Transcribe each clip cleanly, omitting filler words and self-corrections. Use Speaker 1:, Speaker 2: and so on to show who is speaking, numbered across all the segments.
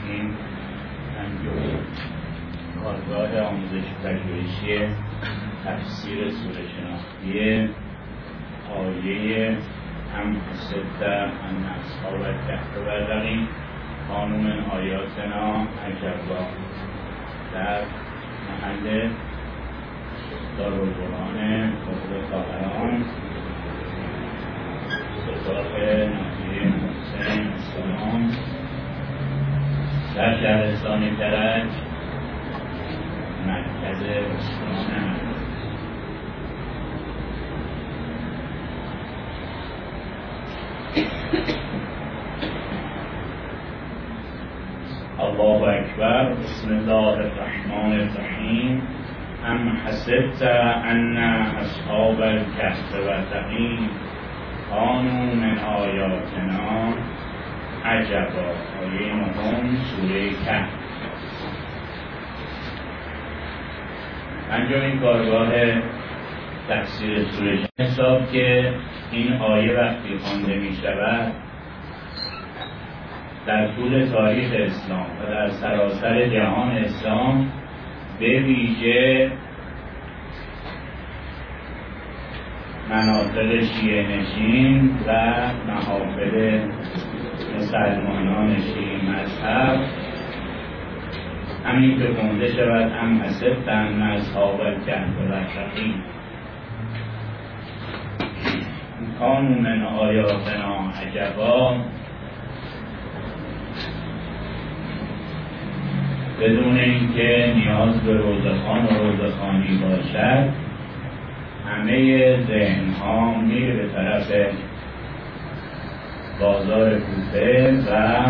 Speaker 1: این کارگاه آموزش پژوهشی تفسیر سوره شناختی آیه هم حسبت ان اصحاب الکهف والرقیم کانوا من آیاتنا عجبا در محل دارالقرآن فضل طاهران اتاق ناحیه محسن اسلام در شهرستان کرج مرکز استان الله اکبر. بسم الله الرحمن الرحیم. ام حسبت ان اصحاب الکهف والرقیم کانوا من آیاتنا عجبا. آیه 9 سوره کهف. پنجمین کارگاه تفسیر سوره حساب که این آیه وقتی خوانده می شود در طول تاریخ اسلام و در سراسر جهان اسلام به ویژه مناطق شیعه نشین و محافل مسلمانان شیعه مذهب همین که خونده شود ام حسبت ان اصحاب الکهف والرقیم کانوا من آیاتنا عجبا، بدون اینکه نیاز به روزخوان و روزخوانی باشد همه ذهن ها میره به طرف بازار کوفه و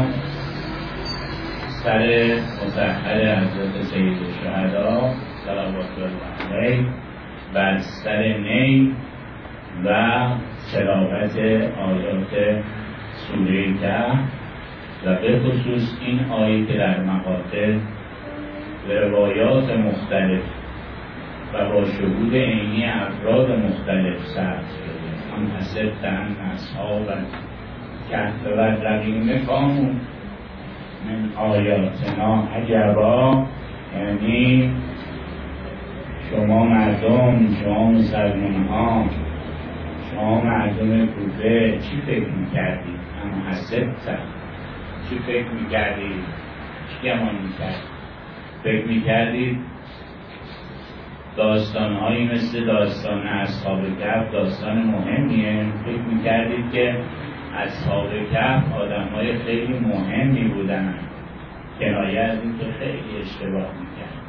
Speaker 1: سر مطهر حضرت سید الشهدا صلوات الله علیه بر سر نی و تلاوت آیات سوره کهف و به خصوص این آیه که در مقاطع روایات مختلف و با شهود عینی افراد مختلف ثبت شده. ام حسبت ان اصحاب الکهف والرقیم کانوا من آیاتنا عجبا، یعنی شما مردم، شما مسلمان ها، شما مردم کوفه چی فکر میکردید؟ ام حسبت چی فکر میکردید؟ چی گمان میکردید؟ فکر میکردید داستانهایی مثل داستان اصحاب کهف داستان مهمیه؟ فکر میکردید که اصحاب کهف آدمهای خیلی مهمی بودن کنایه از این که خیلی اشتباه میکرد،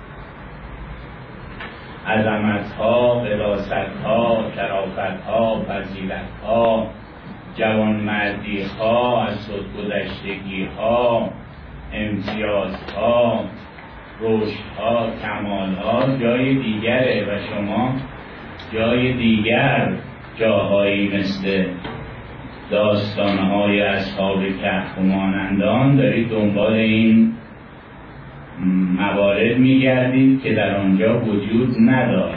Speaker 1: عظمتها، قداستها، شرافتها، فضیلتها، جوانمردیها، از خودگذشتگیها، امتیازها، رشدها، کمالها جای دیگره و شما جای دیگر جاهایی مثل داستانهای اصحاب کهف و مانندان دارید دنبال این موارد میگردید که در آنجا وجود ندارد.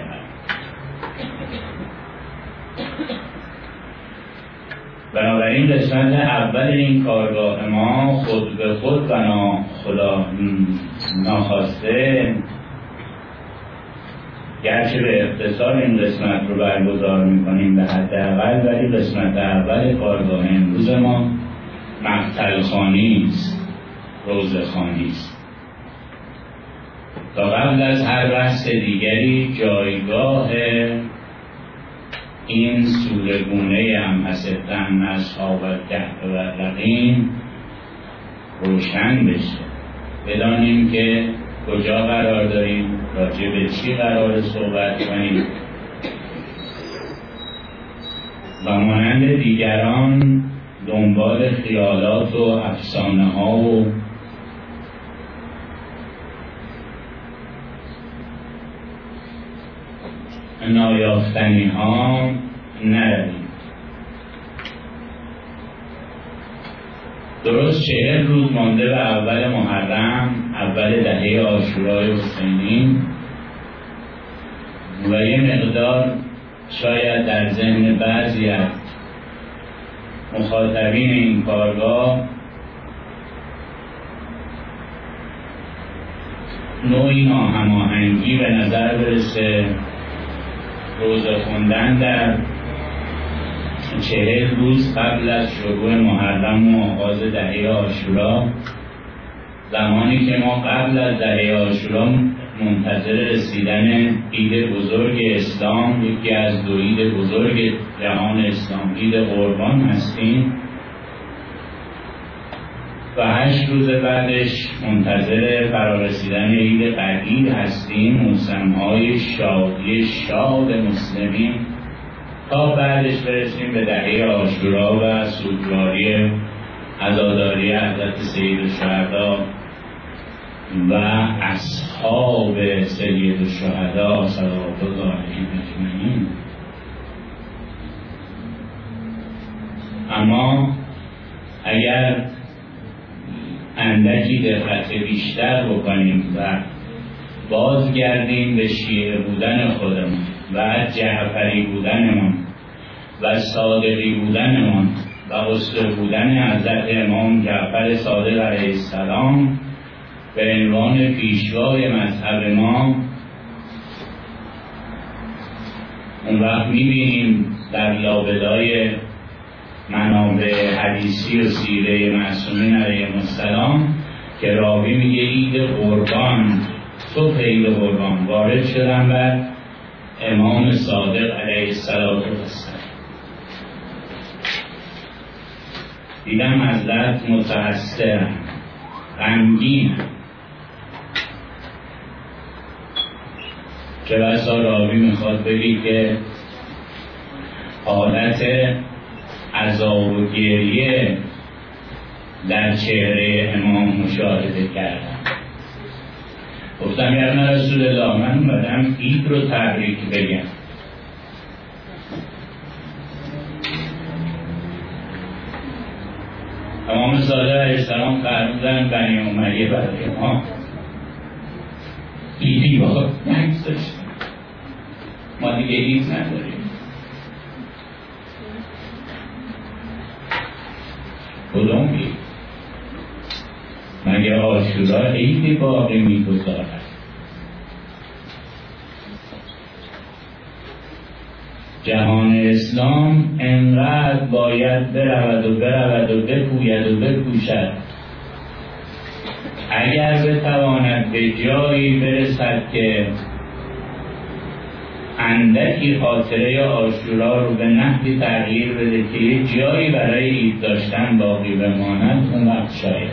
Speaker 1: بنابراین قسمت اول این کارگاه ما خود به خود و خدا ناخواسته گرچه به اختصار این قسمت رو برگزار میکنیم به حداقل، ولی قسمت اول کارگاه امروز ما مقتل خوانی است، روزه خوانی است تا قبل از هر بحث دیگری جایگاه این سوره گونه ام حسبت ان اصحاب الکهف والرقیم روشن بشه، بدانیم که کجا قرار داریم، راجع به چی قرار صحبت کنیم و مانند دیگران دنبال خیالات و افسانه ها و نایافتنی ها نرویم. درست 40 روز مانده به اول محرم، اول دهه عاشورای حسینی و یه مقدار شاید در ذهن بعضی از مخاطبین این کارگاه نوعی ناهماهنگی به نظر برسه. روزه خوندن در 40 روز قبل از شروع محرم و آغاز دهه عاشورا، زمانی که ما قبل از دهه عاشورا منتظر رسیدن عید بزرگ اسلام، یکی از دو عید بزرگ جهان اسلام، عید قربان هستیم و 8 روز بعدش منتظر فرارسیدن عید قدیر هستیم، موسم‌های شادی شاد مسلمین، تا بعدش برسیم به دهه عاشورا و سوگواری عزاداری حضرت سیدالشهدا و اصحاب سیدالشهدا صلوات الله علیهم اجمعین. اما اگر اندکی دقت بیشتر بکنیم و بازگردیم به شیعه بودن خودمون و جعفری بودنمون و صادقی بودنمون و اسوه بودن حضرت امام جعفر صادق علیه السلام به عنوان پیشوای مذهب ما، اون وقت می‌بینیم در لابلای منابع حدیثی و سیره معصومین علیهم السلام که راوی میگه عید قربان، صبح عید قربان وارد شدن بر امام صادق علیه السلام، دیدم حضرت متأثر غمگین، که بسا راوی میخواد بگی که حالت عذاب و گریه در چهره امام مشاهده کردم. گفتم یا رسول الله، من اومدم عید رو تبریک بگم. امام صادق علیه السلام فرمودن بنی امیه برای ما عیدی با نگذاشتن، ما دیگه عید نداریم. کدوم عید؟ مگه عاشورا عیدی باقی میگذارد؟ جهان اسلام انقدر باید برود و بپوید و بپوشد اگر بتواند به جایی برسد که اندکی خاطره عاشورا رو به نحوی تغییر بده که یه جایی برای عید داشتن باقی بماند، اون وقت شاید.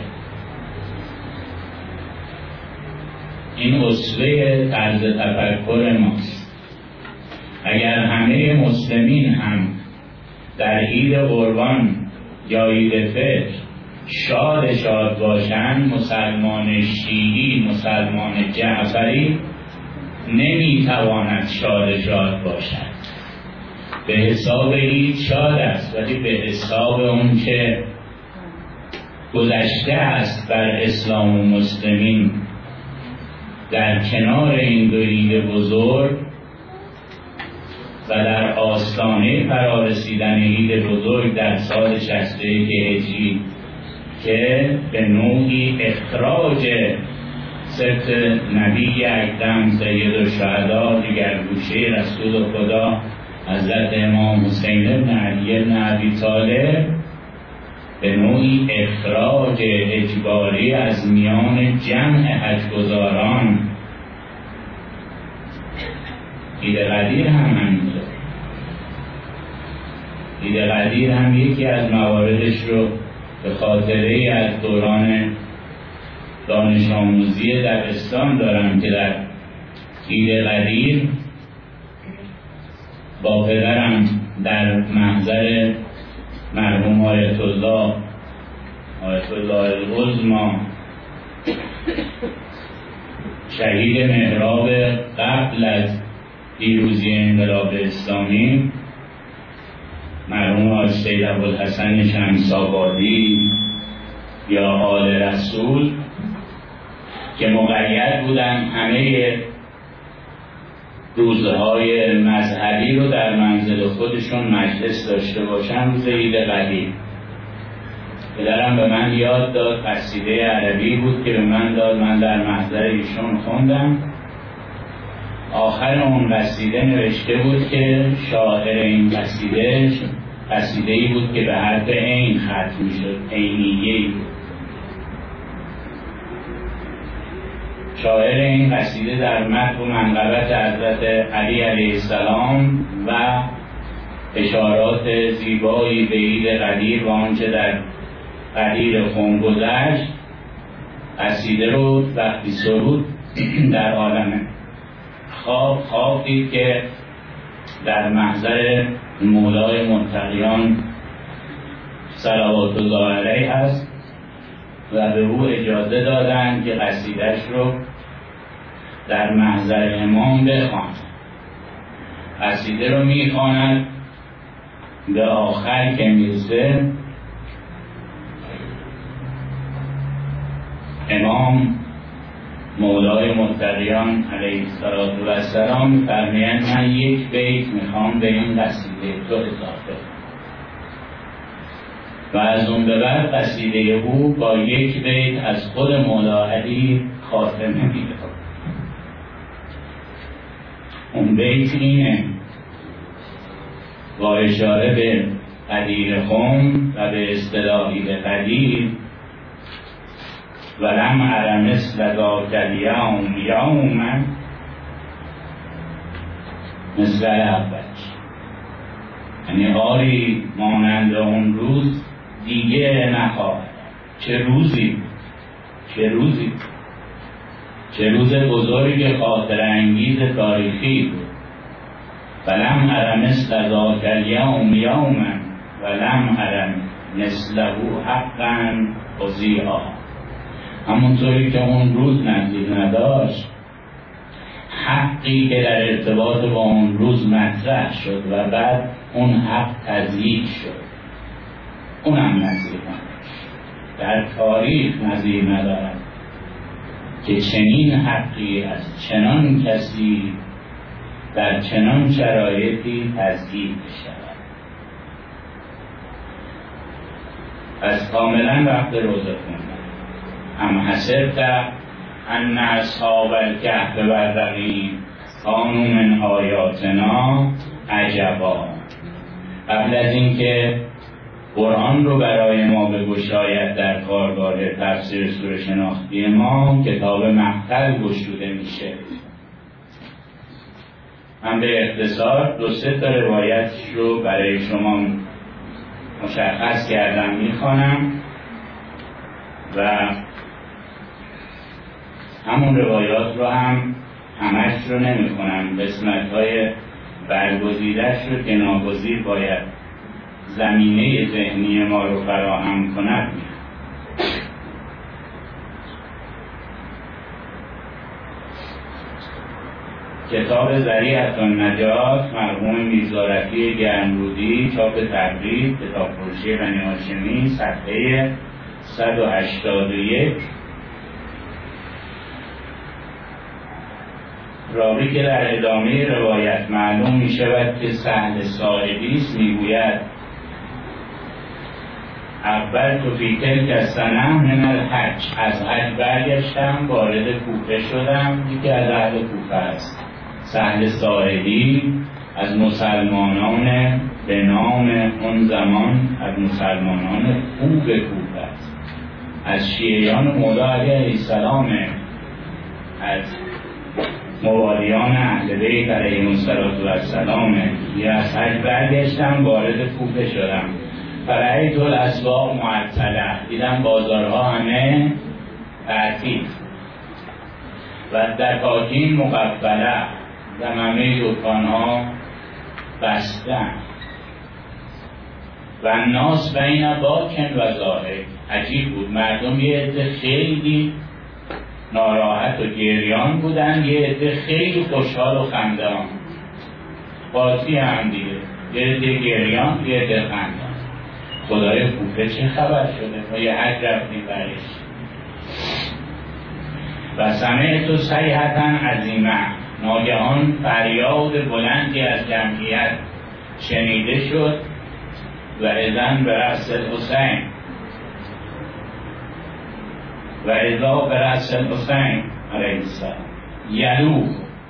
Speaker 1: این اسوه طرز تفکر ماست. اگر همه مسلمین هم در عید قربان یا عید فطر شاد باشند، مسلمان شیعی، مسلمان جعفری نمیتواند شاد باشد. به حساب عید شاد است، ولی به حساب اون که گذشته است بر اسلام و مسلمین در کنار این دو عید بزرگ و در آستانه فرارسیدن عید بزرگ در سال 61 هجری که به نوعی اخراج سبط نبی اکرم سیدالشهدا، دیگر گوشه رسول خدا حضرت امام حسین بن علی بن ابی طالب، به نوعی اخراج اجباری از میان جمع حج‌گزاران. عید قدیر هم همینطور. عید قدیر هم یکی از مواردش رو به خاطره از دوران دانش آموزی دبستان دارم که در عید قدیر با پدرم در محضر مرحوم آیت الله العظمی شهید محراب قبل از پیروزی انقلاب اسلامی، مرحوم حاج سید ابوالحسن شمس‌آبادی یا آل رسول، که مقید بودن همه روزهای مذهبی رو در منزل خودشون مجلس داشته باشن، روز عید قدیر پدرم به من یاد داد، قصیده عربی بود که به من داد، من در محضر ایشون خوندم. آخر اون قصیده نوشته بود که شاعر این قصیده‌ای بود که به حرف عین ختم شد، عینیه‌ای بود. شاعر این قصیده در مدح و منقبت حضرت علی علیه السلام و اشارات زیبایی به عید قدیر و آنچه در قدیر خم گذشت، قصیده رو وقتی سرود در عالم خواب دید که در محضر مولای متقیان صلوات الله علیه هست و به او اجازه دادند که قصیدش رو در محضر امام بخواند. قصیده رو میخواند، به آخر که میرسه امام مولای متقیان علیه السلام می‌فرمایند من یک بیت میخوام به این قصیده تو اضافه و از اون به بعد قصیده او با یک بیت از خود مولا علی خاتمه میده. اون بیت اینه: با اشاره به قدیر خم و به اصطلاحی به قدیر، ولم ار مثل ذاک الیوم یوما، مثل اول، یعنی آری مانند اون روز دیگه نخواهد. چه روزی، چه روزی، چه روز بزرگ خاطر انگیز تاریخی بود. ولم ار مثل ذاک الیوم یوما ولم ار مثله حقا اضیعا. همونطوری که اون روز نزدیک نداشت، حقی که در ارتباط با اون روز مطرح شد و بعد اون حق تضییع شد، اونم نظیر نداشت. در تاریخ نظیر ندارد که چنین حقی از چنان کسی در چنان شرایطی تضییع شود. از کاملا وقت روزه خوندن. ام حسبت ان اصحاب الکهف والرقیم کانوا من آیاتنا عجبا. قبل از اینکه قرآن رو برای ما بگشاید در کارگاه تفسیر سوره شناختی ما، کتاب مقتل گشوده میشه. من به اختصار 2-3 تا روایت رو برای شما مشخص کردم میخوانم و همون روایات رو هم همش رو نمیخونم، قسمت‌های برگزیده‌اش رو که ناگزیر باید زمینه ذهنی ما رو فراهم کند. کتاب ذریعة النجات مرحوم میرزا رفیع گرمرودی، چاپ تبریز، کتاب فروشی بنی هاشمی، صفحه 181. راوی که در ادامه روایت معلوم می شود که سهل ساعدی است، میگوید اول تو فی تلک السنه من الحج، از حج برگشتم وارد کوفه شدم. یکی از اهل کوفه است. سهل ساعدی از مسلمانان به نام اون زمان، از مسلمانان خوب کوفه است، از شیعیان مولا علیه السلام، از موالیان اهل بیت علیهم السلام. یا از حج برگشتم وارد کوفه شدم، فرأیت الاسواق معطله، دیدم بازارها همه تعطیل و دکاکین مقفله و همه دکانها بستن و ناس بین باکن و ضاحک. عجیب بود، مردم یه عده خیلی ناراحت و گریان بودن، یه عده خیلی خوشحال و خندان، بازی هم دیگه، یه عده گریان یه عده خندان. خدای کوفه چه خبر شده؟ ما یه حج رفتیم برش. و سمعت صیحة عظیمه، ناگهان فریاد بلندی از جمعیت شنیده شد و اذن به رأس الحسین، و اذا به رأس الحسین علیه السلام یلوح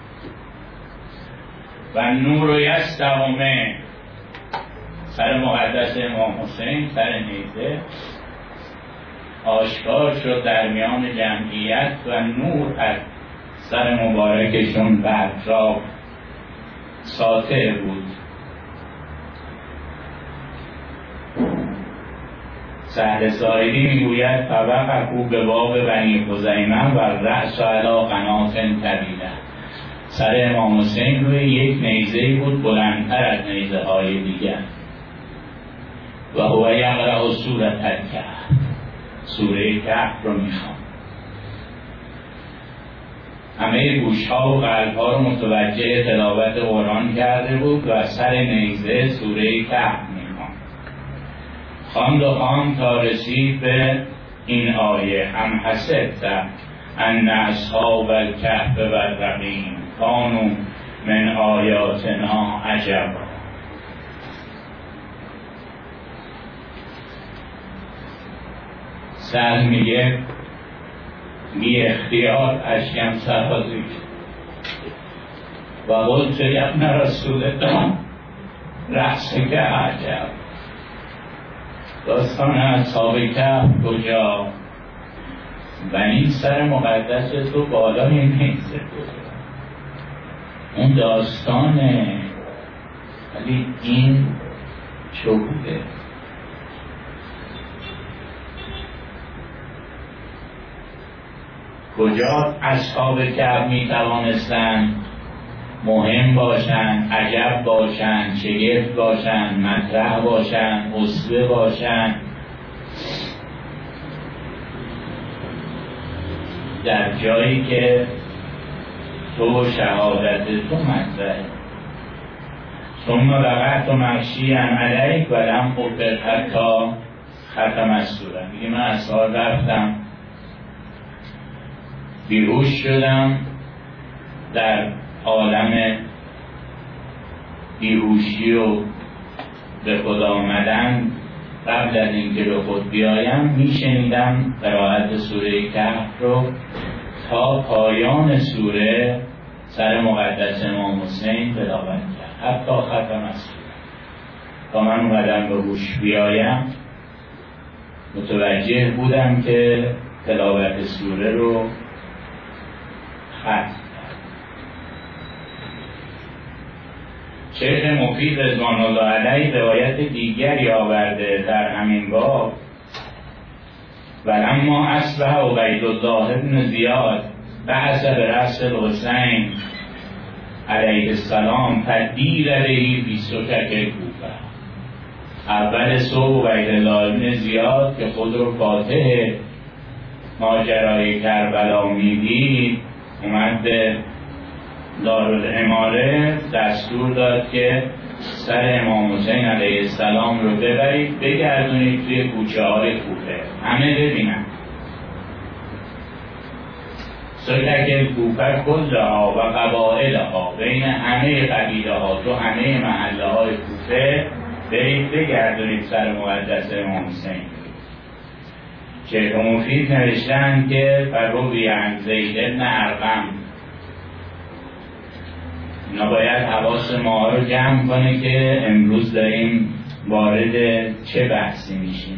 Speaker 1: و نور یستعمه، سر مقدس امام حسین، سر نیزه آشکار شد در میان جمعیت و نور از سر مبارکشون به اطراف ساطع بود. سهل ساعدی میگوید فوقفوا به باب بنی خزیمه و رأس علی قنات طویله، سر امام حسین روی یک نیزه‌ای بود بلندتر از نیزه های دیگر. و هو یقرأ سورة الکهف، سوره کهف رو میخوام. همه گوشها و قلبها رو متوجه تلاوت قرآن کرده بود و سر نیزه سوره کهف میخوام. خواند و خواند تا رسید به این آیه هم حسبت ان اصحاب الکهف و الرقیم کانوا من آیاتنا عجبا. سر میگه بی اختیار اشکم سربازی و قلت ابن رسول الله رأس که عجب. داستان اصحاب کهف کجا و این سر مقدس تو بالای نیزه کجا؟ اون داستانه، ولی این چوبه. کجا اصحاب کهف می توانستند مهم باشند، عجب باشند، شگفت باشند، مطرح باشند، اسوه باشند؟ در جایی که تو شهادت تو مطرحه. ثم وقعت مغشیا علیک و لم افق حتی ختم السوره. میگه من از حال رفتم، بیهوش شدم، در عالم بیهوشی و به خود آمدن قبل از اینکه به خود بیایم میشنیدم قرائت سوره کهف رو تا پایان سوره سر مقدس امام حسین تلاوت کرد، حتی ختم از سوره. تا من اومدم به هوش بیایم متوجه بودم که تلاوت سوره رو ختم. شیخ مفید رضوان الله علیه روایت دیگری آورده در همین باب. ولما اصبح عبیدالله بن زیاد بعث به رأس الحسین علیه السلام تدبیر علیه فی سکک کوفه. اول صبح عبیدالله بن زیاد که خود رو فاتح ماجرای کربلا میدید اومد به دارالعماره دستور داد که سر امام حسین علیه السلام رو ببرید بگردونید توی کوچه های کوفه، همه ببینن. سکک کوفه کلها و قبائلها، بین همه قبیله ها تو همه محله های کوفه برید بگردونید سر مقدس امام حسین. شیخ مفید نوشتن که فروی عن زید بن ارقم. اینا باید حواس ما رو جمع کنه که امروز داریم وارد چه بحثی میشیم.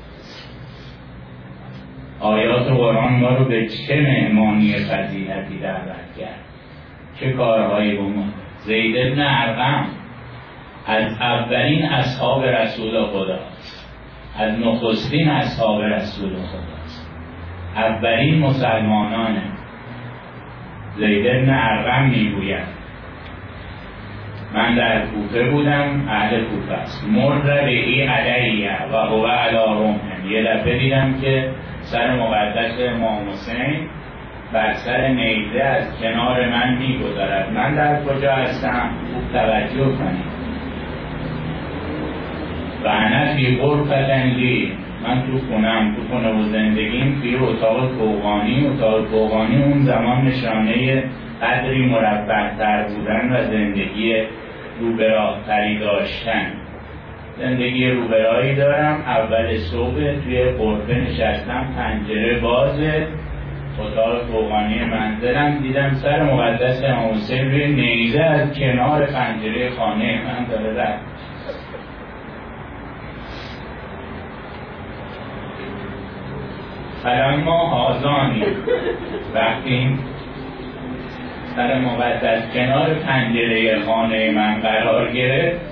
Speaker 1: آیات قرآن ما رو به چه مهمانی فضیلتی دعوت کرد، چه کارهایی با ما. زید بن ارقم از اولین اصحاب رسول خداست، از نخستین اصحاب رسول خداست، اولین مسلمانانه. زید بن ارقم میگوید من در کوفه بودم، اهل کوفه است، مر بهی علیه و هو علی رمح. یه دفعه دیدم که سر مقدس امام حسین بر سر نیزه از کنار من میگذرد. من در کجا هستم؟ خوب توجه کنید. و انا فی غرفة لی، من تو خونم، تو خونه و زندگیم توی اتاق فوقانی. اتاق فوقانی اون زمان نشانه قدری مرفه تر بودن و زندگی رو به راه‌تری داشتن. زندگی روبرایی دارم. اول صبح توی غرفه نشستم، پنجره بازه، اتاق فوقانی منزلم، دیدم سر مقدس امام حسین روی نیزه از کنار پنجره خانه من داره رد. فلما حاضانی، وقتی سر مقدس کنار پنجره خانه من قرار گرفت،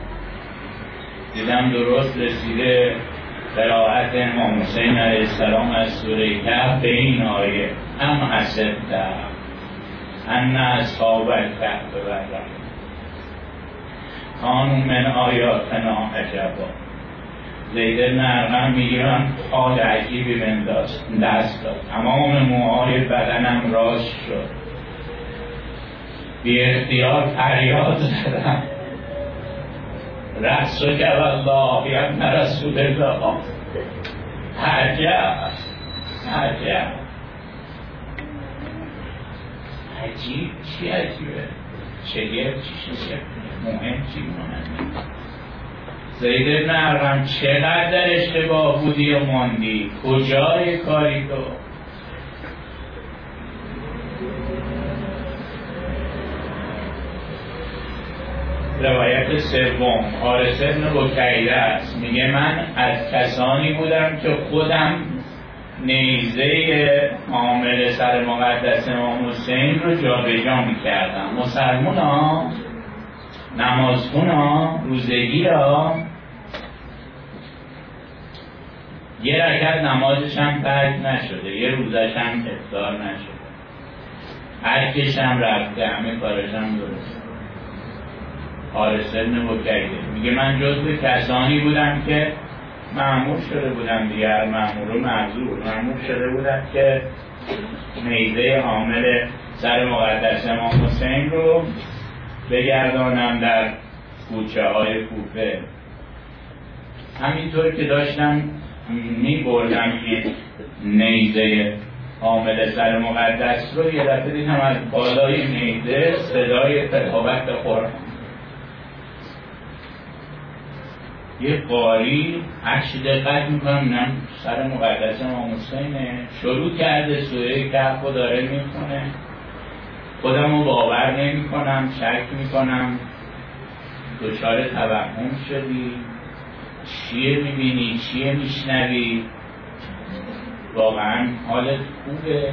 Speaker 1: دیدم درست رسیده قرائت امام حسین علیه السلام از سوره کهف به این آیه: ام حسبت ان اصحاب الکهف والرقیم کانوا من آیاتنا عجبا. زید بن ارقم میگیرن حال عجیبی بهم دست داد، تمام موهای بدنم راست شد، بی اختیار فریاد زدم: رأسک والله یا ابن رسول الله. عجب عجب عجیب. چی عجیبه؟ شگفت چی شگفت؟ مهم چی مهم؟ زید بن ارقم چقدر در اشتباه بودی و ماندی؟ کجای کاری تو؟ روایت سوم حارث بن بکیره است، میگه من از کسانی بودم که خودم نیزه حامل سر مقدس امام حسین رو جابجا میکردم. مسلمون ها، نمازخون ها، روزگی ها، یه رکعت نمازش هم ترک نشده، یه روزش هم افطار نشده، حجش هم رفته، همه کارش هم درست. حارث بن بکیره میگه من جزو کسانی بودم که مأمور شده بودم، دیگر مأمور و معذور مأمور شده بودم که نیزه حامل سر مقدس امام حسین رو بگردانم در کوچه های کوفه. همینطور که داشتم میبردم این نیزه حامل سر مقدس رو، یه دفعه دیدم از بالای نیزه صدای تلاوت قرآن. یه قاری 8 دقت میکنم سر مقدس امام حسینه، شروع کرده سوره کهف رو داره میخونه، خودم رو باور نمی کنم، شک میکنم، دچار توهم شدی، چیه میبینی، چیه میشنوی، واقعا حالت خوبه؟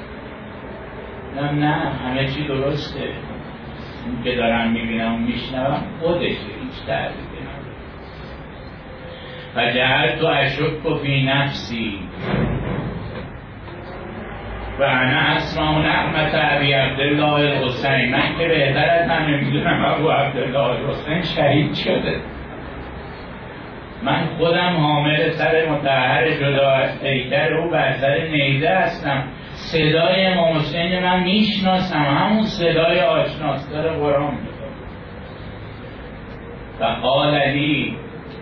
Speaker 1: نه همه چی درسته، این که دارم میبینم و میشنوم خودشه، هیچ تعریفی نداره. فجعلت اشک فی نفسی و انا اسمع نغمة ابی عبدالله الحسین. من که بهتر از همه میدونم ابو عبدالله الحسین شهید شده، من خودم حامل سر مطهر جدا از پیکر او بر سر نیزه هستم، صدای امام حسین من میشناسم، همون صدای آشناس داره قرآن میگه. و قال علی،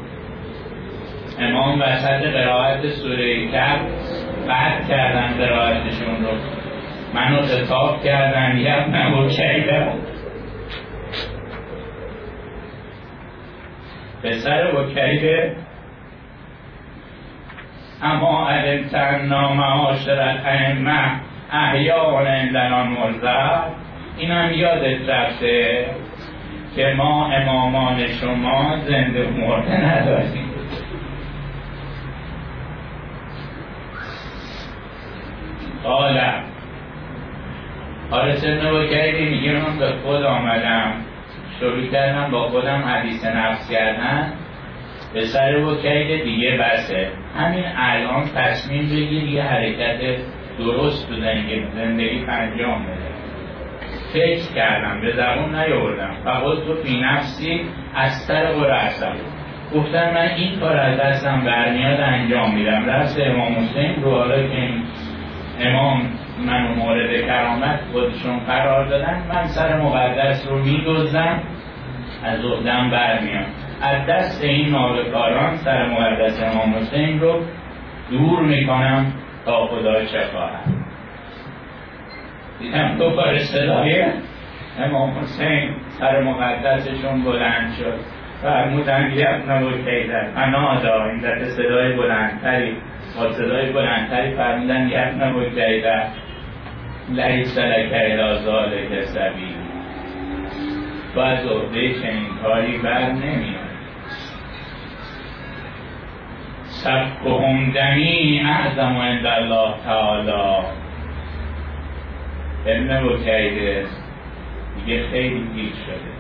Speaker 1: امام وسط قرائت سوره کهف قطع کردن قرائتشون رو، منو خطاب کردن: یا ابن بکیره، پسر بکیره، اما علمت انا معاشر الائمه احیاء عندنا مرزق. این هم یادت رفته که ما امامان شما زنده مرده نداریم. قال حارث بن بکیره میگه من به خود آمدم، شروع کردم با خودم حدیث نفس کردن، به سر بکیره دیگه بسه، همین الان تصمیم بگیر یه حرکت درست تو زندگی انجام بده. فکر کردم، به زبون نیاوردم. فقط تو فی نفسی از سر و رأسم، گفتم من این کار از دستم برمیاد انجام میدم. رأس امام حسین رو حالا که امام منو مورد کرامت خودشون قرار دادن، من سر مقدس رو میدوزم، از عهده‌ام برمیام، از دست این نابکاران سر مقدس امام حسین رو دور میکنم تا خدا چه خواهد. دیدم دوباره صدای امام حسین سر مقدسشون بلند شد: فرمودن یبن بکیدن فنادا، این دفعه صدای بلندتری، با صدای بلندتری فرمودن یبن بکیدن لیس لک الی ذلک سبیل، تو از عهده چنین کاری بر نمیاد. سفکهم دمی اعظم عند الله تعالی. ابن بکیده دیگه خیلی دیر شده،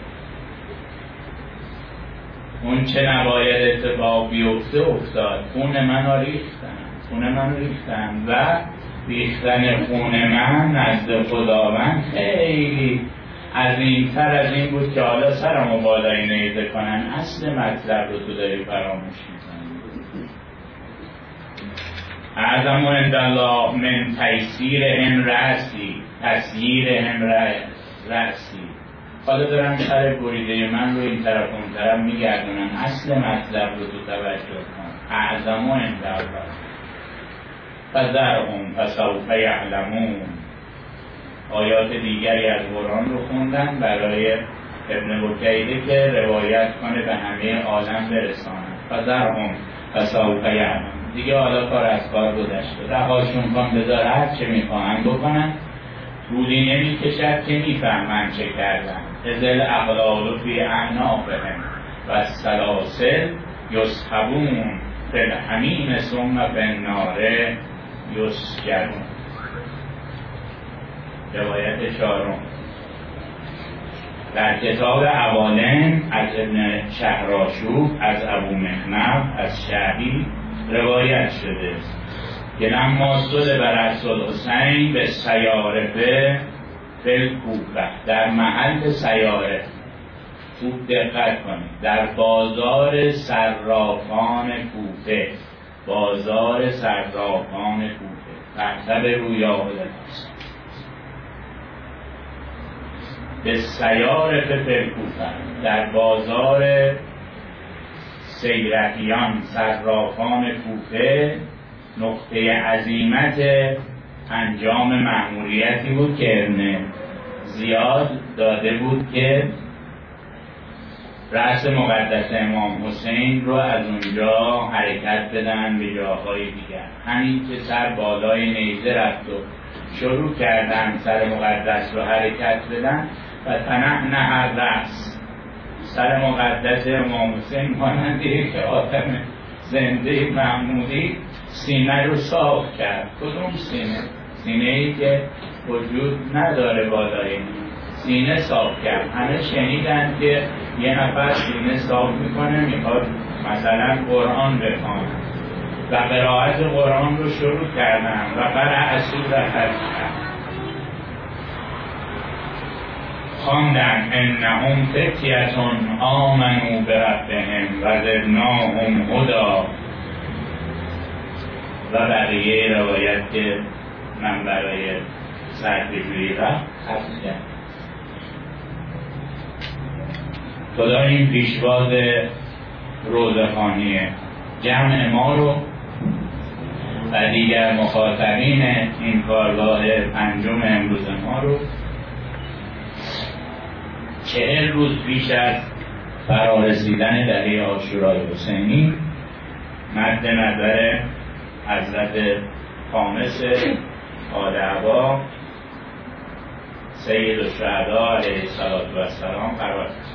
Speaker 1: اون چه نباید اتفاق بیفته افتاد. خون منو ریختن و ریختن خون من نزد خداوند خیلی عظیم‌تر از این بود که حالا سرمو بالای نیزه کنن. اصل مطلب رو تو داری فراموش میکنی. اعظم عند الله من تیسیرهم رأسی، تسییرهم رأسی. حالا دارن سر بریده من رو این طرف اون طرف میگردونن. اصل مطلب رو تو توجه کن. اعظم عند الله فذرهم فسوف یعلمون. آیات دیگری از قرآن رو خوندن برای ابن بکیده که روایت کنه به همه عالم برسانه. فذرهم فسوف یعلمون. دیگه حالا کار از کار گذشته، رهاشون کن، بذار هر چه میخواهن بکنن، طولی نمیکشد که میفهمن چه کردن. ازل اغلال فی اعناقهم و السلاسل یسحبون فی الحمیم ثم فی النار یسجرون. روایت چهارم در کتاب اوالم از ابن شهرآشوب از ابو مخنف از شعبی روایت شده که لما صلب رسول حسین به سیاره فی کوفه، در محل سیاره، خوب دقت کنید، در بازار صرافان کوفه، بازار صرافان کوفه، مکتب رویا به سیاره فی کوفه، در بازار سیرفیان صرافان کوفه، نقطه عزیمت انجام مأموریتی بود که ابن زیاد داده بود که رأس مقدس امام حسین رو از اونجا حرکت بدن به جاهای دیگر. همین که سر بالای نیزه رفت و شروع کردن سر مقدس رو حرکت بدن و تنحنح رأس، سر مقدس امام حسین مانند یک آدم زنده معمولی سینه رو صاف کرد. کدوم سینه؟ سینه ای که وجود نداره بالای سینه صاف کرد. همه شنیدن که یه نفر سینه صاف میکنه، میخواد مثلا قرآن بخونه و قرائت قرآن رو شروع کردن و قرأ سورة خواندن انهم فتیة آمنوا بربهم و زدناهم هدی و بقیه روایت که من برای سرپیجویی رفت حفظ کرد. خدا این پیشواز روزخوانی جمع ما رو و دیگر مخاطبین این کارگاه پنجم امروز ما رو 40 روز پیش از فرارسیدن دهه عاشورای حسینی مد نظر حضرت خامس آل عبا سید الشهدا علیه السلام قرار داد.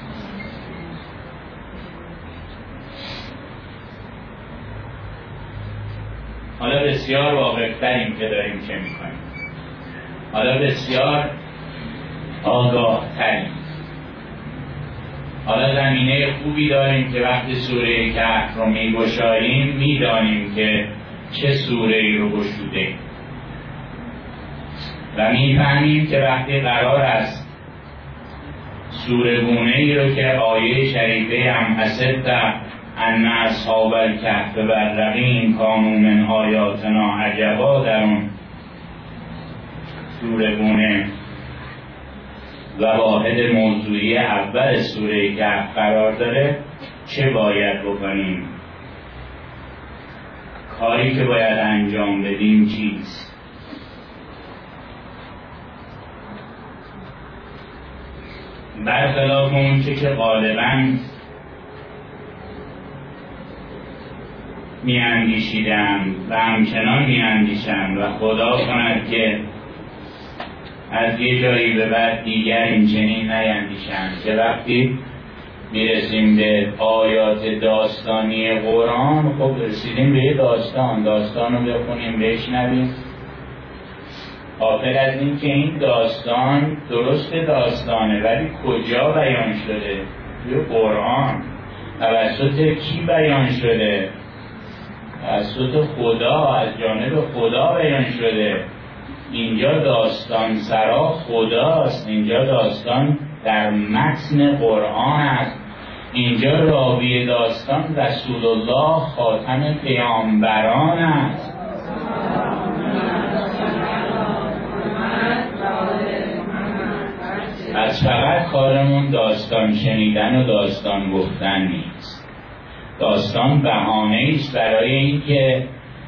Speaker 1: حالا بسیار واقع‌تریم که داریم چه میکنیم، حالا بسیار آگاه تریم، حالا زمینه خوبی داریم که وقتی سوره کهف رو میگشاییم میدانیم که چه سوره ای رو گشوده و میفهمیم که وقتی قرار است سوره گونه ای رو که آیه شریفه هم حسد ان اصحاب الکهف والرقیم کانوا من آیاتنا عجبا در اون سوره گونه و واحد موضوعی اول سوره کهف قرار داره، چه باید بکنیم؟ کاری که باید انجام بدیم چیست؟ برخلاف اون چه که غالباً میاندیشیدم و همچنان میاندیشم و خدا کند که از یه جایی به بعد دیگر این چنین نیندیشم که وقتی میرسیم به آیات داستانی قرآن، خب رسیدیم به یه داستان رو بخونیم بشنویم، غافل از این که این داستان درست داستانه ولی کجا بیان شده؟ توی قرآن. توسط کی بیان شده؟ توسط خدا، از جانب خدا بیان شده. اینجا داستان سرا خداست، اینجا داستان در متن قرآن است، اینجا راوی داستان رسول الله خاتم پیامبران است. از فقط کارمون داستان شنیدن و داستان گفتن نیست. داستان بهانه است برای اینکه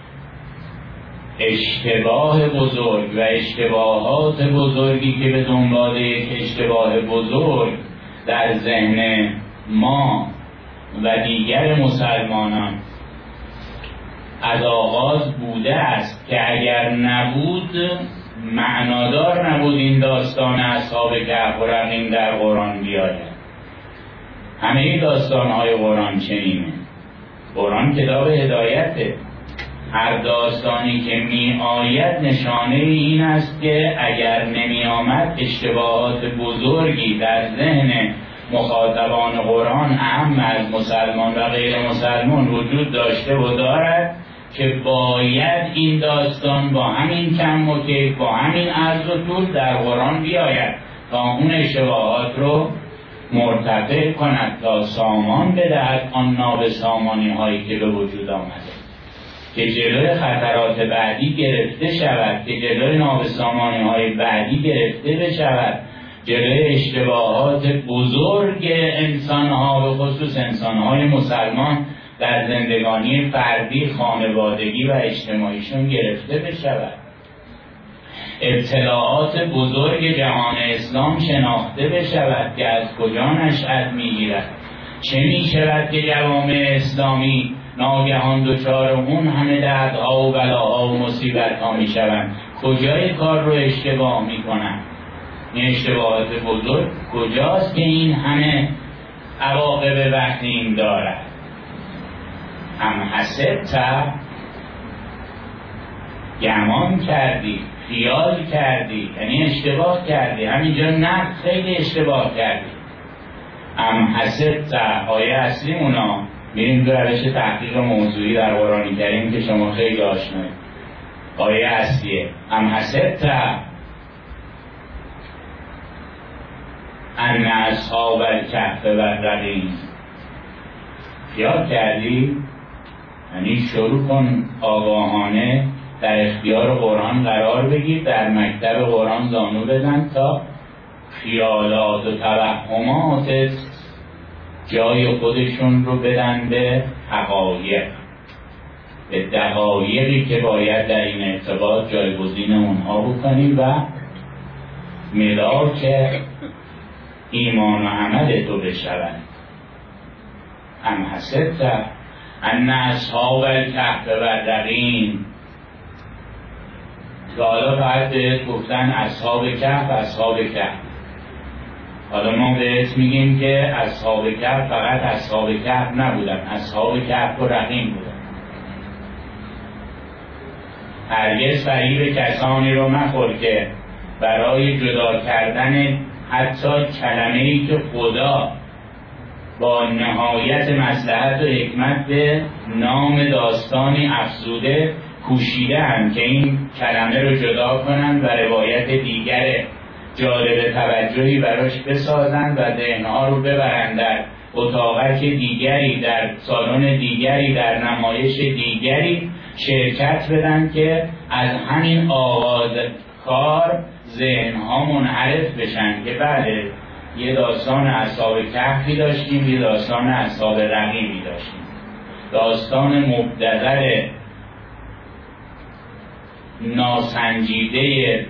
Speaker 1: اشتباه بزرگ و اشتباهات بزرگی که به دنبال یک اشتباه بزرگ در ذهن ما و دیگر مسلمانان از آغاز بوده است که اگر نبود معنادار نبود این داستان اصحاب کهف و رقیم در قرآن بیاید. همه داستان‌های قرآن چنینه. قرآن کتاب هدایته. هر داستانی که می آید نشانه این است که اگر نمی آمد اشتباهات بزرگی در ذهن مخاطبان قرآن اهم از مسلمان و غیر مسلمان وجود داشته و دارد که باید این داستان با همین کم و کیف با همین عرض و طول در قرآن بیاید تا اون اشتباهات رو مرتفع کند، تا سامان بدهد آن نابسامانی هایی که به وجود آمده، که جلوی خطرات بعدی گرفته شود، که جلوی نابسامانی های بعدی گرفته بشود، جلوی اشتباهات بزرگ انسان ها به خصوص انسان های مسلمان در زندگانی فردی، خانوادگی و اجتماعیشون گرفته بشود، ابتلاعات بزرگ جهان اسلام شناخته بشود که از کجا نشأت میگیرد، چه میشود که جوامع اسلامی ناگهان دچار اون همه دردها و بلاها و مصیبتها میشوند، کجای کار رو اشتباه میکنند، این اشتباهات بزرگ کجاست که این همه عواقب وخیم دارد. هم حسبت، گمان کردی، خیال کردی، یعنی اشتباه کردی، همینجا نه خیلی اشتباه کردی. هم حسبت آیه اصلی اونا، میریم به روش تحقیق موضوعی در قرآن کریم که شما خیلی آشنایید. آیه اصلیه هم حسبت ان اصحاب الکهف والرقیم، خیال کردی؟ یعنی شروع کن آگاهانه در اختیار قرآن قرار بگیر، در مکتب قرآن زانو بزن تا خیالات و توهماتت جای خودشون رو بدن به حقایق، به دقایقی که باید در این ارتباط جایگزین اونها بکنیم و ملاک ایمان و عمل تو بشوند. هم حسبت ان اصحاب الکهف والرقیم، که حالا فقط بهت گفتن اصحاب کهف اصحاب کهف، حالا ما بهت میگیم که اصحاب کهف فقط اصحاب کهف نبودن، اصحاب کهف و رقیم بودن. هرگز فریب کسانی رو مخور که برای جدا کردن حتی کلمه‌ای که خدا با نهایت مصلحت و حکمت به نام داستانی افزوده کوشیده‌اند که این کلمه رو جدا کنند و روایت دیگر جالب توجهی براش بسازند و ذهن‌ها رو ببرند در اتاقک دیگری، در سالن دیگری، در نمایش دیگری شرکت بدن که از همین آغاز کار ذهن‌ها منحرف بشن که بله یه داستان اصحاب کهفی داشتیم، یه داستان اصحاب رقیمی داشتیم، داستان مبتذل ناسنجیده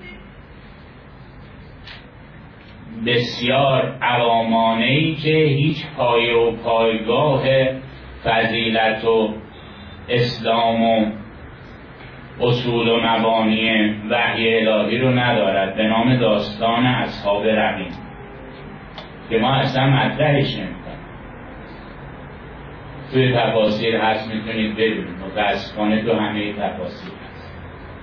Speaker 1: بسیار عوامانه‌ای که هیچ پایه و پایگاه فضیلت و اسلام و اصول و مبانی وحی الهی رو ندارد، به نام داستان اصحاب رقیم که ما اصلا مطرحش نمی‌کنیم. توی تفاسیر هست، میتونید ببینید، متاسفانه تو همه تفاسیر هست.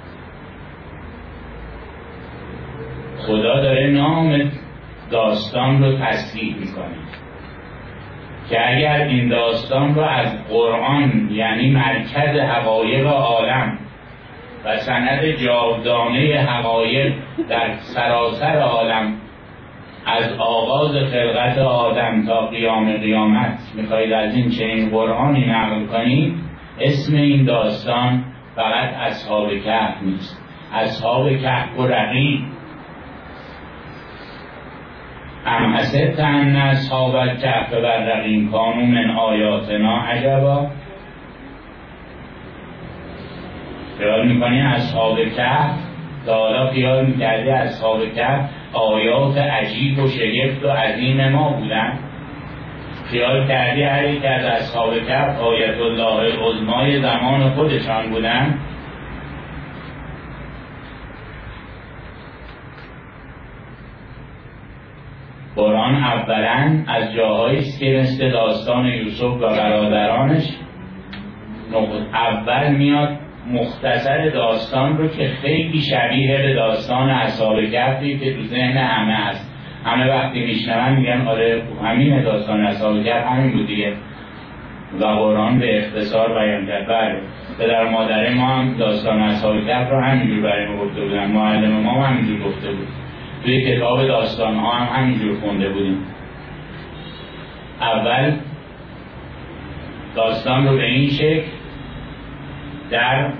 Speaker 1: خدا داره نام داستان رو تصحیح میکنه که اگر این داستان رو از قرآن، یعنی مرکز حقایق عالم و سند جاودانه حقایق در سراسر عالم، از آغاز خلقت آدم تا قیام قیامت میخواید از این چنین قرآنی نقل کنید، اسم این داستان فقط اصحاب کهف نیست، اصحاب کهف و رقیم. ام حسبت ان اصحاب الکهف والرقیم کانوا من آیاتنا عجبا. خیال میکنی اصحاب کهف، تا حالا خیال میکردی اصحاب کهف آیات عجیب و شگفت و عظیم ما بودن؟ خیال کردی هر یک از اصحاب کهف آیت الله العظمای زمان خودشان بودن؟ قرآن اولا از جاهایی است که مثل داستان یوسف و برادرانش اول میاد مختصر داستان رو که خیلی شبیه به داستان اصحاب کهفی که تو ذهن همه هست. همه وقتی میشنون میگن آره همین داستان اصحاب کهف همین بود دیگه، و قرآن به اختصار بیان کرد. بله، پدر مادر ما هم داستان اصحاب کهف رو همینجور برای ما گفته بودن، معلم ما هم همینجور گفته بود، توی کتاب داستان ها هم همینجور خونده بودیم. اول داستان رو به این شکل در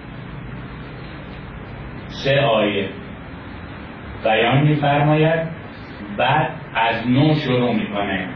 Speaker 1: 3 آیه بیان می‌فرماید، بعد از نو شروع میکنه.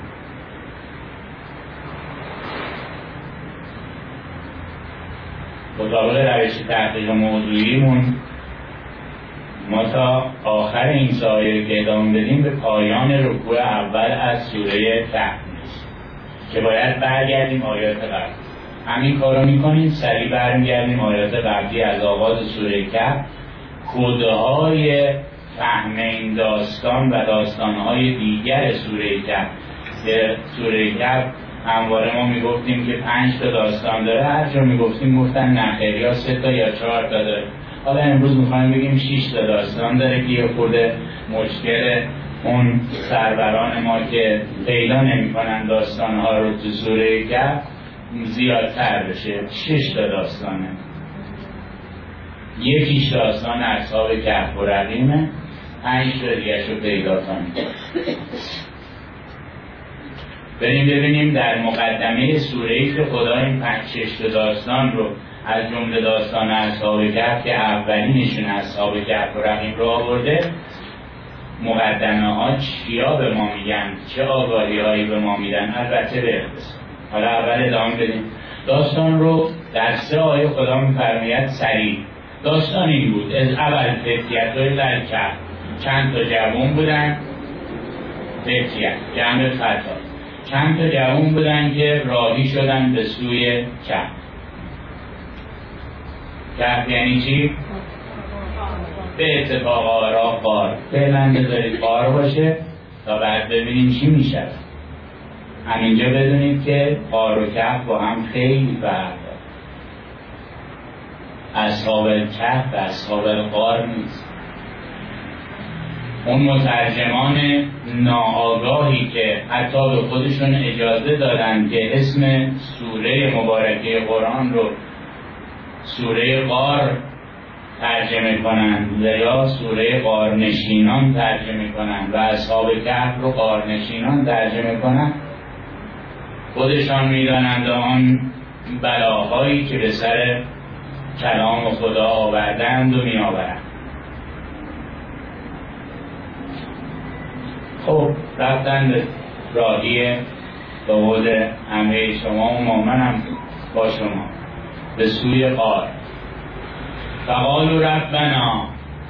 Speaker 1: مطابق روش تحقیق موضوعیمون ما تا آخر این سایه که ادامه بدیم به پایان رکوع اول از سوره کهف که باید برگردیم آیات قبل. همین کارو میکنیم، سریع برمیگردیم آیات قبلی از آغاز سوره کهف، کدهای فهم این داستان و داستانهای دیگر سوره کهف. سوره کهف همواره ما میگفتیم که 5 تا داستان داره، هر جا میگفتیم گفتن نخیر، یا 3 تا یا 4 تا داره. حالا امروز میخوایم بگیم 6 تا داستان داره که یه خورده مشکل اون سروران ما که پیدا نمی‌کنن داستان‌ها رو تو سوره کهف زیادتر بشه. 6 تا داستانه، یکیش داستان اصحاب کهف و رقیمه، 5 تا دیگه شو پیدا کنیم. بریم ببینیم در مقدمه سوره‌ای که خدا این 5-6 تا داستان رو از جمله داستان اصحاب کهف که اولینشون اصحاب کهف و رقیم رو آورده، مقدمه ها چیا به ما میگن، چه آگاهی هایی به ما میدن. البته به اختصار. حالا اول ادامه بدیم. داستان رو در 3 آیه خدا میفرماید سریع. داستان این بود: از اول فتیت‌های در کهف، چند تا جوان بودن، فتیت جمع فتا، چند تا جوان بودن که راهی شدن به سوی کهف. کهف یعنی چی؟ به اتفاق آرا قار. فعلا بذارید قار باشه تا بعد ببینیم چی میشه. همینجا بدونید که قار و کهف با هم خیلی فرق داره. اصحاب الکهف و اصحاب القار نیست. اون مترجمان ناآگاهی که حتی به خودشون اجازه دادن که اسم سوره مبارکه قرآن رو سوره قار ترجمه کنند یا سوره غارنشینان ترجمه کنند و اصحاب کهف رو غارنشینان ترجمه کنند، خودشان میدانند آن بلاهایی که به سر کلام خدا آوردند و میآورند. خب رفتن به راهی به قول همه شما و منم با شما به سوی قار. فقالوا ربنا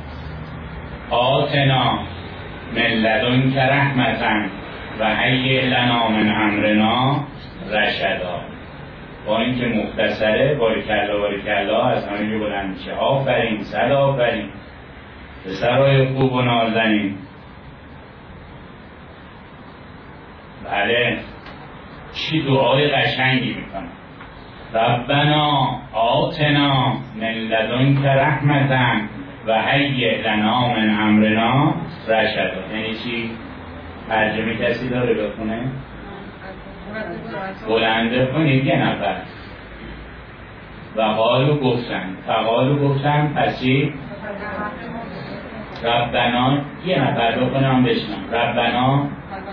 Speaker 1: آتنا من لدنک رحمة و هیئ لنا من امرنا رشدا. با اینکه مختصره، باریکلا از همه بلند میشه. آفرین، صد آفرین پسرای خوب و نازنین. بله، چی دعای قشنگی میکنه. ربنا آتنا من لدنک رحمتا و هیئ لنا من امرنا رشدا. یعنی چی؟ ترجمه کسی داره بخونه؟ بلنده کنید یه نفر. و قالو گفتن پس چی؟ ربنا یه نفر بخونم بشنم. ربنا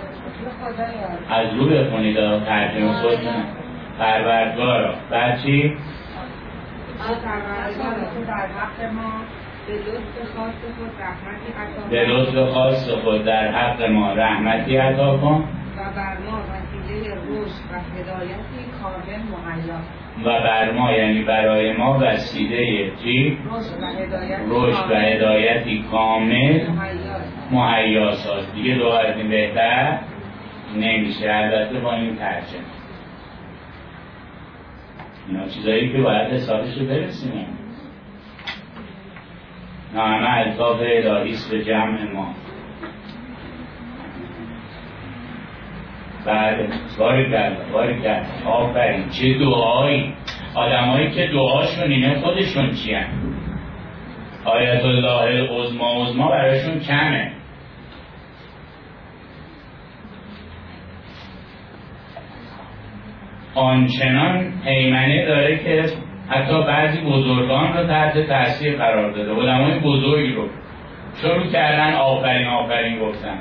Speaker 1: از رو بخونید ترجمه خود نه. پروردگارا. بعد چی؟ به لطف خاص خود در حق ما رحمتی عطا کن
Speaker 2: و بر ما وسیله رشد و هدایتی کامل مهیا.
Speaker 1: و بر ما یعنی برای ما وسیله چی؟ رشد و هدایتی کامل مهیا ساز. دیگه دعا از این بهتر نمیشه، البته با این ترجمه. اینا چیزایی که باید حسابش رو برسیم. نه همه الطاف الهیست به جمع ما. بعد باریکلا آفرین. چه دعایی. آدمایی که دعاشون اینه خودشون چی هن؟ آیت الله العظمی برایشون کمه. آنچنان پیمنه داره که حتی بعضی بزرگان رو تحت تاثیر قرار داده. علمای بزرگی رو شروع کردن آفرین گفتن.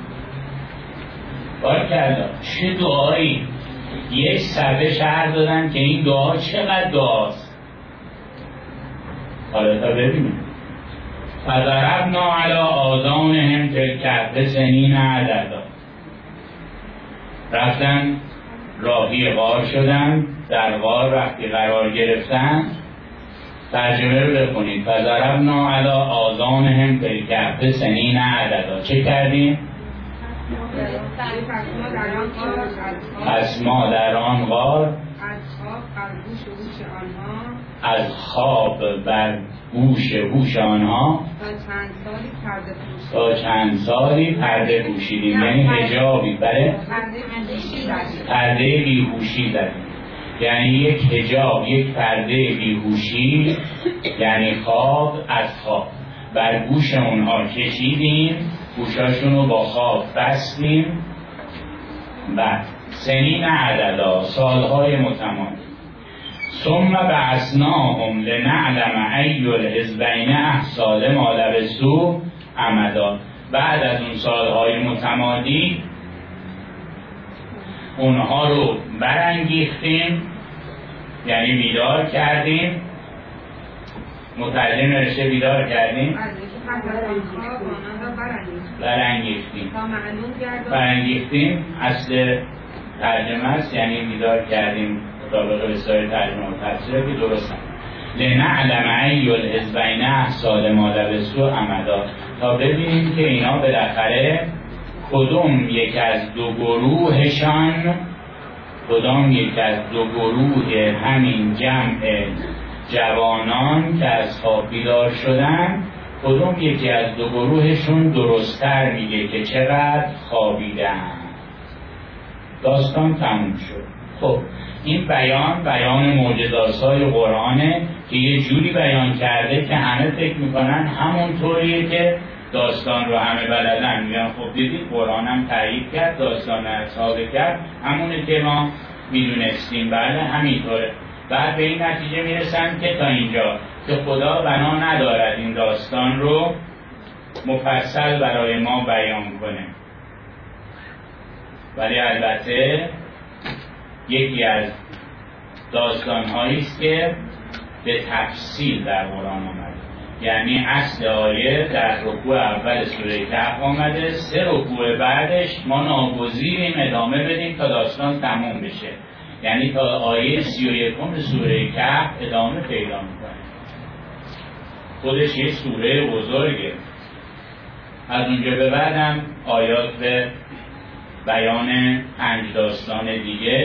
Speaker 1: باریکلا چه دعایی. یک صفحه شرح دادن که این دعا چقدر دعاست. حالا تا ببینیم. فضربنا علی آذانهم تلک سنین عددا. رفتن راهی غار شدن، در غار وقتی قرار گرفتن. ترجمه رو بخونید. فضربنا علی آذانهم تلک سنین عددا. چه کردیم؟ پس ما در آن غار از خواب بر گوش آنها تا چند سالی پرده پوشیدیم. یعنی حجابی برای پرده بیهوشی زدیم. یعنی یک حجاب، یک پرده بیهوشی، یعنی خواب از خواب بر گوش اونها کشیدیم، گوشاشون رو با خواب بستیم. بعد سنین عددا، سالهای متمادی. ثم بعثناهم لنعلم ای الحزبین احصی لما لبثوا امدا. بعد از اون سالهای متمادی اونها رو برانگیختیم، یعنی بیدار کردیم. مترجم نوشته بیدار کردیم، برانگیختیم. اصل ترجمه است، یعنی بیدار کردیم مطابق بسیار ترجمه و تفسیر که درست هم. لنعلم ای الحزبین احصی لما لبثوا امدا. تا ببینیم که اینا بالاخره کدام یک از دو گروه همین جمع جوانان که از خواب بیدار شدن، کدام یکی از دو گروهشون درست‌تر میگه که چقدر خوابیدن. داستان تموم شد. خب این بیان معجزات‌های قرآنه که یه جوری بیان کرده که همه فکر میکنن همونطوریه که داستان رو همه بلدن. میگن خب دیدید قرآن هم تایید کرد، داستان ثابت کرد، همونه که ما میدونستیم. بله همینطوره. بعد به این نتیجه میرسن که تا اینجا که خدا بنا ندارد این داستان رو مفصل برای ما بیان کنه. ولی البته یکی از داستان‌هایی است که به تفصیل در قرآن آمده. یعنی اصل آیه در رکوع اول سوره کهف آمده، 3 رکوع بعدش ما ناگزیریم ادامه بدیم تا داستان تموم بشه. یعنی تا آیه 31 سوره کهف ادامه پیدا میکنه. خودش یک سوره بزرگه. از اونجا به بعدم آیات به بیان 5 داستان دیگه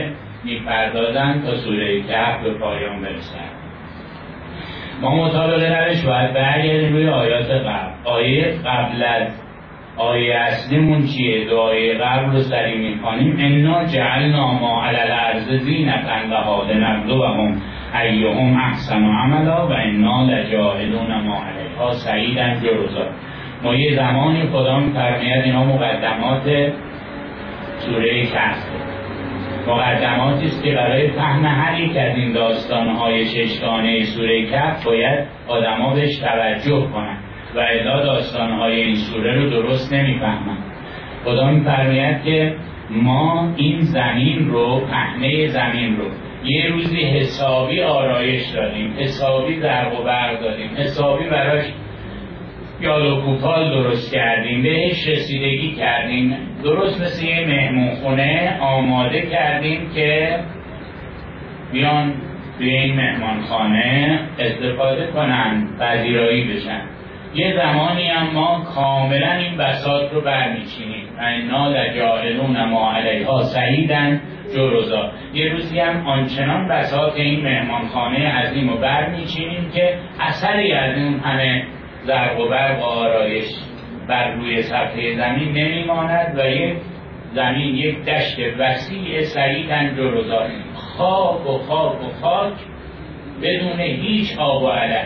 Speaker 1: میپردازند تا سوره کهف به پایان برسند. ما مطالعه روش باید برگردیم روی آیات قبل. آیه قبل از آیه اصلیمون چیه؟ دو آیه قبل رو سریع میخوانیم. انا جعلنا ما علی الارض زینة لها لنبلوهم ایهم احسن عملا و انا لجاعلون ما علیها صعیدا جرزا. ما یه زمانی خدا می‌فرماید اینا مقدمات سوره کهف، مقدماتی است که برای فهم هر یک از این داستان‌های ششگانه سوره کهف باید آدم‌ها بهش توجه کنند و الا داستان‌های این سوره رو درست نمی‌فهمند. خدا می‌فرماید که ما این زمین رو، پهنه زمین رو یه روزی حسابی آرایش دادیم، حسابی زرق و برق دادیم، حسابی براش یال و کوپال درست کردیم، بهش رسیدگی کردیم، درست مثل یه مهمونخونه آماده کردیم که بیان توی این مهمانخانه استفاده کنن، پذیرایی بشن. یه زمانی هم ما کاملا این بساط رو برمیچینیم. انا لجاعلون ما علیها صعیدا جرزا. یه روزی هم آنچنان بساط این مهمانخانه عظیم رو برمیچینیم که اثری از اون همه زرق و برق و آرایش بر روی صفحه زمین نمیماند و یک زمین، یک دشت وسیع صعیدا جرزا، خاک و خاک و خاک بدون هیچ آب و علف.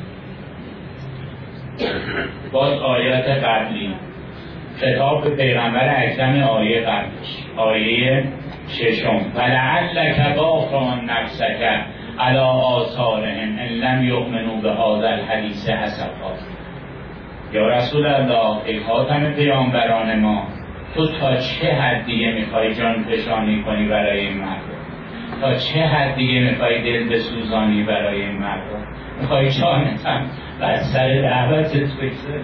Speaker 1: باز آیات قبلی خطاب به پیغمبر اکرم آیه قبلش، آیه 6 فلعلک باخع نفسک علی آثارهم ان لم یؤمنوا بهذا الحدیث اسفا. یا رسول الله، ای خاتم پیامبران ما، تو تا چه حد دیگه میخوای جان فشانی کنی برای این مردم؟ تا چه حد دیگه میخوای دل بسوزانی برای این مردم؟ میخوای جانت هم بر سر دعوتت بگذاری؟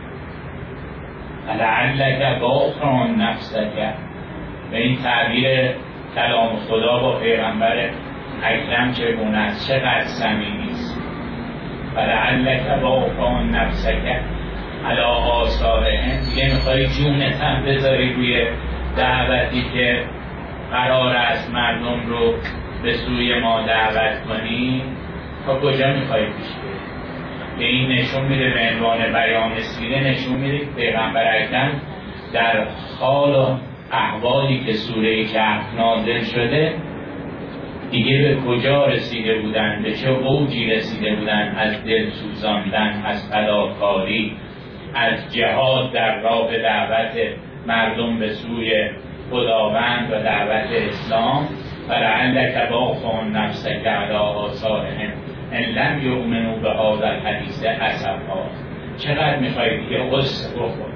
Speaker 1: فلعلک باخع نفسک. به این تعبیر کلام خدا با پیغمبر اکرم چگونه است، چقدر صمیمی است. فلعلک باخع نفسک علی آثارهم. دیگه میخوای جونت هم بذاری روی دعوتی که قرار است مردم رو به سوی ما دعوت کنی؟ تا کجا میخوای پیش بری؟ که این نشون میده، به عنوان بیان سیره نشون میده که پیغمبر اکرم در حال و احوالی که سوره کهف نازل شده دیگه به کجا رسیده بودن، به چه اوجی رسیده بودن از دل سوزاندن، از فداکاری، از جهاد در راه دعوت مردم به سوی خداوند و دعوت اسلام. فلعلک باخع نفسک علی آثارهم ان لم یؤمنوا بهذا الحدیث اسفا. چقدر میخوای دیگه غصه بخوری؟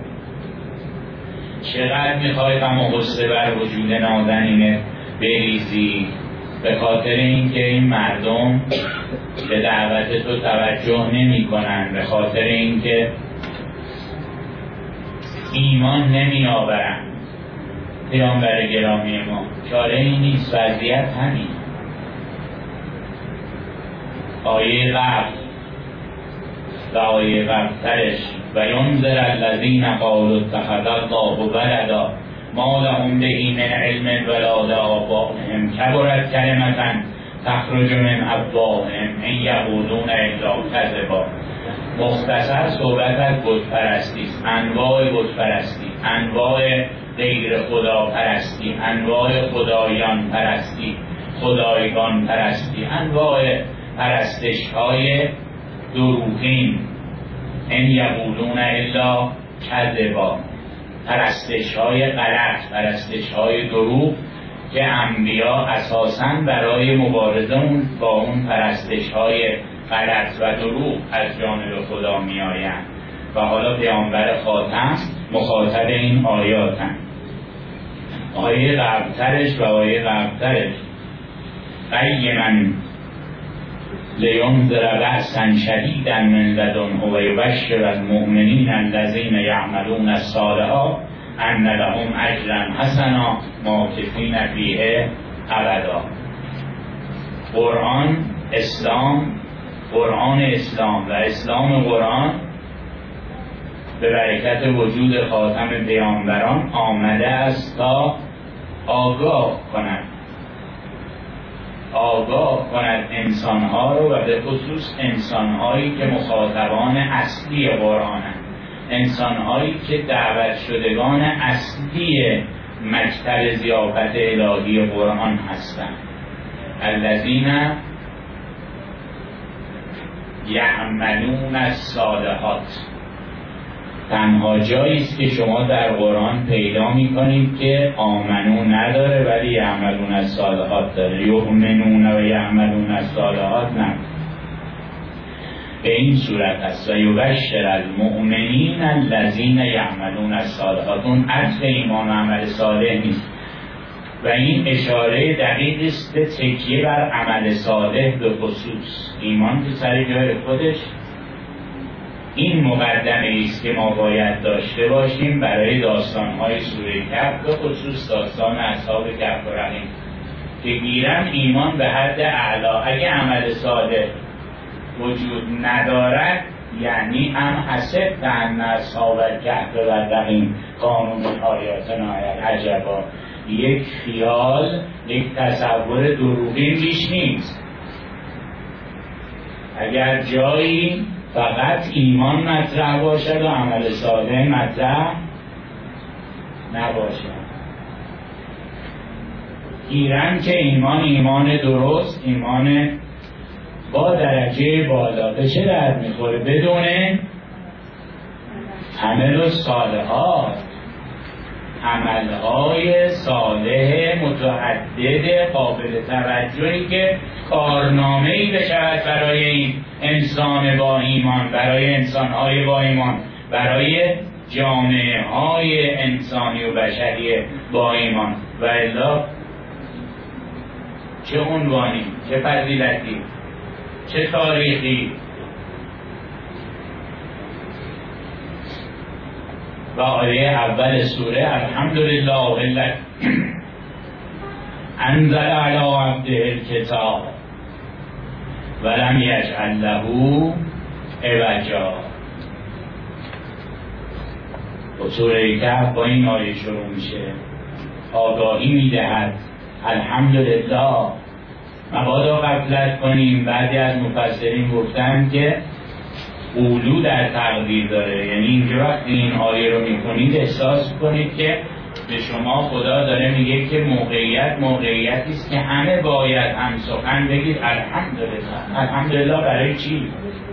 Speaker 1: چقدر میخوای غم و غصه بر وجود نازنینت بریزی به خاطر اینکه این مردم به دعوت تو توجه نمی کنن، به خاطر اینکه ایمان نمی آورن. پیامبر گرامی ما، چاره این نیست، وضعیت همین. آیه قبل و آیه قبلترش و ینذر الذین قالوا اتخذ الله ولدا ما لهم به من علم ولا لآبائهم کبرت کلمة تخرج من افواههم ان یقولون الا کذبا. مختصر صحبت از بت‌پرستی است، انواع بت‌پرستی، انواع غیر خدا پرستی، انواع خدایان پرستی، خدایگان پرستی، انواع پرستش های دروغین. ان یقولون الا کذبا، پرستش های غلط، پرستش های دروغ که انبیا اساساً برای مبارزه با اون پرستش های غلط و دروغ از جانب خدا می آیند. و حالا پیامبر خاتم مخاطب این آیاتن. آیه قبلترش و آیه قبلترش قیما لینذر بأسا شدیدا من لدنه و یبشر المؤمنین الذین یعملون الصالحات ان لهم اجرا حسنا ماکثین فیه ابدا. قرآن اسلام، قرآن اسلام و اسلام قرآن به برکت وجود خاتم پیامبران آمده است تا آگاه کند آگاه کند انسانها رو، و به خصوص انسانهایی که مخاطبان اصلی قرآنند، انسانهایی که دعوت شدگان اصلی مکتب ضیافت الهی قرآن هستند. الذین یعملون الصالحات. تنها جایی است که شما در قرآن پیدا می‌کنید که آمنو نداره ولی یعملون الصالحات داره. یؤمنون و یعملون الصالحات نه. به این صورت است و یبشر المؤمنین الذین یعملون الصالحات. اون عطف ایمان و عمل صالح نیست و این اشاره دقیق است به تکیه بر عمل صالح به خصوص. ایمان که سر جای خودش، این مقدمه است که ما باید داشته باشیم برای داستان‌های سوره کهف، به خصوص داستان اصحاب کهف و رقیم، که گیرن ایمان به حد اعلی. اگه عمل صالح وجود ندارد یعنی ام حسبت ان اصحاب کهف و رقیم کانوا من آیاتنا عجبا. یک خیال، یک تصور دروغین بیش نیست. اگر جایی فقط ایمان مطرح باشد و عمل صالح مطرح نباشد، گیرن که ایمان درست، ایمان با درجه بالا به چه درد میخوره؟ بدون عمل الصالحات، عملهای صالح متعدد قابل توجهی که کارنامه‌ای بشود برای این انسان با ایمان، برای انسان‌های با ایمان، برای جامعه‌های انسانی و بشری با ایمان. و الا چه عنوانی، چه فضیلتی، چه تاریخی. و آیه اول سوره الحمدلله الذی انزل علی عبده الکتاب ولم یجعل له عوجا. و سوره کهف با این آیه شروع میشه، آگاهی میدهد الحمدلله. مبادا غفلت کنیم، بعضی از مفسرین گفتن که قولو در تقدیر داره، یعنی اینجا وقتی این آیه رو میکنید احساس کنید که به شما خدا داره میگه که موقعیتی است که همه باید هم سخن بگید الحمدلله. الحمدلله برای چی؟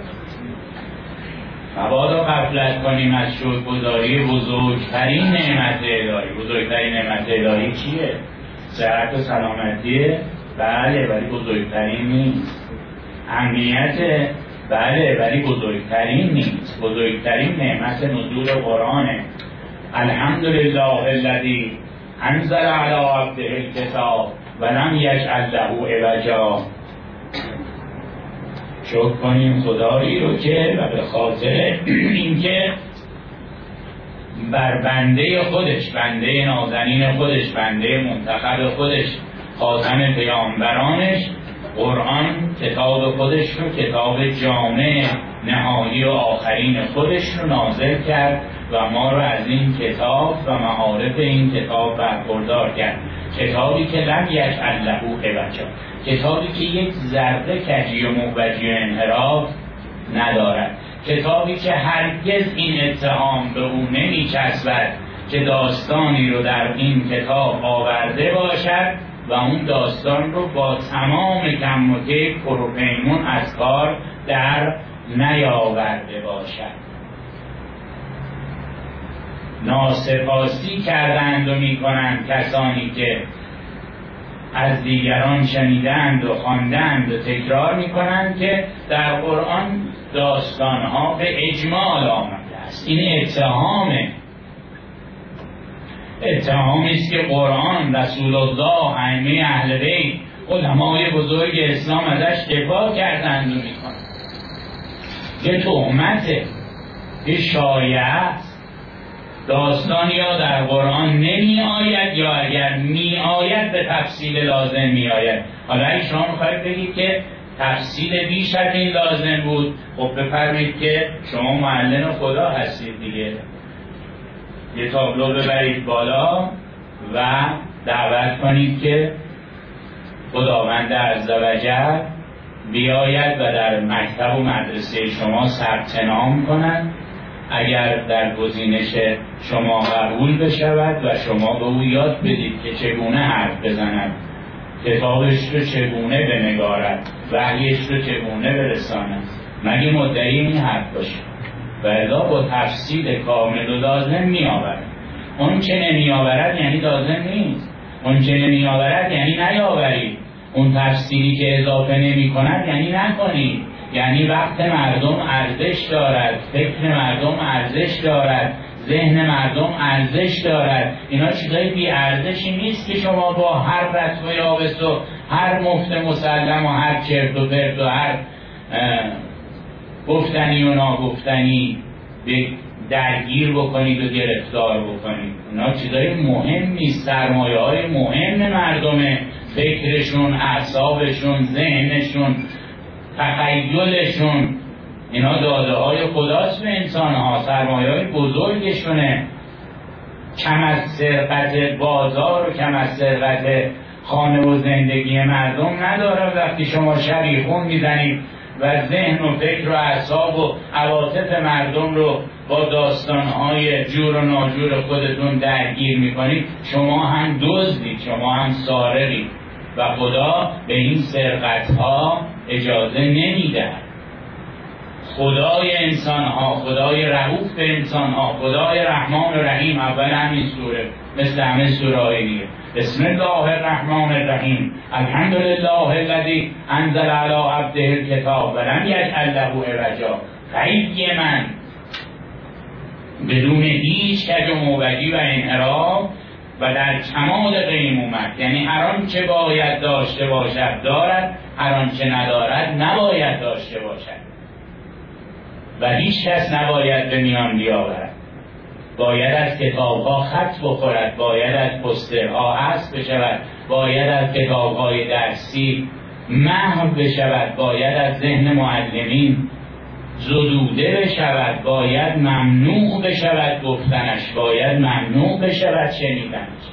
Speaker 1: مبادا غفلت کنیم از شکرگزاری بزرگترین نعمت الهی. بزرگترین نعمت الهی چیه؟ صحت و سلامتیه؟ بله، ولی بزرگترین نیست. امنیت؟ بله، ولی بزرگترین نیست. بزرگترین نعمت نزول قرآنه. الحمدلله الذی انزل علی عبده الکتاب ولم یجعل له عوجا. شکر کنیم خدایی رو که و به خاطر اینکه بر بنده خودش، بنده نازنین خودش، بنده منتخب خودش، خاتم پیامبرانش، قرآن کتاب خودش رو، کتاب جامع نهایی و آخرین خودش رو نازل کرد و ما رو از این کتاب و معارف این کتاب برخوردار کرد. کتابی که لم یجعل له عوجا، کتابی که یک ذره کجی و معوجی و انحراف ندارد، کتابی که هرگز این اتهام به او نمی‌چسبد که داستانی رو در این کتاب آورده باشد و اون داستان رو با تمام کم و کیف پروپیمون از کار در نیاورده باشد. ناسپاسی کردند و میکنند کسانی که از دیگران شنیدند و خواندند و تکرار میکنند که در قرآن داستانها به اجمال آمده است. این اتهامی است که قرآن، رسول الله، ائمه اهل بیت، علمای بزرگ اسلام ازش دفاع کردند و میکنند. یه تهمته، یه شایعه است. داستانی یا در قرآن نمی آید یا اگر می آید به تفصیل لازم می آید. حالا اگه شما میخواید بگید که تفصیل بیش از این لازم بود، خب بفرمایید که شما معلم خدا هستید دیگه. یه تابلو ببرید بالا و دعوت کنید که خداوند عزوجل بیاید و در مکتب و مدرسه شما ثبت نام کند، اگر در گزینش شما قبول بشود و شما به او یاد بدید که چگونه حرف بزند، کتابش رو چگونه بنگارد، وحیش رو چگونه برساند، مگه مدعی این حرف باشه؟ و الا با تفصیل کامل و لازم میآورد. اون چه نمیآورد یعنی لازم نیست، اون چه نمیآورد یعنی نیاورید، اون تفصیلی که اضافه نمی کند یعنی نکنید. یعنی وقت مردم ارزش دارد، فکر مردم ارزش دارد، ذهن مردم ارزش دارد. اینا چیزای بی ارزشی نیست که شما با هر رسم و یابس و هر مفت مسلم و هر چرت و پرت و هر گفتنی و ناگفتنی درگیر بکنید و گرفتار بکنید. اینا چیزای مهم نیست، سرمایه های مهم مردمه، فکرشون، اعصابشون، ذهنشون، تخیلشون. اینا داده های خداست به انسان ها، سرمایه های بزرگشونه. کم از سرقت بازار و کم از سرقت خانه و زندگی مردم نداره وقتی شما شبیخون میزنید و ذهن و فکر و اعصاب و عواطف مردم رو با داستانهای جور و ناجور خودتون درگیر میکنید. شما هم دزدید، شما هم سارقید و خدا به این سرقتها اجازه نمیده. خدای انسانها، خدای رؤوف به انسانها، خدای رحمان و رحیم. اول همین سوره مثل همه سوره دیگه، بسم الله الرحمن الرحیم، الحمد لله الذی انزل علی عبده الکتاب ولم یجعل له عوجا، قیما، بدون هیچ کج و موجی و انحراف و در کمال قیمومت. یعنی هر آنچه باید داشته باشد دارد، هر آنچه ندارد نباید داشته باشد و هیچ کس نباید به میان بیاورد. باید از کتابها خط بخورد، باید از پوسترها حذف بشود، باید از کتابهای درسی محو بشود، باید از ذهن معلمین زدوده بشود، باید ممنوع بشود گفتنش، باید ممنوع بشود شنیدنش.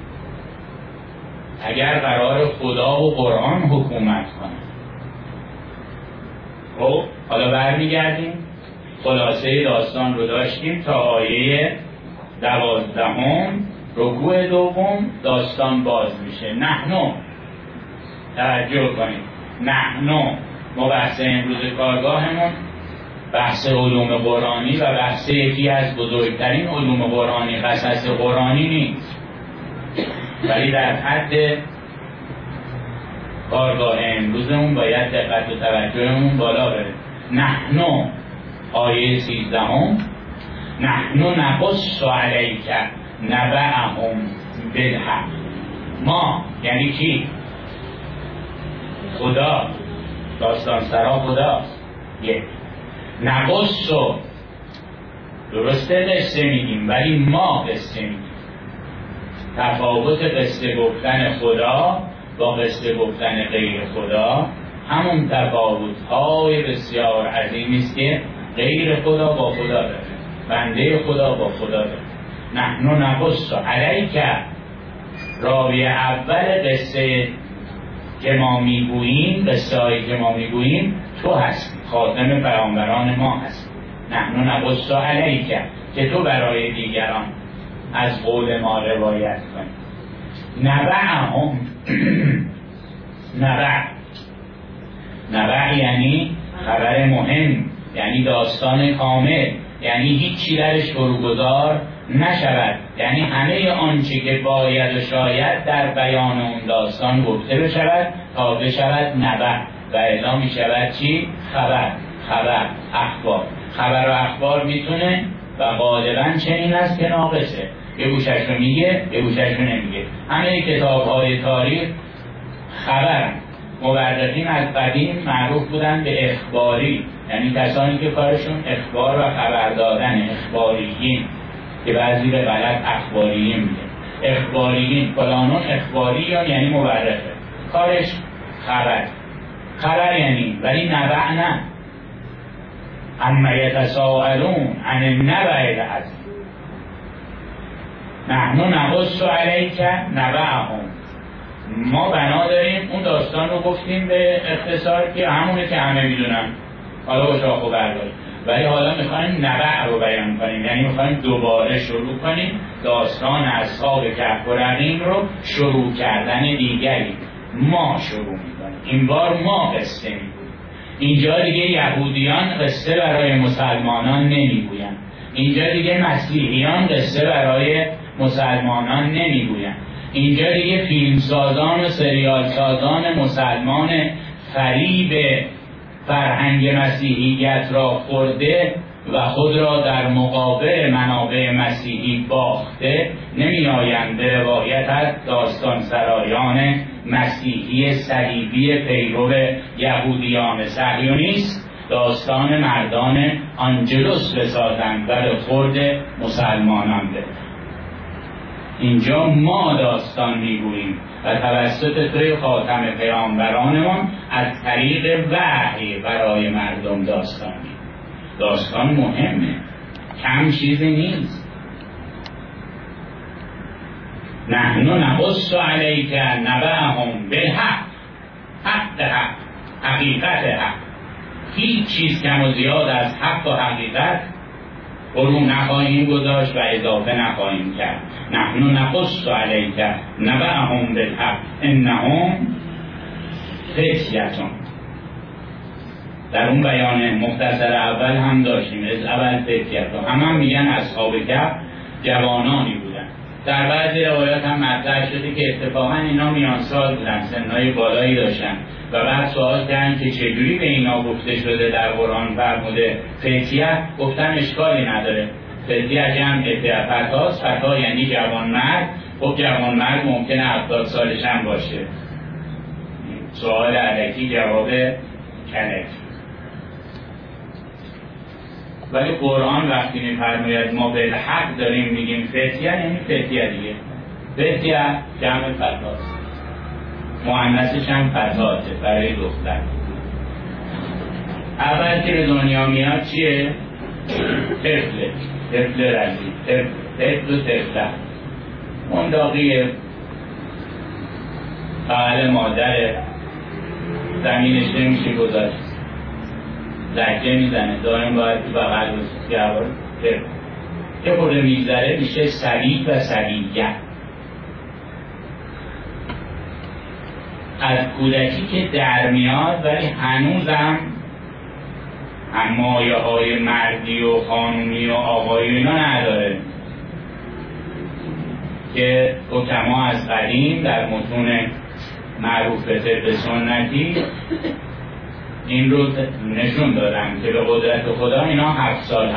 Speaker 1: اگر قرار خدا و قرآن حکومت کنه. خب حالا برمیگردیم، خلاصه داستان رو داشتیم تا آیه 12 رکوع دوم داستان باز میشه. نحنو، توجه کنید، نحنو ما بحث امروز کارگاهمون بحث علوم قرآنی و بحث یکی از بزرگترین علوم قرآنی قصص قرآنی نیست، ولی در حد کارگاه امروزمون باید دقت و توجهمون بالا بره. نحنو آیه 13 نحنو نقص علیک نبأهم بالحق. ما یعنی کی؟ خدا، داستان سرا خداست. یک نقص درسته قصه میگیم ولی ما قصه میگیم. تفاوت قصه گفتن خدا با قصه گفتن غیر خدا همون تفاوت‌های بسیار عظیمی است که غیر خدا با خدا داره، بنده خدا با خدا داره. نحنو نقص علیک، راوی اول قصه که ما میگوییم، قصه هایی که ما میگوییم تو هستی، خاتم پیامبران ما هستی. نحنو نقص علیک، که تو برای دیگران از قول ما روایت کنی. نبأهم نبأ یعنی خبر مهم، یعنی داستان کامل، یعنی هیچی درش فروگذار نشود، یعنی همه آنچه که باید و شاید در بیان اون داستان گفته بشود تا بشود نبأ و الا می شود چی؟ خبر اخبار. خبر و اخبار میتونه و غالبا چنین است که ناقصه، یه گوشش رو میگه یه گوشش رو نمیگه. همه کتاب های تاریخ خبر. مورخین از قدیم معروف بودن به اخباری، یعنی کسانی که کارشون اخبار و خبر دادن، اخباریین، که بعضی به غلط اخباریین میگه. اخباریین، فلانون اخباریین یعنی مورخه، کارش خبر یعنی، ولی نبأ نه. اما یتساءلون عن النبأ العظیم. نحنو نقص علیک نبأهم. ما بنا داریم اون داستان رو گفتیم به اختصار که همونه که همه میدونن، حالا با شاخ و برگاش، ولی حالا میخوایم نبع رو بیان کنیم، یعنی میخوایم دوباره شروع کنیم داستان اصحاب کهف و رقیم رو شروع کردن دیگری. ما شروع میکنیم، این بار ما قصه میگوییم. اینجا دیگه یهودیان قصه برای مسلمانان نمیگویند، اینجا دیگه مسیحیان قصه برای مسلمانان نمیگویند، اینجا دیگه فیلمسازان و سریال سازان مسلمان فریب فرهنگ مسیحیت را خورده و خود را در مقابل منابع مسیحی باخته نمی آیند به روایت از داستان سرایان مسیحی صلیبی پیرو یهودیان صهیونیست داستان مردان آنجلوس بسازند و به خورد مسلمانان بده. اینجا ما داستان میگوییم و توسط توی خاتم پیامبرانمان از طریق وحی برای مردم داستان میگوییم. داستان مهمه، کم چیزی نیست. نحن نقص علیک نبأهم بالحق، حق، حقیقت حق. هیچ چیز کم و زیاد از حق و حقیقت فرو نخواهیم گذاشت و اضافه نخواهیم کرد. نحن نقص علیک نبأهم بالحق انهم فتیة. در اون بیان مختصر اول هم داشتیم، از اول فتیة هم میگن اصحاب کهف جوانانی بودن. در بعضی روایات هم مطرح شده که اتفاقا اینا میانسال بودن، سنهای بالایی داشتن و بعد سوال کردن که چجوری به اینا گفته شده در قرآن فرموده فتیه. گفتن اشکالی نداره، فتیه جمع فتاست، فتا یعنی جوانمرد. خب جوانمرد ممکنه 70 سالش هم باشه. سوال الکی جواب کنک. ولی قرآن وقتی می‌فرماید ما بالحق داریم میگیم فتیه، یعنی فتیه دیگه. فتیه جمع فتاست، مؤنثش هم فتاته برای دختر. اول که به دنیا میاد چیه؟ طفل رضی، طفل و طفله. اون داغیه بغل مادر، زمینش نمیشه گذاشت، زجه میزنه، دائم باید تو بغل گوار که خورده میگذره میشه سبی و سبیه. از کودکی که در میاد ولی هنوزم مایه های مردی و خانومی و آقایی اینا نداره که حکما از قدیم در متون معروف به سنتی این رو نشون دادن که به قدرت خدا اینا 7 سال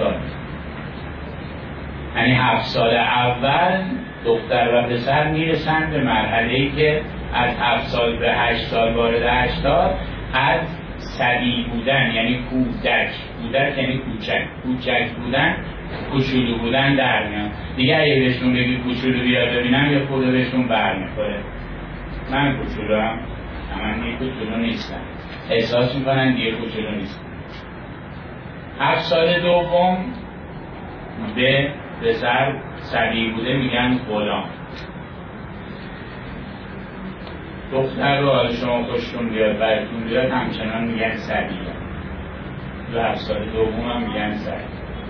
Speaker 1: یعنی 7 سال اول دختر و پسر میرسن به مرحله‌ای که از 7 سال به 8 سال وارد 80 از صبی بودن یعنی کودک یعنی کوچک بودن، کوچولو بودن در میاد. دیگه اگه بهشون بگی کوچولو بیا ببینم یه خورده بهشون برمیخوره. من کوچولو هم من کوچولو نیستم، احساس میکنن دیگه کوچولو نیستم. 7 سال دوم به پسر صبی بوده میگن غلام. دختر رو حالا شما خوشتون بیاد براتون بیاد همچنان میگن صبی. دو 7 سال دوم هم میگن صبی.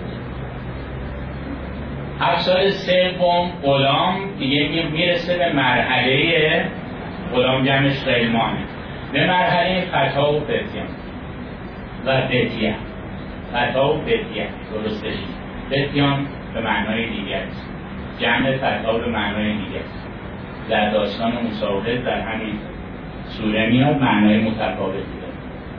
Speaker 1: 7 سال سوم غلام دیگه میرسه به مرحله غلام جمعش غلمانه، به مرحله فتا و فتیه و فتیه. فتا و فتیه درستش فتیان به معنای دیگر است، جمع فتا به معنای دیگر است. در داستان مسابقه در همین سوره میاد معنای متفاوتی داره.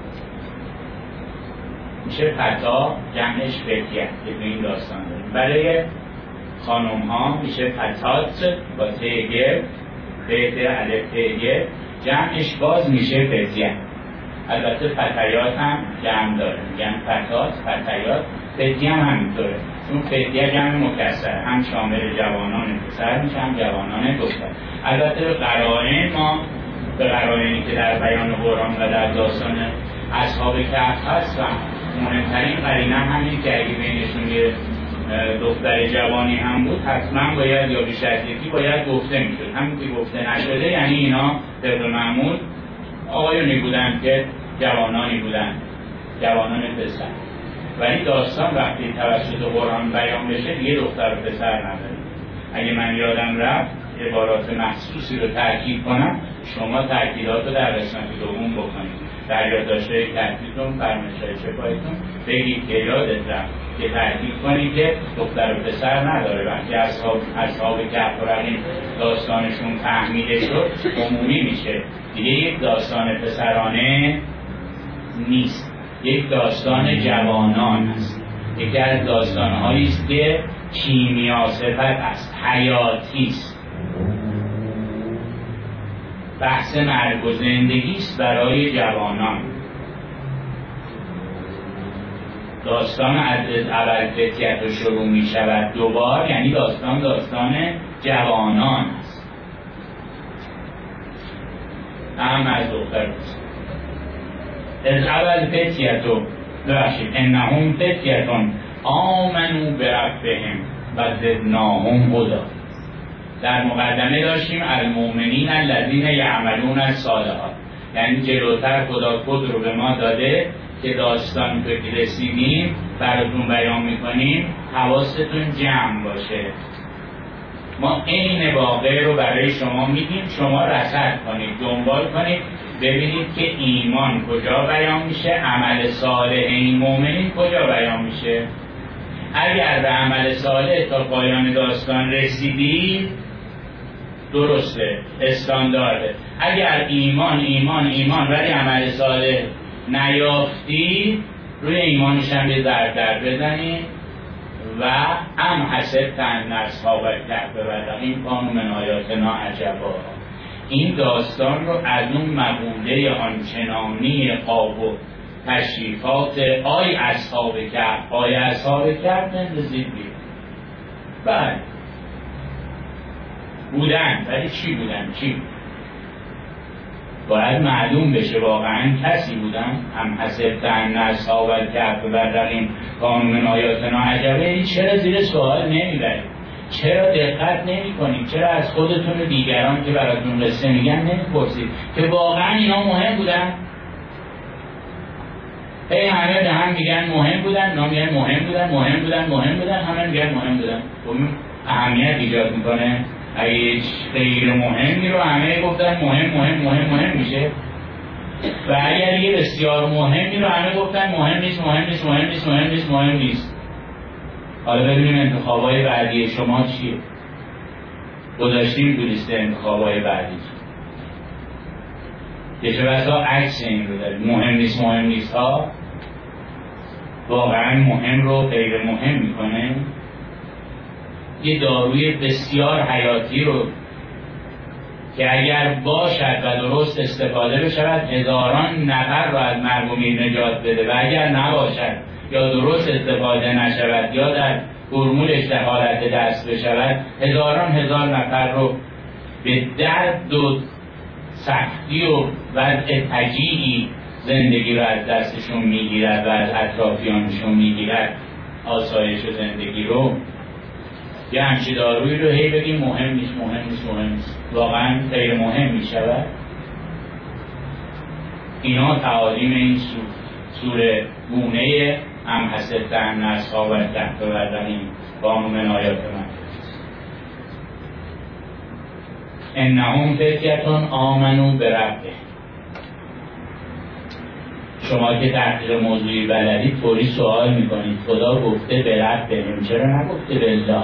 Speaker 1: میشه فتا جمعش فتیه که تو این داستان داریم. برای خانم ها میشه فتات با تیگر بیت الف تیگر، جمعش باز میشه فتیه. البته فتیات هم جمع داره، میگن فتات، فتیات. فتیه هم همینطوره، چون فتیه جمع مکسر، هم شامل جوانان پسر میشه هم جوانان دختر. البته به قرائن ما، به قرائنی که در بیان قرآن و در داستان اصحاب کهف هست و مهمترین قرینه همین که اگه بینشون یه دختر جوانی هم بود حتما باید یا به شدیدی باید گفته میشد. همون که گفته نشده یعنی اینا طبق معمول آقایونی بودن که جوانانی بودن، جوانان پسر. ولی داستان وقتی توسط قرآن بیان بشه دیگه دختر و پسر نداره. اگه من یادم رفت عبارات مخصوصی رو تأکید کنم، شما تأکیدات رو در قسمت دوم بکنید. در یادداشت‌های کتبیتون، فرمایش‌های شفاییتون بگید که یادت رفت که تأکید کنید که دختر و پسر نداره. وقتی اصحاب کهف و رقیم داستانشون فهمیده شد عمومی میشه دیگه، یک داستان پسرانه نیست، یک داستان جوانان است. یکی از داستان‌هایی است که کیمیا صفت است، حیاتی است. بحث مرگ و زندگی است برای جوانان. داستان از اول فتیت رو شروع می شود دوبار، یعنی داستان جوانان است، هم از دختر است. از اول فتیت رو ببخشید انهم فتیتون آمنو بربهم و زدناهم هدی. در مقدمه داشتیم المؤمنین الذین یعملون الصالحات، یعنی جلوتر خدا کد رو به ما داده که داستان که رسیدیم براتون بیان میکنیم حواستون جمع باشه. ما عین واقع رو برای شما میگیم، شما رصد کنید، دنبال کنید، ببینید که ایمان کجا بیان میشه، عمل صالح این مؤمنین کجا بیان میشه. اگر به عمل صالح تا پایان داستان رسیدید درسته، استاندارده. اگر ایمان ولی عمل صالح نیافتید، روی ایمانش هم یه ضرب بزنید و ام حسبت ان اصحاب الکهف والرقیم کانوا من آیاتنا عجبا. این داستان رو از اون مقوله آنچنانی قاب و تشریفات آی اصحاب کهف بندازید بیرون. بله بودن، ولی چی بودن؟ باید معلوم بشه واقعا کسی بودن. هم حسبت ان اصحاب الکهف والرقیم کانوا من آیاتنا عجبا. چرا زیر سوال نمیبرید؟ چرا دقت نمی‌کنید؟ چرا از خودتون و دیگران که براتون قصه میگن نمی‌پرسید که واقعا اینا مهم بودن؟ همه به هم میگن مهم بودن، اینا میگن مهم بودن، همه میگن مهم بودن. اون اهمیت ایجاد میکنه. اگه غیر مهمی رو همه گفتن مهم میشه، و اگر یه بسیار مهمی رو همه گفتن مهم نیست. حالا ببینیم انتخابای بعدی شما چیه؟ گذاشتیم تو لیست انتخابای بعدی یه چه بسا عکس این رو داریم. مهم نیست ها واقعا مهم رو غیر مهم میکنه. یه داروی بسیار حیاتی رو که اگر باشد و درست استفاده بشود هزاران نفر رو از مرگ و میر نجات بده، و اگر نباشد یا درست استفاده نشود یا در فرمولش دخالت دست بشود هزار نفر رو به درد و سختی و وضع فجیعی زندگی رو از دستشون میگیرد و از اطرافیانشون میگیرد آسایش زندگی رو. یه همچی دارویی رو هی بگیم مهم نیست واقعا غیر مهم میشود. اینا تعالیم این سوره گونه ام حسبت ان اصحاب الکهف والرقیم کانوا من آیاتنا انهم فتیة آمنوا بربهم. شما که تحقیق موضوعی بلدید فوری سوال میکنید خدا گفته بربهم چرا نگفته بالله؟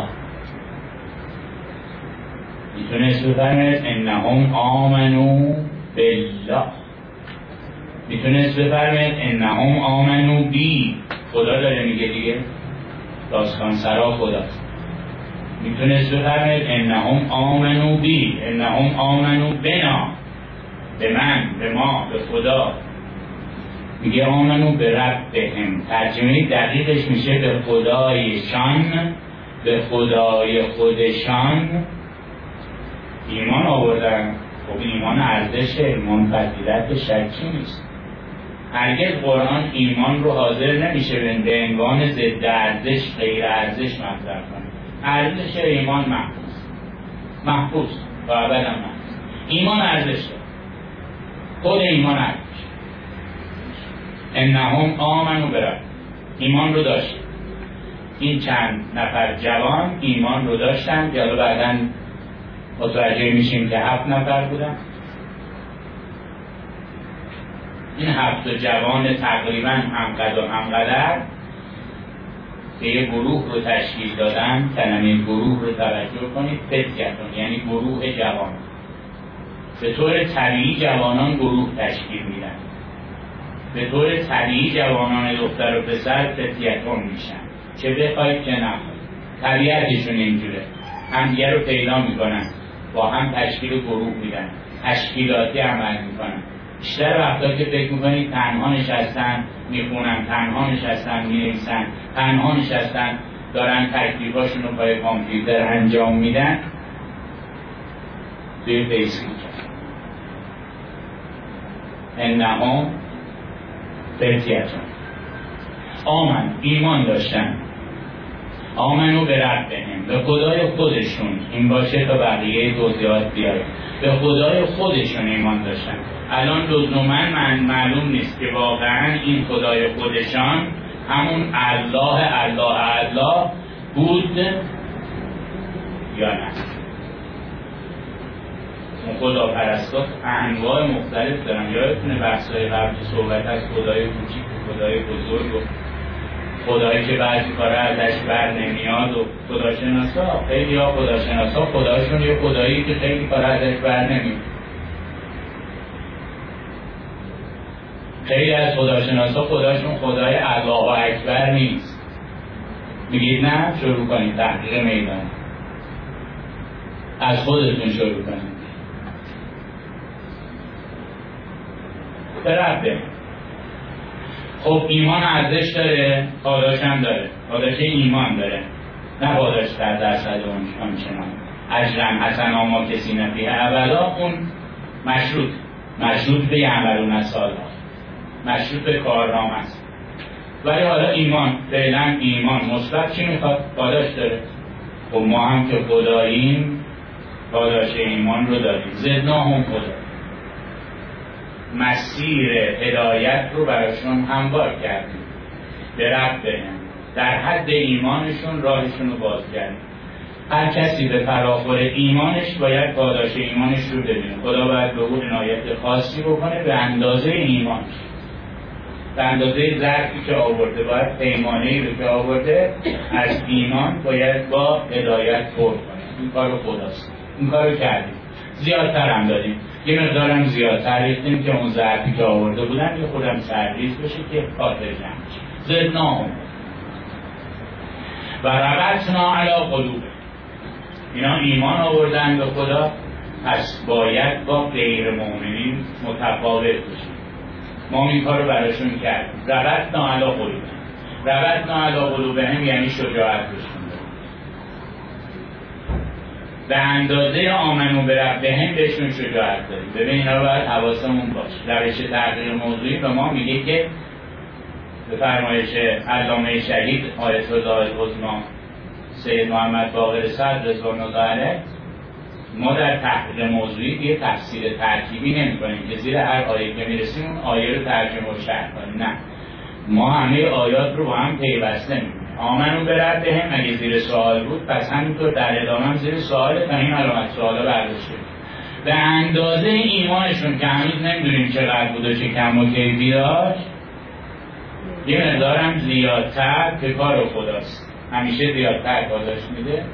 Speaker 1: میتونست بفرمید انهم آمنوا بالله، میتونست بفرمید انهم آمنوا بی، خدا داره میگه دیگه، داستان سرا خداست. میتونست بفرمید انهم آمنوا بی، انهم آمنوا بنا، به من، به ما، به خدا. میگه آمنوا بربهم، ترجمه دقیقش میشه به خدایشان، به خدای خودشان ایمان آوردن. خب ایمان ارزشه، ایمان فضیلت شکی نیست. هرگز قرآن ایمان رو حاضر نمیشه به عنوان ضد ارزش، غیر ارزش مطرح کنه. ارزش ایمان محفوظ و ابدا محفوظ. ایمان ارزش داره، خود ایمان ارزش. انهم آمنوا برب، ایمان رو داشت. این چند نفر جوان ایمان رو داشتن که حالا بعداً متوجه میشیم که 7 نفر بودن. این 7 جوان تقریبا همقدر و همقدر که یه گروه رو تشکیل دادن. کلمه گروه رو توجه کنید، فتیتون یعنی گروه جوان. به طور طبیعی جوانان گروه تشکیل میدن، به طور طبیعی جوانان دختر و پسر فتیتون میشن، چه بخواید چه نخواید، طبیعتشون اینجوره. همدیگه رو پیدا میکنن، با هم تشکیل گروه میدن، تشکیلاتی عمل میکنن. بیشتر وقتا که فکر میکنید تنها نشستن میخونن، تنها نشستن مینویسن، تنها نشستن دارن تکلیفاشون رو پای کامپیوتر انجام میدن، توی فیسبوک. انهم فتیتون آمن، ایمان داشتن. آمنو به ربهم، به خدای خودشون. این باشه تا بقیه توضیحات بیاره. به خدای خودشون ایمان داشتن. الان لزوما معلوم نیست که واقعا این خدای خودشان همون الله بود یا نه. خدا پرستات انواع مختلف دارن. یادتونه بحث‌های قبل صحبت از خدای کوچیک و خدای بزرگ و خدایی که بعضی کارا ازش بر نمیاد و خداشناسا. خیلی ها خداشناسا خداشون یه خدایی که خیلی کارا ازش بر نمیاد. خیلی از خداشناسا خداشون خدای الله اکبر نیست. میگید نه؟ شروع کنید تحقیق میدان، از خودتون شروع کنید. بربه. خب ایمان ارزش داره، پاداش هم داره. پاداش ایمان داره، نه پاداش در درصد اون چنان. اجرن حسنا ما کسی نفیه اولا، اون مشروط به عملون سالها، مشروط به کارنامه است. ولی حالا ایمان، فعلا ایمان مثبت چی میخواد؟ پاداش داره. خب ما هم که خداییم پاداش ایمان رو داریم. زدناهم خدا، مسیر هدایت رو براشون هموار کردیم. به ربهم، در حد ایمانشون راهشون رو باز کردیم. هر کسی به فراخور ایمانش باید پاداش ایمانش رو ببینه. خدا باید به او عنایت خاصی بکنه به اندازه ایمانش، به اندازه ظرفی که آورده. باید پیمانه‌ای رو که آورده از ایمان باید با هدایت پر کنه. این کارو خداست، این کارو کردیم. زیادتر هم دادیم، یه مقدارم زیادتر ریختیم که اون ظرفی که آورده بودن یه خودم سرریز بشه که خاطر جمع بشه. زدناهم و ربطنا علی قلوبهم. اینا ایمان آوردن به خدا، پس باید با غیر مؤمنین متفاوت بشیم. ما این کار رو براشون کردیم. ربطنا علی قلوبهم، ربطنا علی قلوبهم یعنی شجاعت بشون. به اندازه آمنو به ربهم بهشون شجاعت داریم. ببین اینا رو باید حواسمون باشه. روش تغییر موضوعی به ما میگه که به فرمایش علامه شهید آیت الله العظمی سید محمد باقر صدر رضوان الله علیه، ما در تحقیق موضوعی یه تفسیر ترکیبی نمی‌کنیم که زیر هر آیه که میرسیم اون آیه رو ترجمه و شرح کنیم. نه، ما همه آیات رو با هم پیوسته می‌کنیم. آمنو به ربهم اگه زیر سوال بود، پس همینطور در ادامه هم زیر سواله تا این علامت سوالا برداشته. به اندازه ایمانشون که هنوز نمیدونیم چقدر بود و چه کم و کیفی داشت، یه مقدارم زیادتر که کار خداست، همیشه زیادتر پاداش میده.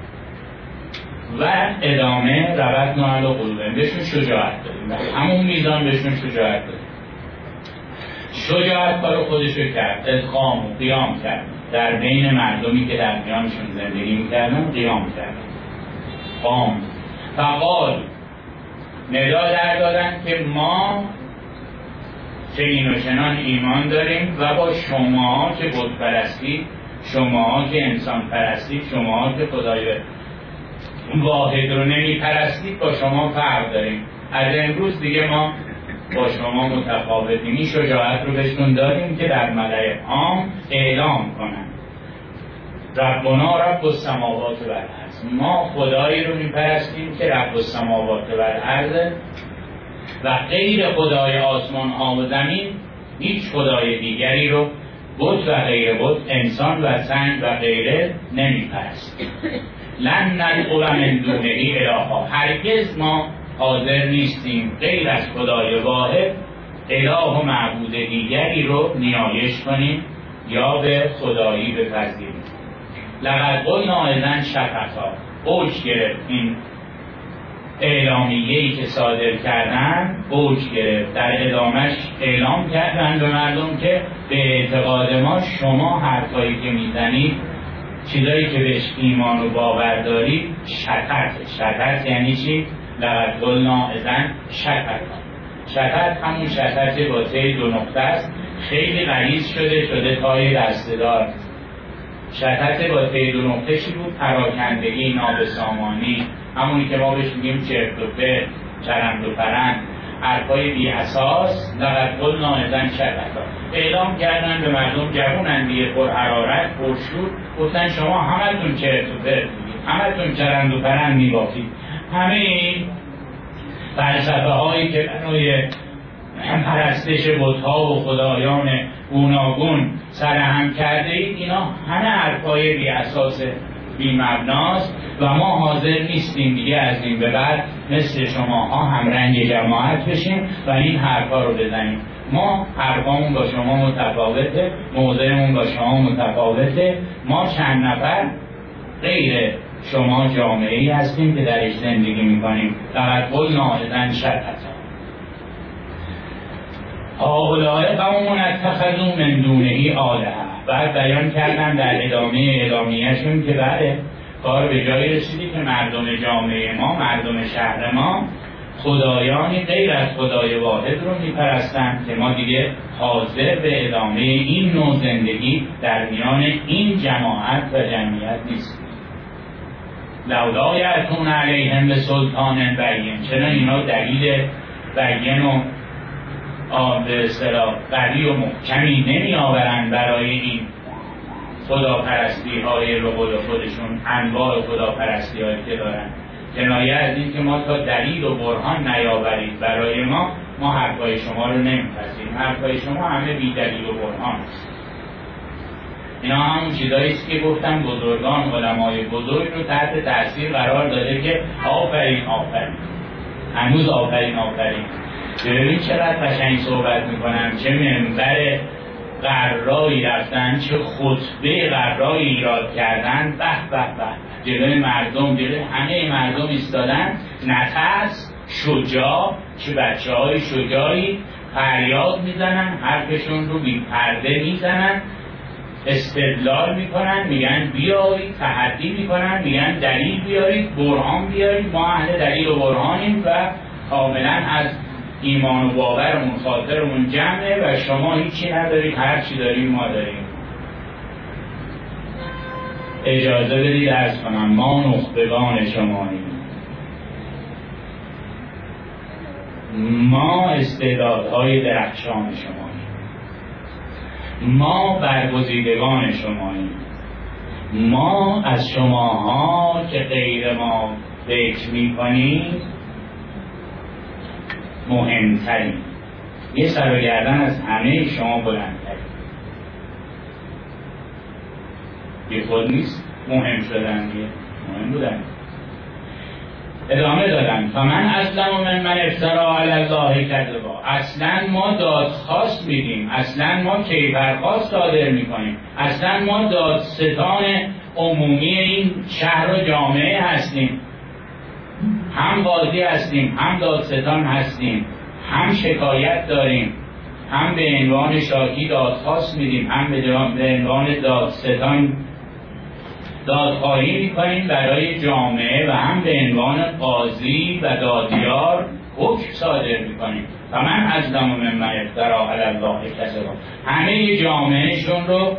Speaker 1: و ادامه ربطنا علی قلوبهم، بهشون شجاعت داریم، همون میزان بهشون شجاعت داریم. شجاعت کار خودشو کرد، ادغام و قیام کرد در بین مردمی که در میانشون زندگی میکردن. قیام کرد، قام فقال، ندا در دادن که ما چنین و چنان ایمان داریم و با شما که بت پرستی، شما که انسان پرستی، شما که خدای واحد رو نمی پرستید، با شما فرق داریم. از امروز دیگه ما با شما متفاوتیم. این شجاعت رو بهشون داریم که در ملأ عام اعلام کنن ربنا رب السماوات و الارض، ما خدایی رو میپرستیم که رب السماوات و الارض و غیر خدای آسمان ها و زمین هیچ خدای دیگری رو بت و غیر بت، انسان و سنگ و غیره نمیپرستیم. لن ندعو من دونه الها، هرگز ما حاضر نیستیم غیر از خدای واحد اله و معبود دیگری رو نیایش کنیم یا به خدایی بپذیریم. لقد قلنا اذن شططا، اوج گرفت این اعلامیه‌ای که صادر کردن، اوج گرفت. در ادامش اعلام کردن به مردم که به اعتقاد ما شما حرفایی که میزنید، چیزایی که بهش ایمان و باور دارید شطط یعنی چی؟ لقد قلنا اذن شططا. شطط همون شطط با ته 2 نقطه است، خیلی غلیظ شده تای دسته‌دار. شطط با ته 2 نقطه چی بود؟ پراکندگی، نابسامانی، همونی که ما بهش میگیم چرت و پرت، چرند و پرند، حرفای بی اساس. لقد قلنا اذن شططا، اعلام کردن به مردم جوونندی پر حرارت پرشور، گفتن شما همتون چرت و پرت میگید، همتون چرند و پرند میبافید، همه این فلسفه هایی که بنای پرستش بت‌ها و خدایان گوناگون سرهم کرده اید، اینا همه حرفای بی اساس، بی مبناست و ما حاضر نیستیم دیگه از این به بعد مثل شماها هم رنگ جماعت بشیم و این حرفا رو بزنیم. ما حرفامون با شما متفاوته، موضعمون با شما متفاوته، ما چند نفر غیر شما جامعه‌ای هستیم که درش زندگی می‌کنیم. لقد قلنا اذن شططا هؤلاء قوم اتخذوا من دونه آلهة. بعد بیان کردن در ادامه اعلامیه‌شون که بله کار به جایی رسیدی که مردم جامعه ما، مردم شهر ما خدایانی غیر از خدای واحد رو میپرستن که ما دیگه حاضر به ادامه این نوع زندگی در میان این جماعت و جمعیت نیستیم. لولا یأتون علیهم بسلطان بین، چرا اینا دلیل بین و به اصطلاح قوی و محکمی نمی آورند برای این خداپرستی های رو خودشون، انواع خداپرستی هایی که دارن. کنایه از این که ما تا دلیل و برهان نیاورید برای ما حرفای شما رو نمیپذیریم. حرفای شما همه بی دلیل و برهان است. اینا همون چیزایی است که گفتم بزرگان، علمای بزرگ رو تحت تاثیر قرار داده که آفرین هنوز آفرین. ببین چقدر قشنگ صحبت میکنن، چه منبر قرایی رفتن، چه خطبه قرایی ایراد کردن، به جلوی مردم، جلوی همه مردم ایستادن، نفس شجاع، چه بچه های شجاعی فریاد میزنن، حرفشون رو بی پرده میزنن، استدلال میکنن، میگن بیایید، تحدی میکنن، میگن دلیل بیارید، برهان بیارید، ما اهل دلیل و برهانیم و کاملا از ایمان و باورمون خاطرمون جمعه و شما هیچی ندارید، هر چی داریم ما داریم. اجازه بدید عرض کنم ما نخبگان شماییم، ما استعدادهای درخشان شماییم، ما برگزیدگان شماییم، ما از شماها که غیر ما فکر میکنید مهمترین، یه سر و گردن از همه شما بلندترین. یه خود نیست مهم شدن، دیگه مهم بودن. ادامه دادن فمن اظلم ممن افتری علی الله کذبا. اصلا ما دادخواست میدیم، اصلا ما کیفرخواست صادر میکنیم، اصلا ما دادستان عمومی این شهر و جامعه هستیم، هم قاضی هستیم، هم دادستان هستیم، هم شکایت داریم، هم به عنوان شاکی دادخواست میدیم، هم به عنوان دادستان دادخواهی میکنیم برای جامعه و هم به عنوان قاضی و دادیار حکم صادر میکنیم. و من اظلم ممن افتری علی الله کذبا. همه جامعهشون رو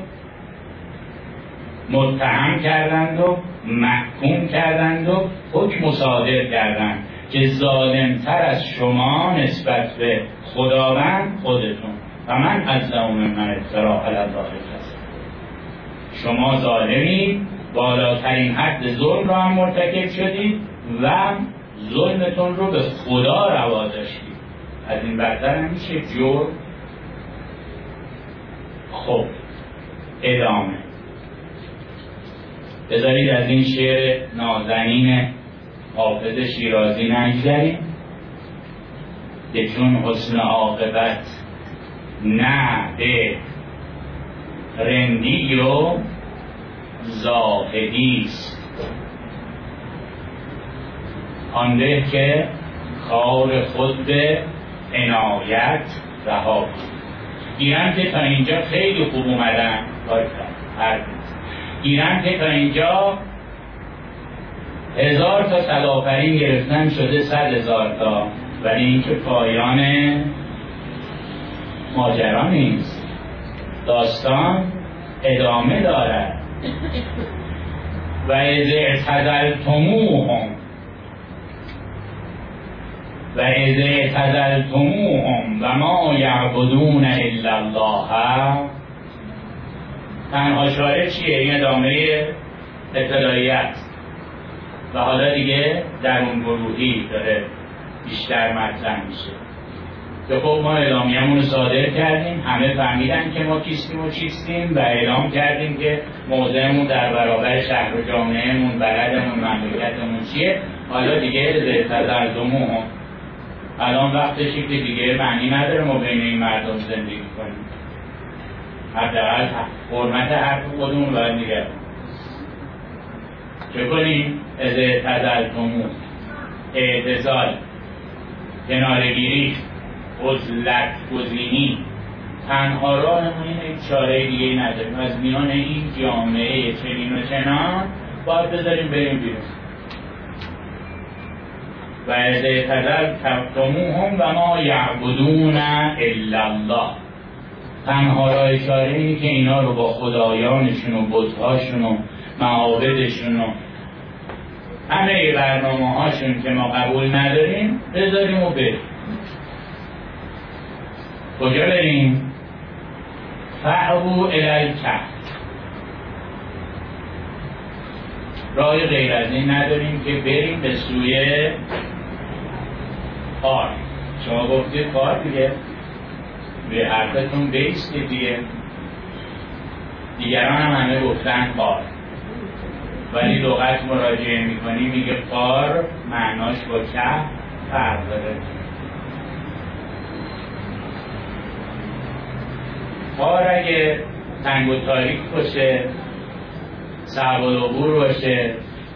Speaker 1: متهم کردند و محکوم کردند و حکم صادر کردند که ظالمتر از شما نسبت به خداوند خودتون. و من اظلم ممن افتری علی الله کذب. شما ظالمید، بالاترین حد ظلم را هم مرتکب شدید و ظلمتون رو به خدا روا داشتید. از این بدتر نمیشه جرم. خب ادامه بذارید از این شعر نازنین حافظ شیرازی نگذریم که چون حسن عاقبت نه به رندی و زاهدیست، آن به که کار خود به عنایت رها کنید. گیرم که تا اینجا خیلی خوب اومدن، گیرم که تا اینجا 1000 تا سلافرین گرفتن شده 100,000 تا، ولی اینکه پایان ماجرا نیست، داستان ادامه دارد. و اذ اعتزلتموهم و ما یعبدون الا الله. تنها شارع چیه؟ این ادامه ابتدایی است و حالا دیگه درون گروهی داره بیشتر مطرح میشه که خب ما اعلامیه‌مون رو صادر کردیم، همه فهمیدن که ما کیستیم و چیستیم و اعلام کردیم که موضعمون در برابر شهر و جامعهمون، بلدمون، مملکتمون چیه. حالا دیگه زرتزرزمون الان وقتشی که دیگه معنی نداره ما بین این مردم زندگی کنیم. حداقل حرمت حرف خودمون باید نگه چه کنیم؟ از اعتزلتموه، اعتزال، کنارگیری، عزلت گزینی، تنها راهمون اینه، چاره دیگه نداریم. از میان این جامعه چنین و چنان باید بذاریم بریم بیرون. و از اعتزلتموهم و ما یعبدون الا الله. تنها راه چاره اینه که اینا رو با خدایانشون و بت‌هاشون و معابدشون و همه برنامه هاشون که ما قبول نداریم بذاریم و بریم. کجا بریم؟ فعبو الالکهف. راه غیر از این نداریم که بریم به سوی پارک. شما گفتید پارک دیگه، به حرفتون بیستید دیگران هم همه گفتن پار، ولی لغت مراجعه میکنی میگه پار معناش با کف فرق داره. پار اگه تنگ و تاریک باشه، صعب العبور باشه،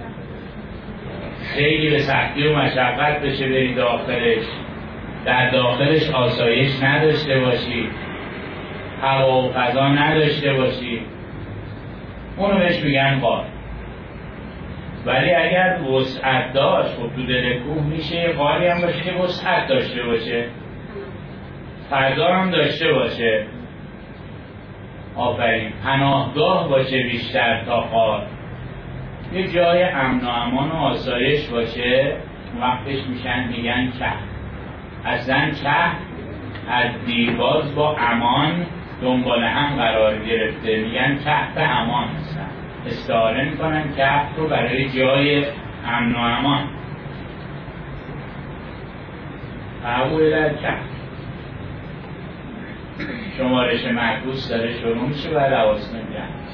Speaker 1: خیلی به سختی و مشقت بشه بری داخلش، در داخلش آسایش نداشته باشی، هوا و فضا نداشته باشی، اونو بهش میگن غار. ولی اگر وسعت داشت، خب تو دل کوه میشه غاری هم باشه که وسعت داشته باشه، فضا هم داشته باشه، آفرین، پناهگاه باشه بیشتر تا غار، یه جای امن و امان و آسایش باشه، وقتش میگن کهف. اصلا کهف از دیرباز با امان دنبال هم قرار گرفته، میگن کهف امان هستن، استعاره میکنن کهف رو برای جای امن و امان. فعبو الالکهف شمارش معکوس داره شروع میشه و لواسم جمع.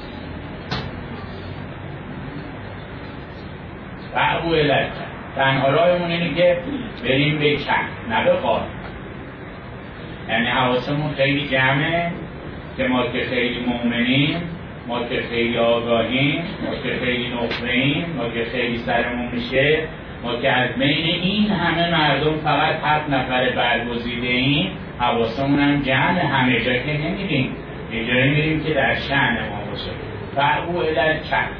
Speaker 1: فعبو الالکهف تنها راهمون اینه که بریم به کهف، نه به غار. یعنی حواسمون خیلی جمعه که ما که خیلی مؤمنیم، ما که خیلی آگاهیم، ما که خیلی نخبه‌ایم، ما که خیلی سرمون میشه، ما که از بین این همه مردم فقط 7 نفر برگزیده ایم، حواسمون هم جمع، همه جا که نمیریم، یه جایی میریم که در شأن ما باشه. فعبو الالکهف.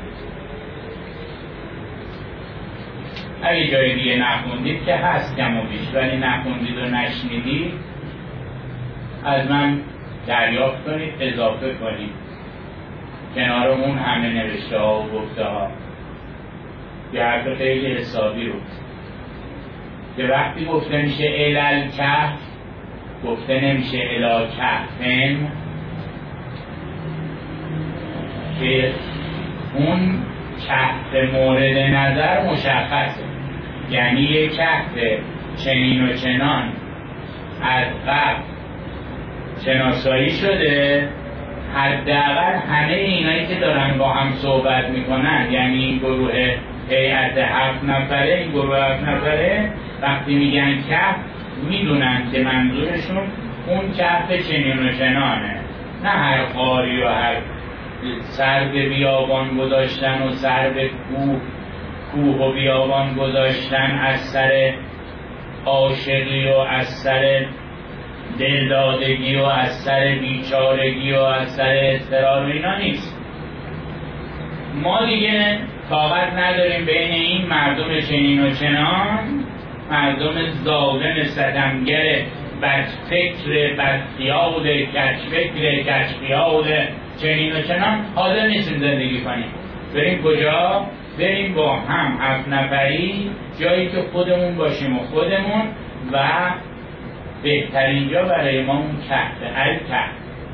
Speaker 1: اگه جای دیگه نخوندید که هست کم و بیش، ولی نخوندید و نشنیدید از من دریافت کنید، اضافه کنید کنار اون همه نوشته ها و گفته ها. یه حرف خیلی حسابی رو که وقتی گفته میشه الالکهف گفته نمیشه الاکهفن، که اون کهف مورد نظر مشخصه، یعنی یک کهف چنین و چنان از قبل شناسایی شده، حداقل همه اینایی که دارن با هم صحبت میکنن، یعنی این گروه هیئت 7 نفره، این گروه 7 نفره وقتی میگن کهف میدونن که منظورشون اون کهف چنین و چنانه، نه هر قاری و هر سر به بیابان گذاشتن و سر به کوه و بیابان گذاشتن از سر عاشقی و از سر دلدادگی و از سر بیچارگی و از سر اضطرار و اینا نیست. ما دیگه طاقت نداریم بین این مردم چنین و چنان، مردم ظالم ستمگر بدفکر بدخیال کجفکر کجخیال چنین و چنان حاضر نیستیم زندگی کنیم. بریم کجا؟ بریم با هم 7 نفری جایی که خودمون باشیم و خودمون، و بهترین جا برای ما اون کهف الکهف.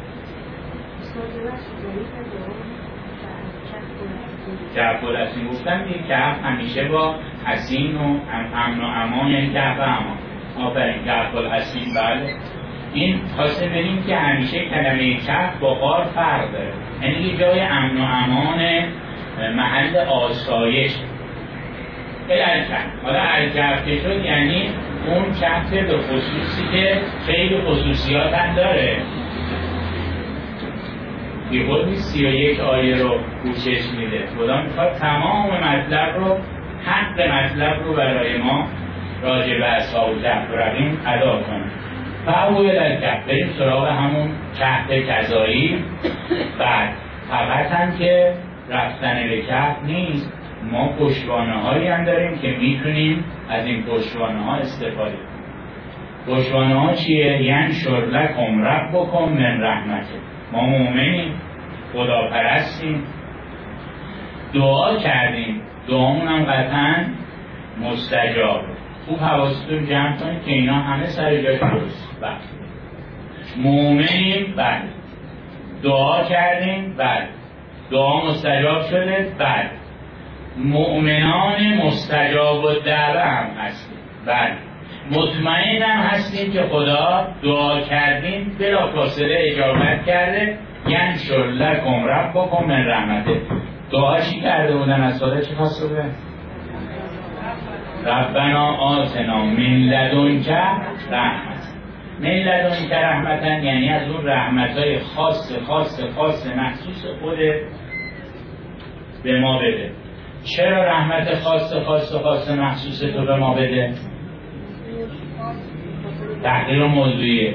Speaker 1: کهف الحسین گفتم دیگه، کهف همیشه با حسین و امن و امان، یعنی کهف امان. آفرین، کهف الحسین. بله، این خواسته بریم که همیشه کلمه کهف با غار فرق داره، یعنی جای امن و امان، محل آسایش. الکهف، حالا الکهف که شد یعنی اون کهف به خصوصی که خیلی خصوصیات هم داره. یه خود 31 آیه رو پوشش میده. خدا میخواد تمام مطلب رو، حق مطلب رو برای ما راجع به اصحاب الکهف رقیم ادا کنه. فاووا الی الکهف، بریم سراغ همون کهف کذایی. بعد فقط هم که رفتن به کهف نیست، ما پشتوانه هایی هم داریم که میتونیم از این پشتوانه ها استفاده کنیم. پشتوانه ها چیه؟ ینشر لکم ربکم من رحمته. ما مؤمنیم، خداپرستیم، دعا کردیم، دعامون هم قطعا مستجاب. خوب حواستون جمع کنید که اینا همه سر جای درست. بله، مؤمنیم، بله، دعا کردیم، بله، دعا مستجاب شده، بله، مؤمنان مستجاب و دعوه هم هستیم، بله، مطمئن هم هستیم که خدا دعا کردیم بلافاصله اجابت کرده. ینشر لکم ربکم من رحمته. دعا چی کرده بودن؟ از ساده چی خواسته بودن؟ ربنا آتنا من لدنک رحمت. من لدنک رحمتا یعنی از اون رحمتای خاص خاص خاص مخصوص خودت به ما بده. چرا رحمت خاص خاص خاص مخصوص تو به ما بده؟ تحقیق موضوعیه.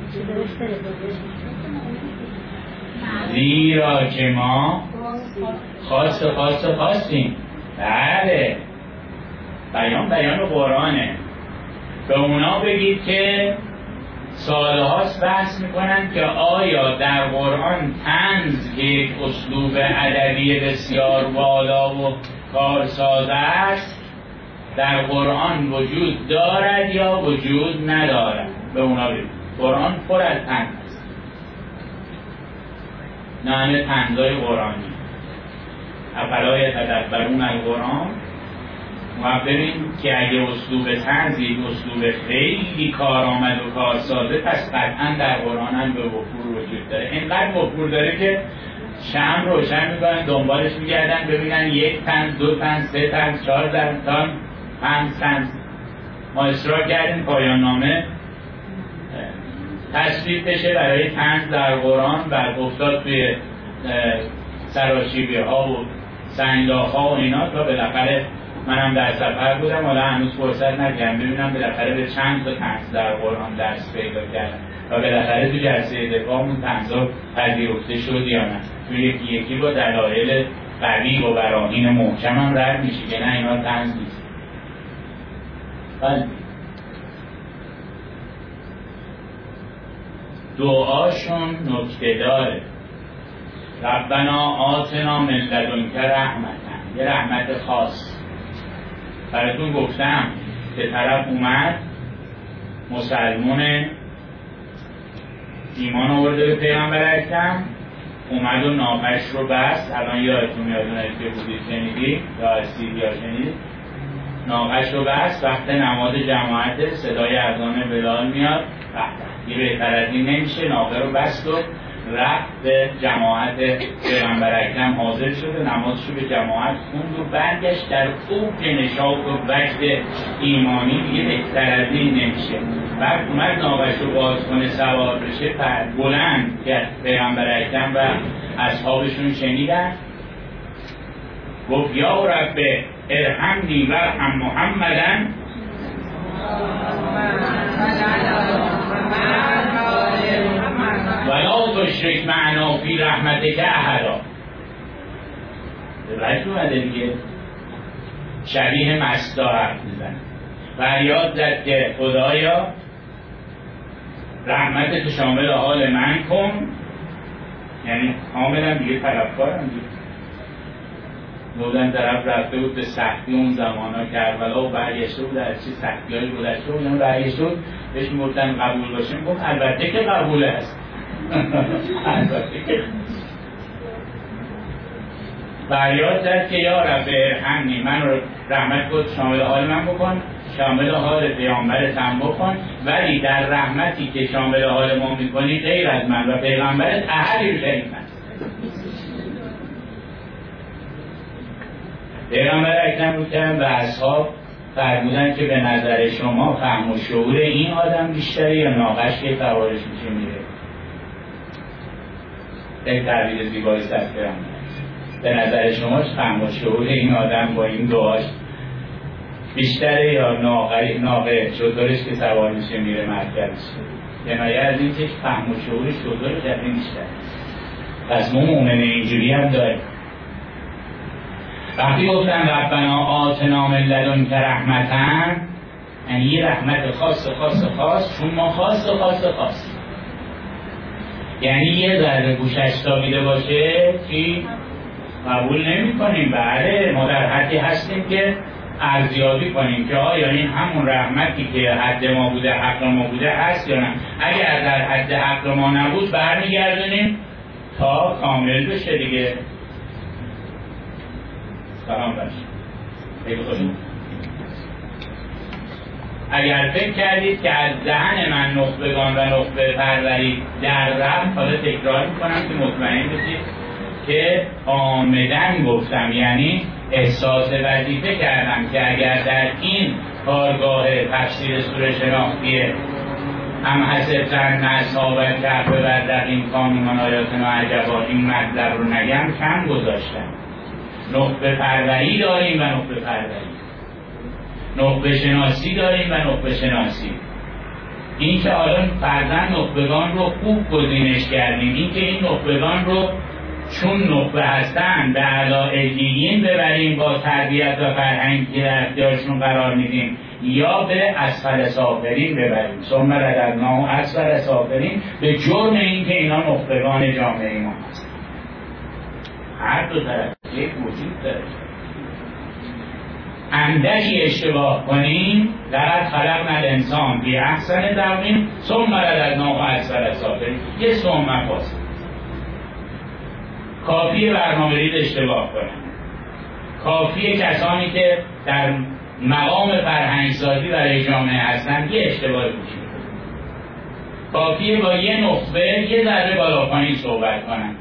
Speaker 1: زیرا که ما خاص خاص خاصیم. بله، بیان قرآنه. به اونا بگید که سالهاست بحث میکنن که آیا در قرآن طنز یک اسلوب ادبی بسیار بالا و کارساز است، در قرآن وجود دارد یا وجود ندارد. به اونا بگید قرآن پر از طنز است، نه همه طنزهای قرآنی. افلا یتدبرون القرآن. و ببین که اگه اسلوب طنزی اسلوب خیلی کارآمد و کارسازه، پس قطعا در قرآن هم به وفور وجود داره. اینقدر وفور داره که شمع روشن میکنن دنبالش میگردن ببینن 1 طنز 2 طنز 3 طنز 4 طنز 5 طنز. ما اصرار کردیم پایان نامه تصویب بشه برای طنز در قرآن، بعد افتاد توی سراشیبی ها و سنگلاخ ها و اینا، تا بالاخره منم در سفر بودم، حالا هنوز فرصت نکردم ببینم بالاخره به چند تا طنز در قرآن درس پیدا کردم و بالاخره تو جلسه دفاعمون طنزها پذیرفته شد یا نه. تو یکی یکی با دلایل قوی و براهین محکم هم رد میشه که نه اینا طنز نیست. دعاشون نکته داره. ربنا آتنا من لدنک رحمتا، یه رحمت خاص براتون گفتم به طرف اومد مسلمون ایمان آورده به پیغمبر اکرم، اومد و ناقش رو بست. الان یادتون میاد اونایی که بودید شنیدید یا سیدیا شنیدید، ناقش رو بست. وقت نماز جماعت صدای اذان بلال میاد، یه بهتر از این نمیشه، ناقه رو بست و رفت به جماعت پیغمبر اکرم حاضر شد، نمازشو به جماعت خوند و برگشت. در اوج نشاط و وجد ایمانی دیگه بهتر از این نمیشه. بعد اومد ناقش رو باز کنه سوار بشه، بلند که پیغمبر اکرم و اصحابشون شنیدن، گفت یا رب ارحمنی وارحم محمدن ولا تشرک معنا فی رحمتک احدا. به اومده دیگه شبیه مستا حرف میزنه، فریاد زد که خدایا رحمتت شامل حال من کن، یعنی کاملا دیگه طرفدارم دیگه. بودن طرف رفته بود به سختی اون زمانا کربلا و برگشته بود از چه سختی هایی گذشته بود، برگشته بود بهش میگفتن قبول باشه، میگفت البته که قبول است. البته که فریاد زد که یا رب ارحمنی، من رو رحمت کن شامل حال من بکن، شامل حال پیامبرت هم بکن، ولی در رحمتی که شامل حال ما میکنی غیر از من و پیغمبرت احدی شریک هست. پیغمبر اکرم رو کردن و اصحاب فرمودن که به نظر شما فهم و شعور این آدم بیشتره یا ناقش که سوارش میشه میره؟ یک تعبیر زیبایی سست پیغمبر، به نظر شما فهم و شعور این آدم با این دعاش بیشتره یا ناقه شطورش که سوار میشه میره مرکزش؟ کنایه از این که فهم و شعور شطورش از این بیشتره. پس ما مومن اینجوری هم داریم. وقتی گفتن ربنا آتنا من لدنک رحمتن، یعنی یه رحمت خاص چون ما خاص یعنی یه ذره گوشش تابیده باشه چی؟ قبول نمی کنیم. بله ما در حدی هستیم که ارزیابی کنیم که آیا این همون رحمتی که حد ما بوده حق ما بوده هست یا نه. اگر در حد حق ما نبود برمیگردونیم تا کامل بشه دیگه. سلام باشید. اگر فکر کردید که از دهن من نخبگان و نخبه پروری در رفت، حالا تکرار میکنم که مطمئن بشید که آمدن گفتم، یعنی احساس وظیفه کردم که اگر در این کارگاه تفسیر سوره شناختی هم حسبتن اصحاب کهف و دقیق کانون آیاتنا عجبا این مطلب رو نگم کم گذاشتم. نخبه پروری داریم و نخبه پروری، نخبه شناسی داریم و نخبه شناسی. این که حالا فرزند نخبگان رو خوب گزینش کردیم، این که این نخبگان رو چون نخبه هستن به اعلی علین ببریم با تربیت و فرهنگی که در اختیارشون قرار میدیم، یا به اسفل سافلین ببریم، ثم رددناه اسفل سافلین، به جرم این که اینا نخبگان جامعه ما هستن. هر دو طرف یک وجود داره. اندکی اشتباه کنیم لقد خلقنا الانسان فی احسن تقویم ثم رددناه اسفل سافلین، یه ثم فاصله. کافیه برنامه‌ریزی اشتباه کنن، کافیه کسانی که در مقام فرهنگسازی برای جامعه هستن یه اشتباه کوچیک، کافیه با یه نخبه یه ذره بالا پایین صحبت کنن.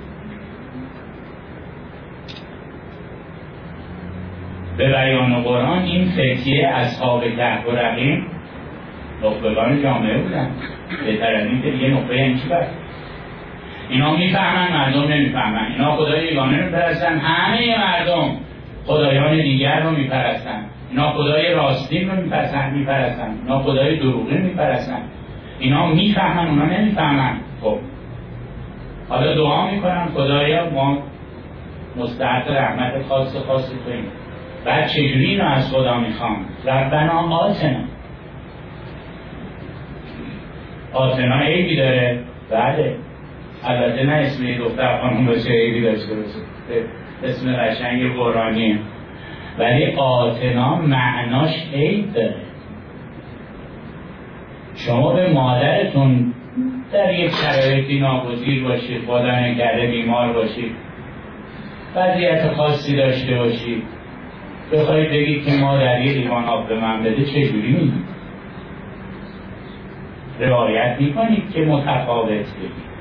Speaker 1: به بیان قرآن این فکریه اصحاب کهف و رقیم نخبگان جامعه بودن. بهتر از این که دیگه نخبه یعنی چی بست؟ اینا میفهمن مردم نمیفهمن، اینا خدای یگانه میپرستن، همه مردم خدایان دیگر رو میپرستن، اینا خدای راستین رو میپرستن، اینا خدای دروغین میپرستن، اینا میفهمن اونا نمیفهمن. خب حالا دعا میکنن خدایا ما مستحق رحمت خاص توییم. بعد چجوری اینو از خدا میخوام؟ ربنا آتنا عیبی داره؟ بله، البته نه اسمی دختر خانم باشه عیبی داشته باشه، اسم قشنگ قرآنیه، ولی آتنا معناش عیب داره. شما به مادرتون در یک شرایطی ناگزیر باشید، خدا نکرده بیمار باشید، وضعیت خاصی داشته باشید، بخواید بگید که مادر یه لیوان آب به من بده، چجوری میگید؟ روایت میکنید که متفاوت بگید.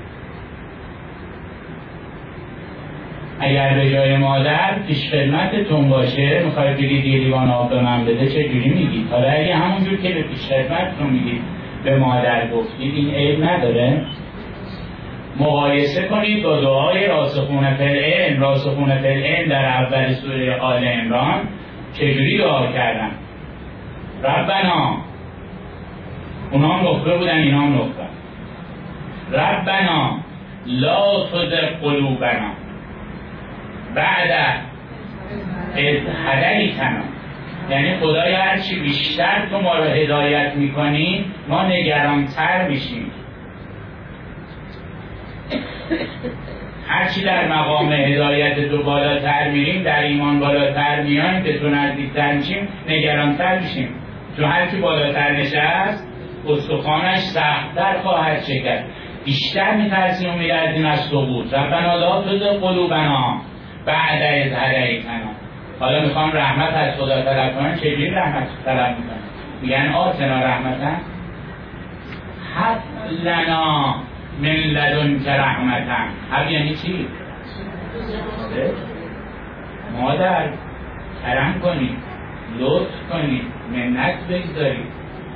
Speaker 1: اگر به جای مادر پیش خدمتتون باشه میخواید بگید یه لیوان آب به من بده، چجوری میگید؟ حالا اگه همونجور که به پیش خدمتتون میگید به مادر گفتید، این عیب نداره؟ مقایسه کنید با دعای راسخون فی العلم. راسخون فی العلم در اول سوره آل عمران چجوری دعا کردن؟ ربنا، اونا هم نخبه بودن، اینا هم نخبه. ربنا لا تزغ قلوبنا بعد اذ هدیتنا. یعنی خدای هرچی بیشتر تو ما رو هدایت میکنی ما نگرانتر میشیم، هرچی در مقام هدایت تو بالاتر میریم، در ایمان بالاتر میایم، به تو نزدیکتر میشیم، نگرانتر میشیم. چون هرچی بالاتر نشست استخوانش سخت‌تر خواهد شکست، بیشتر میترسیم و میلرزیم از سقوط. ربنا لا تزغ قلوبنا بعد اذ هدیتنا. حالا میخوام رحمت از خدا طلب کنن، چجوری رحمت طلب میکنن؟ میگن آتنا رحمتا هب لنا من لدنک رحمتا. هب یعنی چی؟ مادر کرم کنید، لطف کنید، منت بگذارید،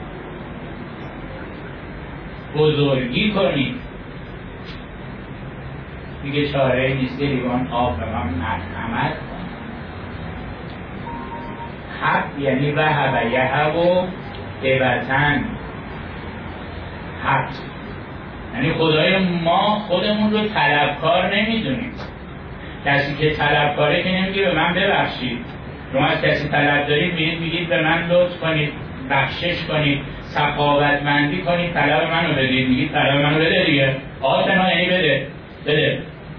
Speaker 1: بزرگی کنید. دیگه چاره نیست که لیوان آب به من مرحمت. حب یعنی وهب یهب و هبتن. حب یعنی خدای ما خودمون رو طلبکار نمیدونیم. کسی که طلبکاره که نمیگه به من ببخشید. شما از کسی طلب دارید میگید به من لطف کنید، بخشش کنید، سخاوتمندی کنید، طلب منو بدید. میگید طلب منو بده دیگه. آتنا یعنی بده، بده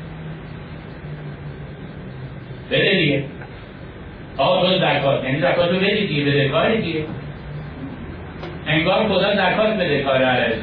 Speaker 1: دیگه. آتو زکات یعنی زکاتو بدید دیگه، بده کاری دیگه. انگار خدا زکات بده کار علیه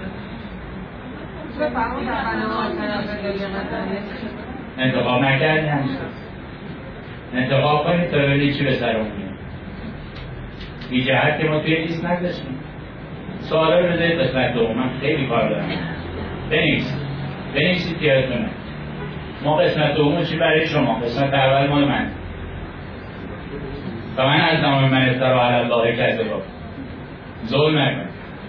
Speaker 1: انتخاب نکردی همیشه. انتخاب کنید تا ببینید چی به سرمون میاد. بی جهت که ما توی لیست نگذاشتیم. سوالا رو بذارید قسمت دوم. من خیلی کار دارم. بنویسید که یادتونه. ما قسمت دوم چی برای شما؟ قسمت اول مال من. و من از نام من افترا علی الله کذبا. ظلم نکن.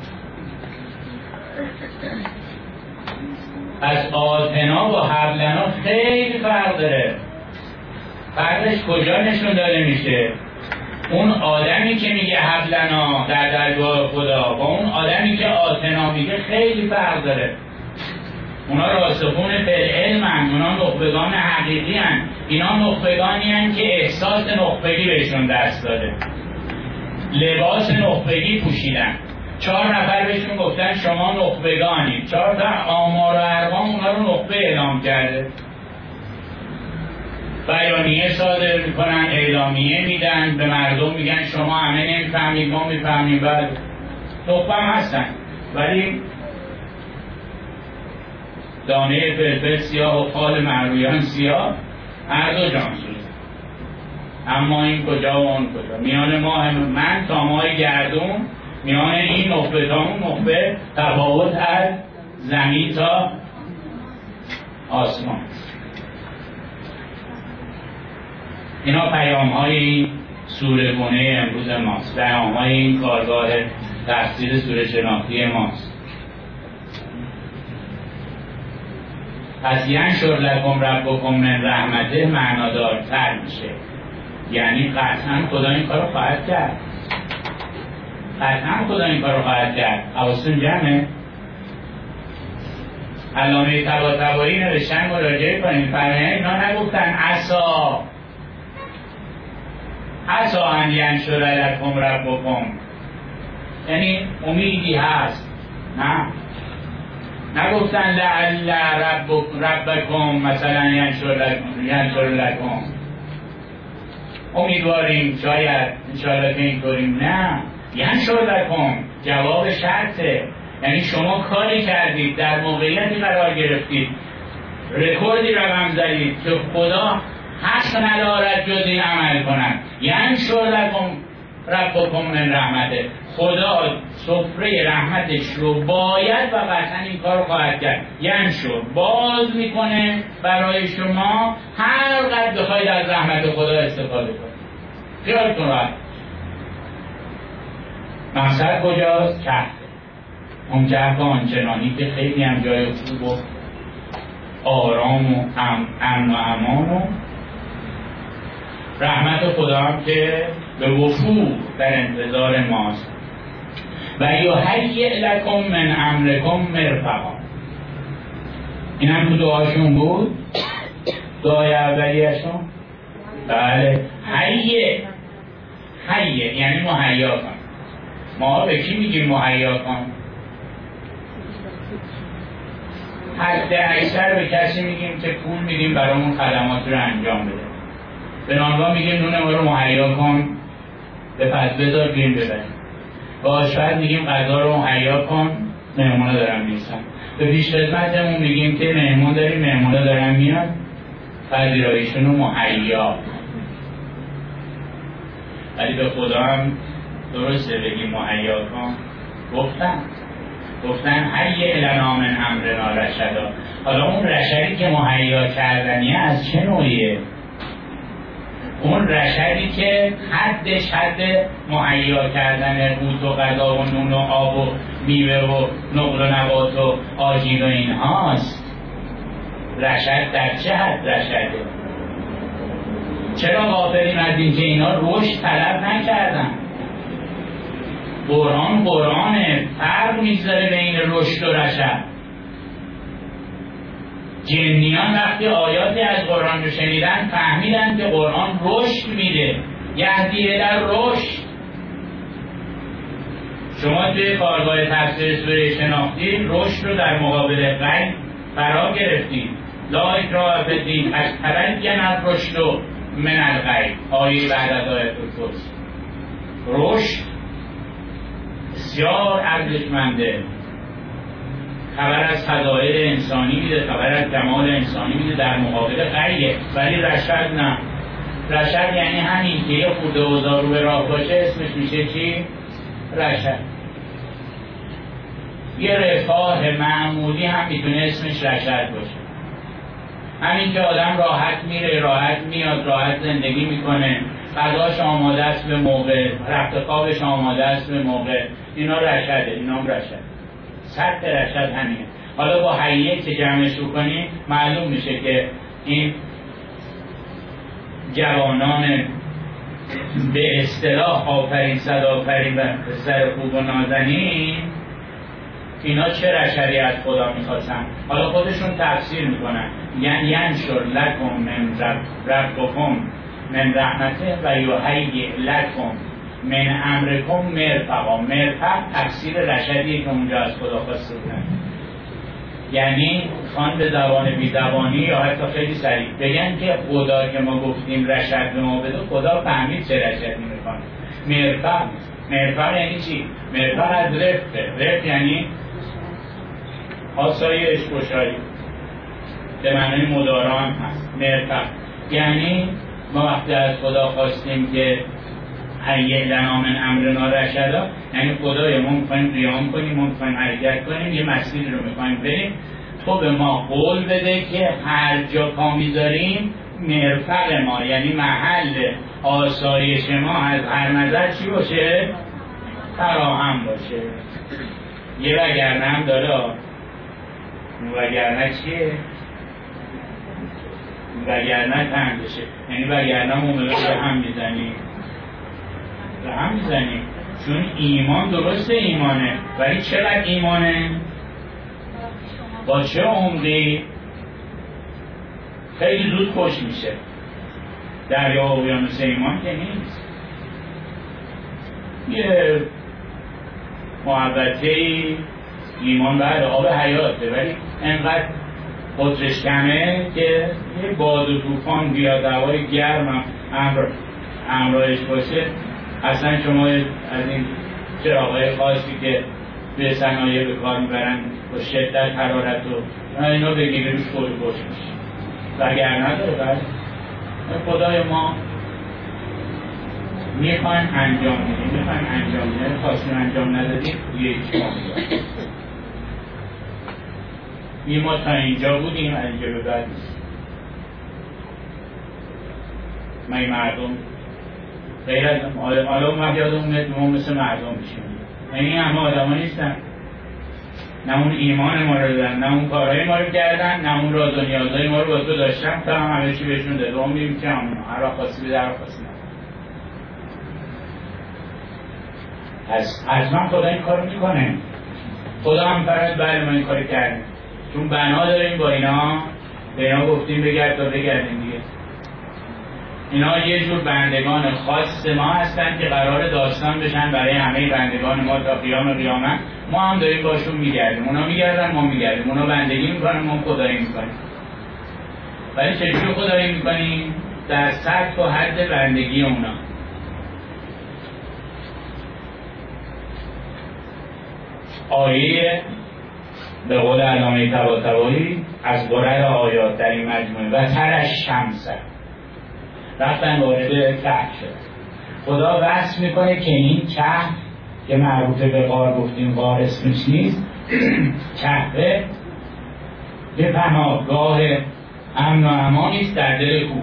Speaker 1: از آتنا و حبلنا خیلی فرق داره. فرقش کجا نشون داده میشه؟ اون آدمی که میگه حبلنا در درگاه خدا با اون آدمی که آتنا میگه خیلی فرق داره. اونا راسخون فی العلم هن، اونا نخبگان حقیقی هن. اینا نخبگانی هن که احساس نخبگی بهشون دست داده، لباس نخبگی پوشیدن. 4 نفر بهشون گفتن شما نخبگانید. 4 تا آمار و ارقام اونا رو نخبه اعلام کرده. بیانیه صادر میکنن، اعلامیه میدن به مردم، میگن شما همه نمیفهمید، ما میفهمیم. بعد نخبه هم هستن ولی دانه فلفل سیاه و خال مرویان سیاه، هر دو جانسوز. اما این کجا و اون کجا؟ میان ماه من تا ماه گردون، میان این نخبه تا اون نخبه تفاوت از زمین تا آسمان. اینا پیام های این سوره گونه امروز ماست، پیام های این کارگاه تفسیر سوره شناختی ماست. پس ینشر لکم ربکم من رحمته معنادارتر میشه. یعنی قطعا خدا این کارو خواهد کرد. قطعا خدا این کارو خواهد کرد. حواستون جمعه؟ علامه طباطبایی نوشتن، مراجعه کنید. فرمایند اینا نگفتن عسا ان ینشر لکم ربکم، یعنی امیدی هست. نه، نگفتن لعل ربکم مثلا ینشر لکم، امیدواریم شاید انشاءالله که اینطوریم. نه، ینشر لکم جواب شرطه، یعنی شما کاری کردید، در موقعیتی قرار گرفتید، رکوردی رقم زدید که خدا حق ندارد جز این عمل کنند. ینشر لکم ربکم من رحمته، خدا سفره رحمتش رو باید و قطعا این کار رو خواهد کرد. ینشر باز میکنه برای شما هر قدر بخواید از رحمت خدا استفاده کنید. خیالتون راحت. مقصد کجاست؟ کهف. اون کهف آنچنانی که خیلی هم جای خوب و آرام و امن و امان و رحمت خدا هم که به وفور در انتظار ماست. و یهیئ لکم من امرکم مرفقا. این هم تو دعاشون بود، دعای اولیه‌شون. بله، هیئ یعنی مهیا کن. ما به کی میگیم مهیا کن؟ حد اکثر به کسی میگیم که پول میدیم برامون خدمات رو انجام بده. به نانوا میگیم نون ما رو مهیا کن، به پس بذار گیم ببریم. به آشپز میگیم غذا رو مهیا کن، مهمونا دارن میرسن. به پیش خدمتمون میگیم که مهمون داریم، مهمونا دارن میاد، پذیراییشون رو مهیا. ولی به خدا هم درسته بگیم مهیا کن. گفتن هیئ لنا من امرنا رشدا. حالا اون رشدی که مهیا کردنیه از چه نوعیه؟ اون رشدی که حدش حد مهیا کردن قوت و غذا و نون و آب و میوه و نقل و نبات و آجیل و این هاست. رشد در چه حد رشده؟ چرا غافلیم از این که اینا رشد طلب نکردن؟ قرآنه، فرق میذاره بین رشد و رشد. جنیان وقتی آیاتی از قرآن رو شنیدن فهمیدن که قرآن رشد میده، یهدی در رشد. شما توی کارگاه تفسیر سوره شناختی رشد رو در مقابل غی فرا گرفتید. لا اکراه فی الدین قد تبین الرشد من الغی، آیه بعد از آیه الکرسی. رشد بسیار ارزشمنده، خبر از فضایل انسانی میده، خبر از کمال انسانی میده در مقابل غیه. ولی رشد نه. رشد یعنی همین که یه خورده اوضاع رو به راه باشه اسمش میشه چی؟ رشد. یه رفاه معمولی هم میتونه اسمش رشد باشه. همین که آدم راحت میره، راحت میاد، راحت زندگی میکنه، غذاش آماده است به موقع، رفت خوابش آماده است به موقع، اینا رشده، اینا هم رشد. سطح رشد همینه. حالا با هیئ که جمعش رو کنیم معلوم میشه که این جوانان به اصطلاح آفرین صدآفرین و پسر خوب و نازنین، اینا چه رشدی از خدا میخواستن. حالا خودشون تفسیر میکنن، یعنی ینشر لکم من ربکم من رحمته و یهیئ لکم من امرکم مرفقا. مرفق تفسیر رشدیه که اونجا از خدا خواسته بودن. یعنی خان به زبان بی زبانی یا حتی خیلی سریع بگن که خدا که ما گفتیم رشد به ما بده، خدا فهمید چه رشدی میکنه. مرفق یعنی چی؟ مرفق از رفت یعنی آسایش، گشایی، به معنی مدارا هم هست. مرفق یعنی ما وقتی از خدا خواستیم که هیئ لنا من امرنا رشدا، یعنی خدای ما میخوایم قیام کنیم، ما میخوایم حرکت کنیم، یه مسیری رو میخوایم بریم، تو به ما قول بده که هر جا پا میذاریم مرفق ما، یعنی محل آسایش ما از هر نظر چی باشه؟ فراهم باشه. یه وگرنه هم داره. وگرنه چیه؟ وگرنه تنگ بشه، یعنی وگرنه مومنه به هم میزنیم چون ایمان درسته ایمانه، ولی چقدر ایمانه؟ با چه عمقی؟ خیلی زود خوش میشه. دریا و اقیانوس ایمان که نیست. یه محبته ایمان بعد آب حیاته، ولی انقدر قدرش کمه که یه باد و طوفان بیاد، هوای گرم همراهش باشه، اصلا شما از این چراغ‌های خاصی که به صنایع به کار میبرن با شدت حرارت و اینا بگیری روش خود خوش میشه وگر نداره. بعد خدای ما میخواین انجام میدیم، میخواین انجام میدیم، خواستیم انجام ندادیم یک ما میگم ما تا اینجا بودیم، از اینجا به بعد نیست. من مردم غیر از حالا اون یادم میاد ما مثل مردم میشیم. این همه آدم ها نیستن، نه اون ایمان ما رو دادن، نه اون کارهای ما رو کردن، نه اون راز و نیازهای ما رو با تو داشتن تا همه چی بهشون داده. اون میگیم که همون هر را خاصی به در خاصی نه. حتما خدا این کار میکنه. خدا هم فرد بله ما این کار کردیم چون بنا داریم با اینا، به اینا گفتیم بگرد تا بگردیم دیگه. اینا یه جور بندگان خاص ما هستن که قرار داستان بشن برای همه بندگان ما تا قیام قیامت. ما هم داریم باشون میگردیم، اونا میگردن ما میگردیم، اونا بندگی میکنن ما خدایی میکنیم. ولی چجوری خدایی میکنیم؟ در سطح و حد بندگی اونا. آیه به قول علامه طباطبایی از قرر آیات در این مجموعه و ترش شمسه رفتن وارد کهف شد. خدا وصف میکنه که این کهف که مربوط به غار گفتیم، غار اسمش نیست، کهفه یه پناهگاه امن و امانی است در دل کوه.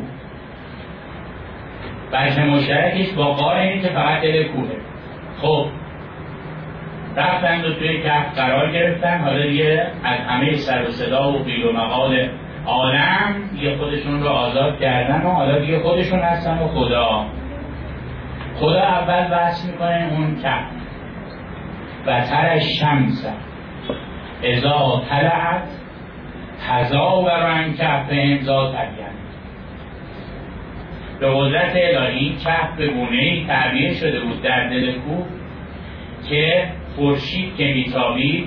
Speaker 1: وجه مشترکش با غار اینه که فقط دل کوهه. خب رفتن و توی کهف قرار گرفتن. حالا دیگه از همه سر و صدا و قیل و مقال عالم دیگه خودشون رو آزاد کردن و حالا دیگه خودشون هستن و خدا اول بحث میکنه اون کهف و تر شمس اذا طلعت تزاور عن کهفهم ذات اليمین. به قدرت الهی کهف به گونه‌ای تعبیه شده بود در دل کوه که خورشید که میتابید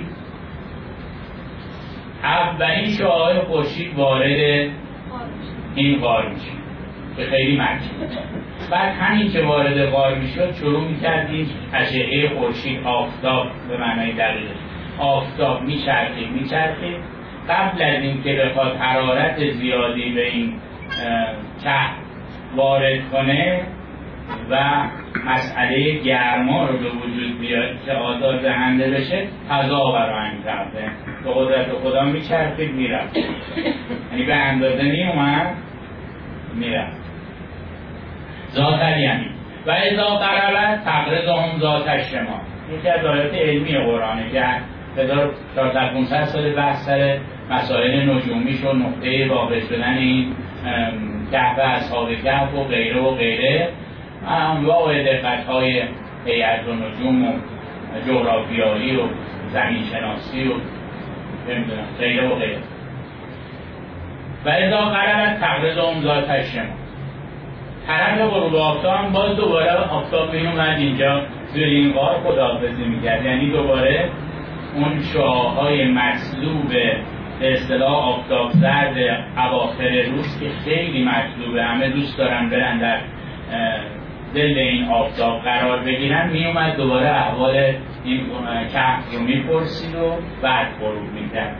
Speaker 1: اولین شعاع خورشید وارد این غار میشه که خیلی مجید. بعد همین که وارد غار میشد شروع میکرد این اشعه خورشید، آفتاب به معنای دقیقه آفتاب میچرخید قبل از این که بخواد حرارت زیادی به این کهف وارد کنه و مسئله گرما رو به وجود بیاد که آزاد دهنده بشه، تزاور عن کهفهم به قدرت خدا میچرخید میرفت، یعنی به اندازه نیومد میرفت. ذات الیمین و اذا قربت تقرضهم ذات الشمال. یکی از آیات علمی قرآنه که 1400 سال بحث سر مسائل نجومیش و نقطه واقع شدن این کهف اصحاب کهف و غیره و غیره، انواع دقت‌های هیئت و نجوم و جغرافیایی و زمین شناسی و نمیدونم غیره و غیره. و اذا قربت تقرضهم ذات الشمال. طرف غروب آفتاب باز دوباره آفتاب میومد اینجا توی این غار خداحافظی میکرد، یعنی دوباره اون شعاعهای مطلوب به اصطلاح آفتاب زرد اواخر روز که خیلی مطلوبه، همه دوست دارن برن در دل این آفتاب قرار بگیرن، میومد دوباره احوال این کهف رو میپرسید و بعد غروب میکرد.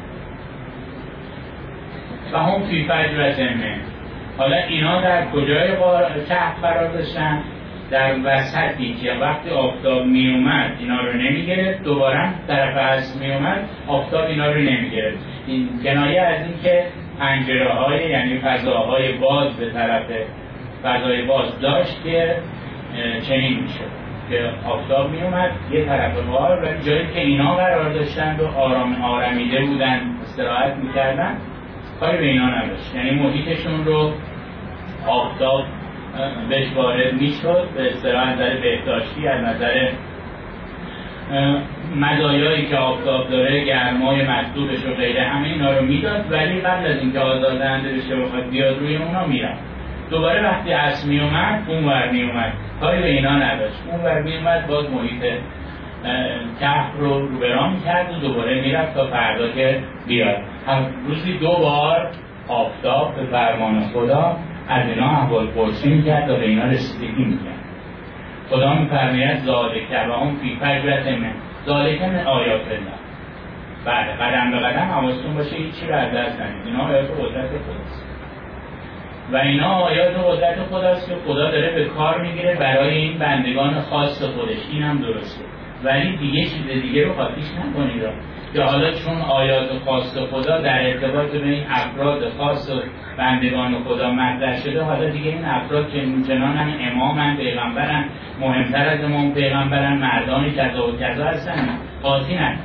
Speaker 1: و هم فی فجرة منه. حالا اینا در کجای کهف قرار داشتن؟ در وسطی که وقتی آفتاب می اومد اینا رو نمی گرفت، دوباره طرف اصل می اومد آفتاب اینا رو نمی گرفت. این کنایه از این که پنجره های یعنی فضاهای باز به طرف فضای باز داشت که چنین می شد که آفتاب می اومد یه طرف غار و جایی که اینا قرار داشتن و آرمیده بودن استراحت می کردن کاری به اینا نداشت، یعنی محیطشون رو آفتاب بهش وارد میشد به اصطلاح از نظر بهداشتی، از نظر مزایایی که آفتاب داره، گرمای مطلوبش و غیره، همه اینا رو میداد، ولی قبل از اینکه آزادنده بشه بخواد بیاد روی اونا میرفت. دوباره وقتی عصر میومد اونور میومد، کاری به اینا نداشت، اونور میومد باز محیط کهف رو برام میکرد و دوباره میرفت تا فردا که بیاد. روزی 2 بار آفتاب به فرمان خدا از اینا احوال پرسی میکرد و به اینا رسیدگی میکرد. خدا می‌فرماید ذالک و هم فی فجوة من ذالک من آیات الله. بله، قدم به قدم حواستون باشه هیچی رو از دست ندید. اینا آیات قدرت خداست و اینا آیات قدرت خداست که خدا داره به کار میگیره برای این بندگان خاص خودش. این هم درسته، ولی دیگه چیز دیگه رو خاطیش نکنید که حالا چون آیات خاص خدا در ارتباط به این افراد خاص بندگان خدا مطرح شده، حالا دیگه این افراد که چنانن امامن، پیغمبرن، مهمتر از امام پیغمبرن، مردانی کذا و کذا هستن، قاطی نکنید.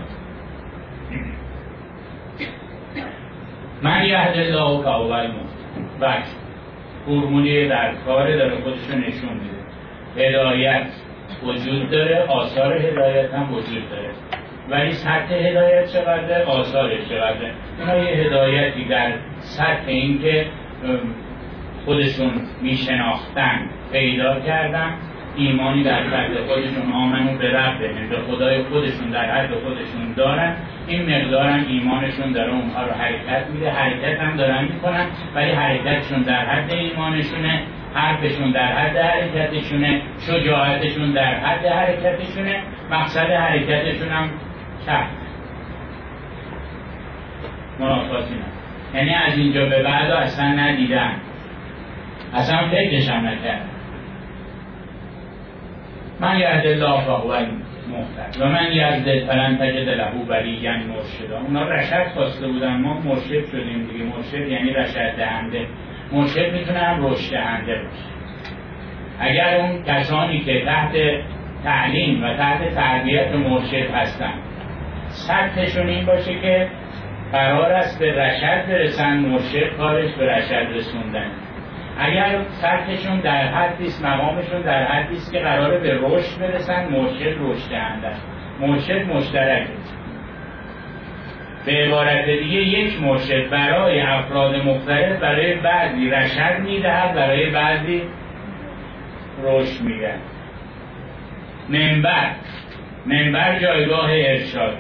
Speaker 1: من یهد الله فهو المهتد. فرمولی در کار داره خودشو نشون میده. هدایت وجود داره، آثار هدایت هم وجود داره، ولی سطح هدایت چقدره، آثارش چقدره. اینا یه هدایتی در سطح این که خودشون میشناختن پیدا کردن، ایمانی در قلب خودشون، آمنو به ربهم، به خدای خودشون در حد خودشون دارن، این مقدارن ایمانشون داره اونها رو حرکت میده، حرکت هم دارن میکنن، ولی حرکتشون در حد ایمانشونه، حرفشون در حد حرکتشونه، شجاعتشون در حد حرکتشونه، مقصد حرکتشون هم کف منافاتی نه. یعنی از اینجا به بعد اصلا ندیدن، اصلا فکرش هم نکردن. من یهد الله فهو المهتد و من یزدد فلن تجد له ولیا مرشدا. اونا رشد خواسته بودن، ما مرشد شدیم دیگه. مرشد یعنی رشد دهنده. مرشد میتونه هم رشد دهنده باشه. اگر اون کسانی که تحت تعلیم و تحت تربیت مرشد هستن سطحشون این باشه که قرار است به رشد برسن، مرشد کارش به رشد رسوندن. اگر سطحشون در حدیست، مقامشون در حدیست که قراره به رشد برسن، مرشد رشد دهنده است، مرشد مشترک است. به عبارت دیگه یک مرشد برای افراد مختلف، برای بعضی رشد میدهد، برای بعضی رشد میدهد. منبر جایگاه ارشاده،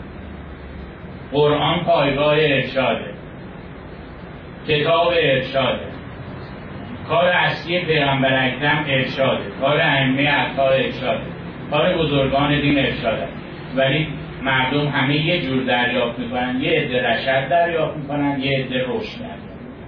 Speaker 1: قرآن پایگاه ارشاده، کتاب ارشاده، کار اصلی پیغمبر اکرم ارشاده، کار ائمه اطهار ارشاده، کار بزرگان دین ارشاده. ولی مردم همه یه جور دریافت میکنن، یه عده رشد دریافت میکنن، یه عده رشد دریافت.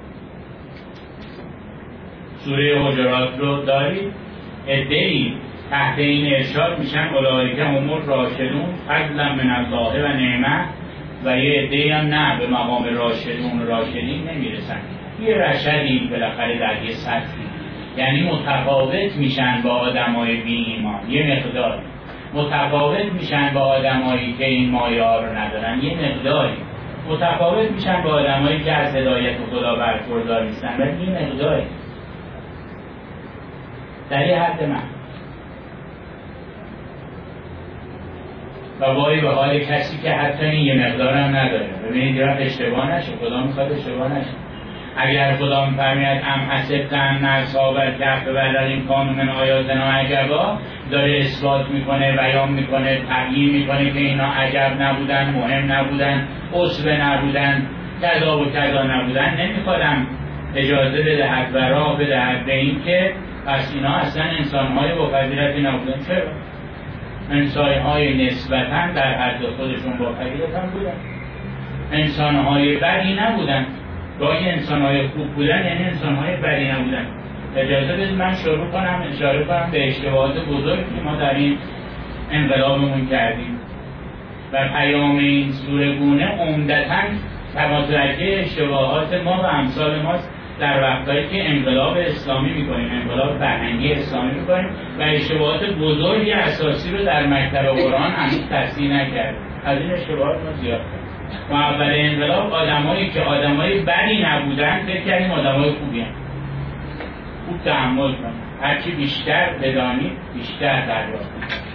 Speaker 1: سوره حجرات رو دارید، عده‌ای تحت این ارشاد میشن اولئک هم الراشدون فضلا من الله و نعمه، و یه عده‌ای هم نه، به مقام راشدون و راشدین نمیرسن. یه رشدی بالاخره در یه سطحی، یعنی متفاوت میشن با آدمای بی ایمان، یه مقداری متفاوت میشن با آدمایی که این مایه ها رو ندارن، یه مقداری متفاوت میشن با آدمایی که از هدایت خدا برخوردار نیستن، ولی یه مقداری در یه حد من. و وای به حال کسی که حتی این یه مقدار هم نداره. ببینید یه وقت اشتباه نشه، خدا میخواد اشتباه نشه. اگر خدا میفرماید ام حسبت ان اصحاب الکهف بلغیم کانوا من آیاتنا عجبا، داره اثبات میکنه، بیان میکنه، تبیین میکنه که اینا عجب نبودن، مهم نبودن، عصبه نبودن، کذا و کذا نبودن. نمیخوادم اجازه بدهد و راه بدهد به این که پس اینا اصلا انسانهای با فضیلتی نبودن. چرا؟ انسانهای نسبتاً در حد خودشون با فضیلت هم بودن، انسانهای بدی نبودن. گاهی انسانهای خوب بودن یعنی انسانهای بدی نبودن. اجازه بدید من شروع کنم اشاره کنم به اشتباهات بزرگی که ما در این انقلابمون کردیم و پیام این سوره‌گونه عمدتاً متوجه اشتباهات ما و امثال ماست در وقتایی که انقلاب اسلامی میکنیم، انقلاب فرهنگی اسلامی میکنیم و اشتباهات بزرگی اساسی رو در مکتب قرآن هنوز تصحیح نکردیم. از این اشتباهات ما زیاد کردیم. و اول انقلاب آدمایی که آدمای بدی نبودن فکر کردیم آدمای خوبی هستند. خوب تحمل کنید، هرچی بیشتر بدانید بیشتر دریافت کنید.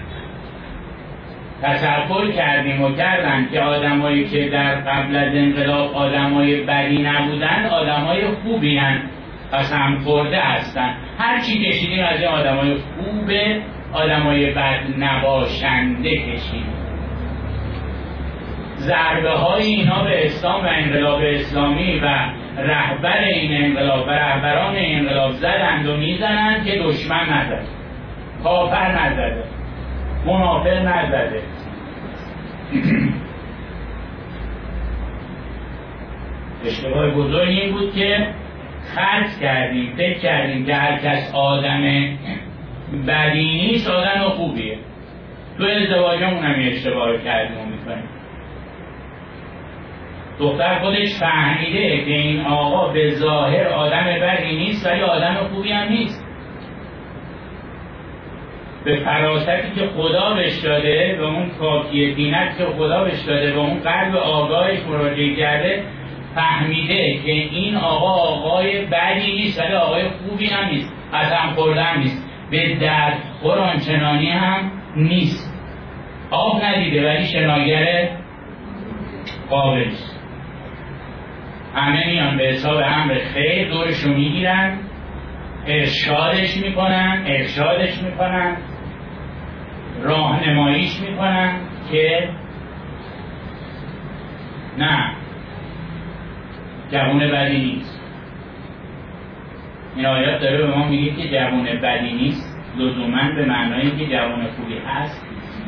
Speaker 1: تصور کردیم و کردن که آدمایی که در قبل از انقلاب آدمای بدی نبودن آدمای خوبی هستند، پس هم خورده هستن. هرچی کشیدیم از این آدمای خوبه آدمای بد نباشنده کشیدیم. ضربه های اینا به اسلام و انقلاب اسلامی و رهبر این انقلاب و رهبران این انقلاب زدند و میزنند که دشمن ندارد. کافر نزده، منافق نزده. اشتباه بزرگ این بود که خرج کردیم، فکر کردیم که هر کس آدم بدی نیست آدم خوبیه. تو ازدواجمون هم اشتباه کردیم و میکنیم. دختر خودش فهمیده که این آقا به ظاهر آدم بدی نیست ولی آدم خوبی هم نیست. به فراستی که خدا بهش داده، به اون پاکی دینت که خدا بهش داده، به اون قلب آگاهش مراجعه کرده، فهمیده که این آقای بدی نیست ولی آقای خوبی هم نیست، از هم خوردن نیست، به درد خور آنچنانی هم نیست. آب ندیده ولی شناگر قابل است. همه میان به حساب امر خیر دورشو میگیرن، ارشادش میکنن، راهنماییش میکنن که نه، جوون بدی نیست. این آیات داره به ما میگه که جوون بدی نیست لزوماً به معنای که جوون خوبی هست.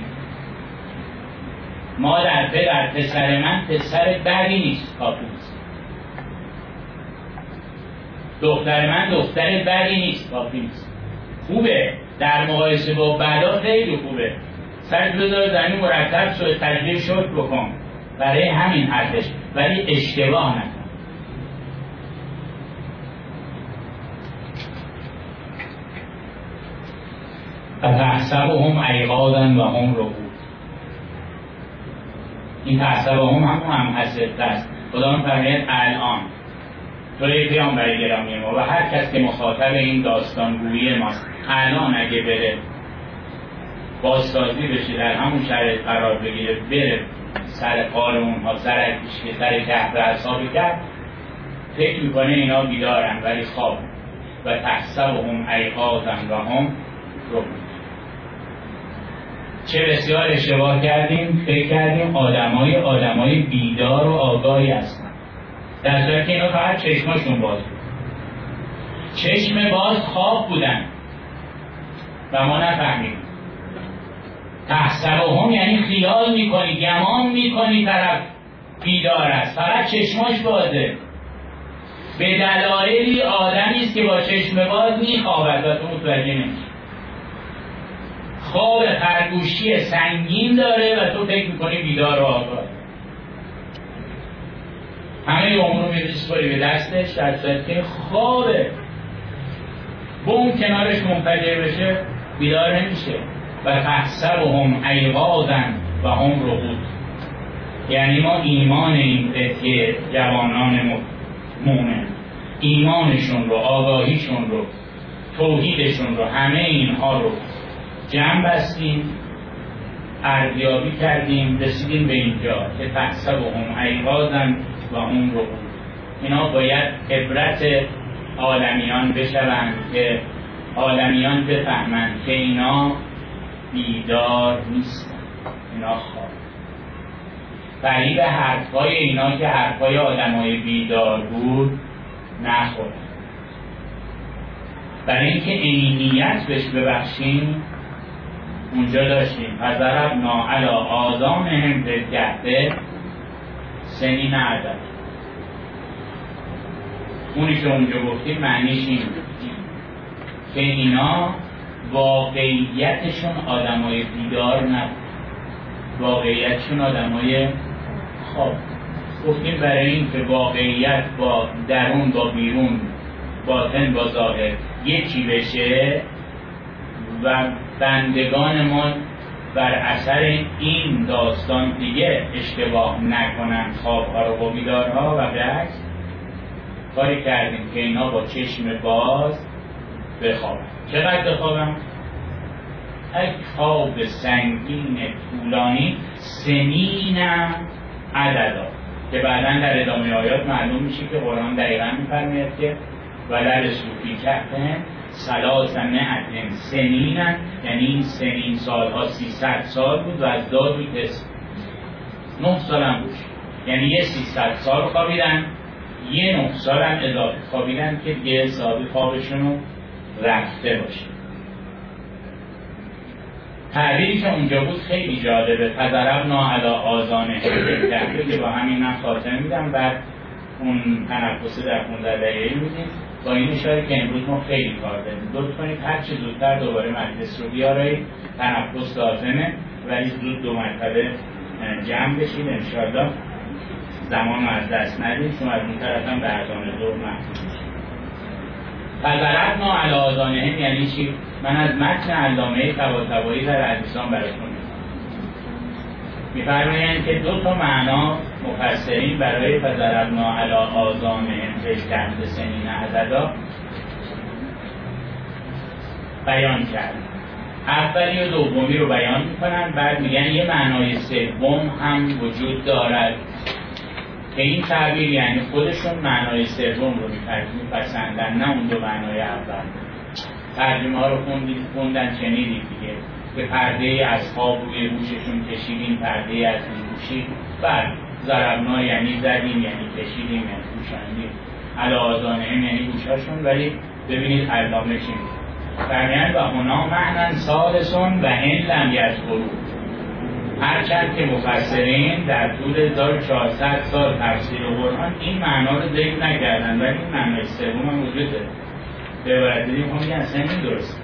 Speaker 1: مادر پدر پسر من پسر بدی نیست، کافی نیست. دختر من دختر بدی نیست، کافی نیست. خوبه، در مقایسه با بدا خیلی خوبه. سرت بذار زمین مرتب شد، تجلیل شد بکن، برای همین حدش، ولی اشتباه نکن. فتحسبهم ایقاظا و هم رقود. این تحسبهم هم حسد است. خدا فرماید الان توی پیامبر گرامی ما و هر کس که مخاطب این داستانگویی ماست، الان اگه بره بازسازی بشه، در همون شرایط قرار بگیره، بره سر قار اونها، سر کهف اصحاب کهف، فکر میکنه اینا بیدارن ولی خواب. و تحسبهم ایقاظا و هم رقود. چه بسیار اشتباه کردیم، فکر کردیم آدمای بیدار و آگاهی هستن، در صورتی که اینا فقط چشماشون باز بود، چشم باز خواب بودن و ما نفهمیم. تحسبهم یعنی خیال میکنی، گمان میکنی طرف بیدار است، فقط چشماش بازه. به دلایلی آدمی است که با چشم باز میخوابد و تو متوجه نمیشی. خواب خرگوشی سنگین داره و تو فکر میکنی بیدار و آگاه. همه عمرو می‌ریسپاری به دستش، در صورتی که خوابه. بوم کنارش منفجر بشه بیدار نمیشه. و تحسبهم ایقاظا و هم رقود. یعنی ما ایمان این قطعه جوانان مومن، ایمانشون رو، آگاهیشون رو، توحیدشون رو، همه اینها رو جمع بستیم، ارزیابی کردیم، رسیدیم به اینجا که تحسبهم ایقاظا و هم رقود. اینا باید عبرت عالمیان بشوند که عالمیان بفهمند که اینا بیدار نیستن، اینا خواب. فریب حرفای اینا که حرفای آدمای بیدار بود نخورد. برای اینکه عینیت بهش ببخشیم اونجا داشتیم فضربنا علی آذانهم فی الکهف سنین عدد. اونی که اونجا گفتیم معنیش این که اینا واقعیتشون آدمای بیدار نبود، واقعیتشون آدمای خواب. گفتیم برای این که واقعیت با درون با بیرون، باطن با ظاهر یکی بشه و بندگان ما بر اثر این داستان دیگه اشتباه نکنن خوابها رو با بیدارها و بعکس، کاری کردیم که اینا با چشم باز بخوابن. چقدر بخوابن؟ یک خواب سنگین طولانی، سنین عددا، که بعداً در ادامه آیات معلوم میشه که قرآن دقیقاً میفرماید که ولرسوا فی کهفهم 300 سنین، یعنی این سنین سالها 300 سال بود و از داد بود 9 سال هم بود، یعنی یه 300 سال خوابیدن، یه 9 سال هم اضافه خوابیدن که دیگه حسابی خوابشون رو رفته باشه. تعبیری که اونجا بود خیلی جالبه. فضربنا علی آذانهم که با همین من خاتمه میدم، بعد اون تنفسه در 15 دقیقه میدیم با این اشاره که امروز ما خیلی کار داریم. لطف کنید هر چه زودتر دوباره مجلس رو بیارید، تنفس لازمه ولی زود 2 مرتبه جمع بشید انشاءالله، زمان رو از دست ندید، چون از اون طرف هم به اذان ظهر محصول میشه. فضربنا علی آذانهم یعنی چی؟ من از متن علامه طباطبایی در عزیزان براتون می‌فرمایند که 2 تا معنا مفسرین برای فضربنا علی آذانهم فی الکهف سنین عددا بیان کرد. اولی و دومی رو بیان میکنن، بعد میگن یه معنای سوم هم وجود دارد که این تعبیر یعنی خودشون معنای سوم رو میپسندن، نه اون 2 معنای اول. ترجمه ها رو خوندن شنیدید دیگه، به پرده اصحاب روی گوششون کشیدیم، پرده از این گوشی، بعد ضربنا یعنی زدیم، یعنی کشیدیم، یعنی گوشاندیم، علی آذانهم یعنی گوشاشون. ولی ببینید علامه چی میگه، فرمیان و هنا معنی ثالثون و ان لم یذکروا. هرچند که مفسرین در طول 1400 سال تفسیر قرآن این معنا رو ذکر نکردن، ولی این معنای سوم هم وجود داره. به عبارت دیگه میگن اصلا این درست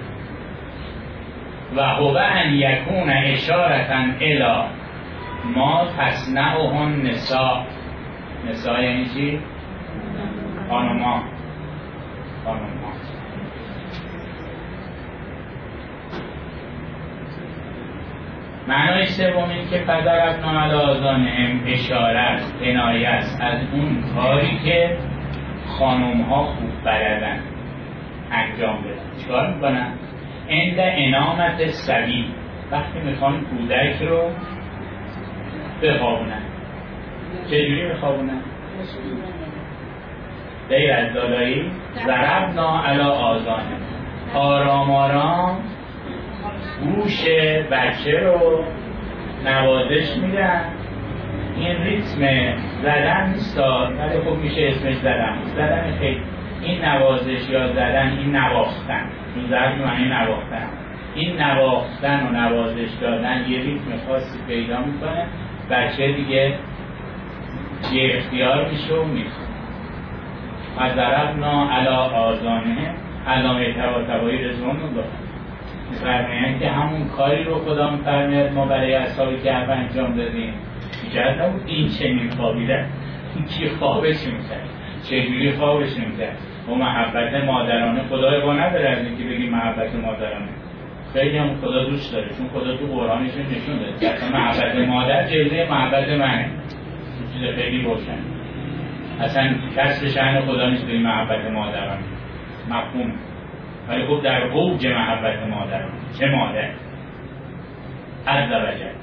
Speaker 1: و هو ان یکون اشارتا الی ما تصنعه النساء. نساء یعنی چی؟ خانوما. معنای سوم این که فضربنا علی آذانهم اشاره است، کنایه است از اون کاری که خانوم‌ها خوب بلدن انجام بدن. چیکار میکنن؟ عند انامت صبی، وقتی میخوان کودک رو بخوابونن. چجوری بخوابونن؟ غیر از دادایی ضربنا علی آذانهم، آرام آرام گوش بچه رو نوازش میدن. این ریتم زدن نیست ولی خب میشه اسمش زدن خیلی. این نوازش یا زدن، این نواختن، این ضرب معنی نواختن، این نواختن و نوازش دادن یه ریتم خاصی پیدا میکنه، بچه دیگه یه اختیار میشه و میخواد. فضربنا علی آذانهم، علامه طباطبایی رضوان الله فرمایند که همون کاری رو خدا می‌فرماید ما برای اصحاب کهف انجام دادیم. ایجاد نبود این چنین خوابیدن، این چی خوابش می‌کرد، چجوری خوابش می‌کرد. و محبت مادرانه خدا رو نداره از اینکه بگیم محبت مادرانه، خیلی هم خدا دوست داره، چون خدا تو قرآنش نشون داده اصلا محبت مادر جلوه محبت منه. چیز خیلی روشن، اصلا کسب شأن خدا نیست به محبت مادرانه مفهوم، ولی خب در اوج محبت مادر، چه مادر عز وجل.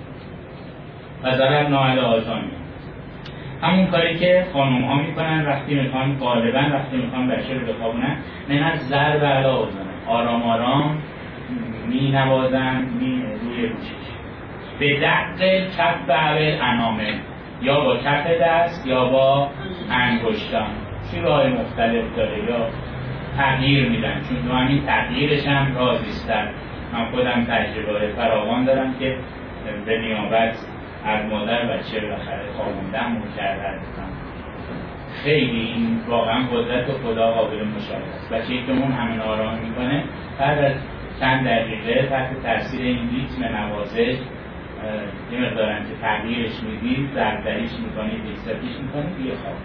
Speaker 1: فضربنا علی آذانهم، همون کاری که خانوم ها میکنن وقتی میخوان، غالبا وقتی میخوان بچه رو بخوابونن، من از ضرب علی آذانهم، آرام آرام می نوازن روی گوشش. به دق کف اول انامه، یا با کف دست یا با انگشتان، چی راه مختلف داره، یا تغییر میدن، چون تو همین تغییرش هم رازیستن. من خودم تجربه فراوان دارم که به نیابت از مادر بچه بخره خوابوندم مکرر کنم. خیلی این واقعا قدرت خدا قابل مشاهده است. بچه‌ای که اون همین آرام میکنه بعد از چند دقیقه تحت تاثیر این ریتم نوازش یه مقدارن که تغییرش میدید، زردریش میکنید، ایستادیش میکنید، یه خواب.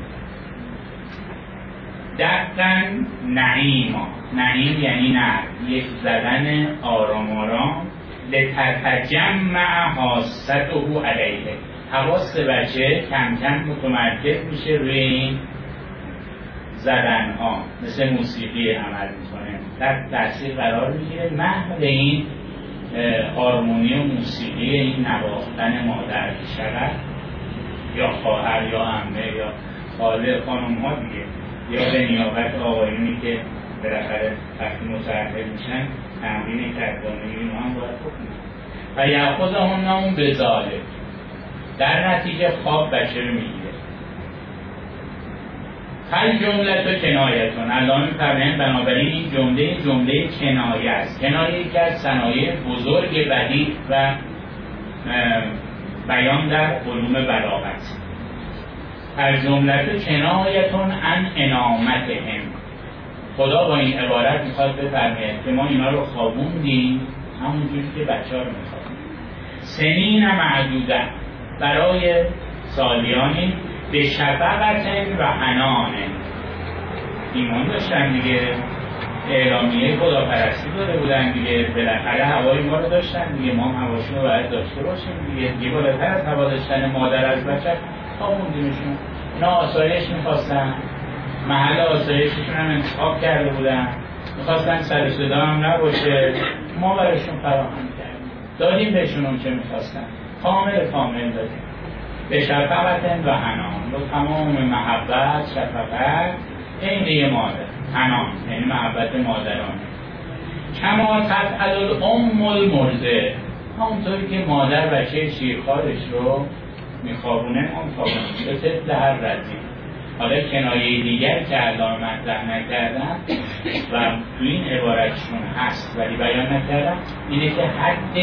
Speaker 1: دقن نعیما، نعیم یعنی نعم، یک زدن آرام آرام. لتتجمع حاسته علیه، حواس بچه کم کم متمرکز میشه روی این زدن ها، مثل موسیقی عمل میکنه، در تاثیر قرار میگیره محو این هارمونی و موسیقی این نواختن مادر شرف یا خواهر یا عمه یا خاله، خانم ها دیگه، یا به نیابت آقایونی که بالاخره وقتی متعهد میشن تمرین تکوانی اینو هم باید بکنن. و یأخذهن اون بذالک، در نتیجه خواب بچه رو میگیره. هر جمله کنایتون علامه فرمایند بنابراین این جمله کنایه است. کنایه یکی از صنایع بزرگ بدیع و بیان در علوم بلاغت. هر جمله کنایتون عن انامتهم. خدا با این عبارت میخواد بفرماید که ما اینا رو خوابوندیم همونجوری که بچه ها رو میخوابوندیم. سنین معدوده، برای سالیانی، به شفقت و حنان. ایمان داشتن دیگه، اعلامیه خداپرستی داده بودن دیگه، بالاخره هوای ما رو داشتن دیگه، ما هم هواشون رو باید داشته باشیم دیگه بالاتر از هوا داشتن مادر از بچه خوابوندیمشون. اینا آسایش میخواستن، محل آسایششون هم انتخاب کرده بودن، میخواستن سر صدا هم نباشه، ما براشون فراهم کردیم، دادیم بهشون اون چه میخواستن، کامل دادیم. به شفقت و حنان، با تمام محبت، شفقت، عین مادر، حنان یعنی محبت مادرانه. کما تفعل الام المرضع، همونطوری که مادر بچه شیرخوارش رو میخوابونه اون خوابونه به طفل هر رضی. حالا کنایه دیگر که الان مطرح نکردم و تو این عبارتشون هست ولی بیان نکردم اینه که حد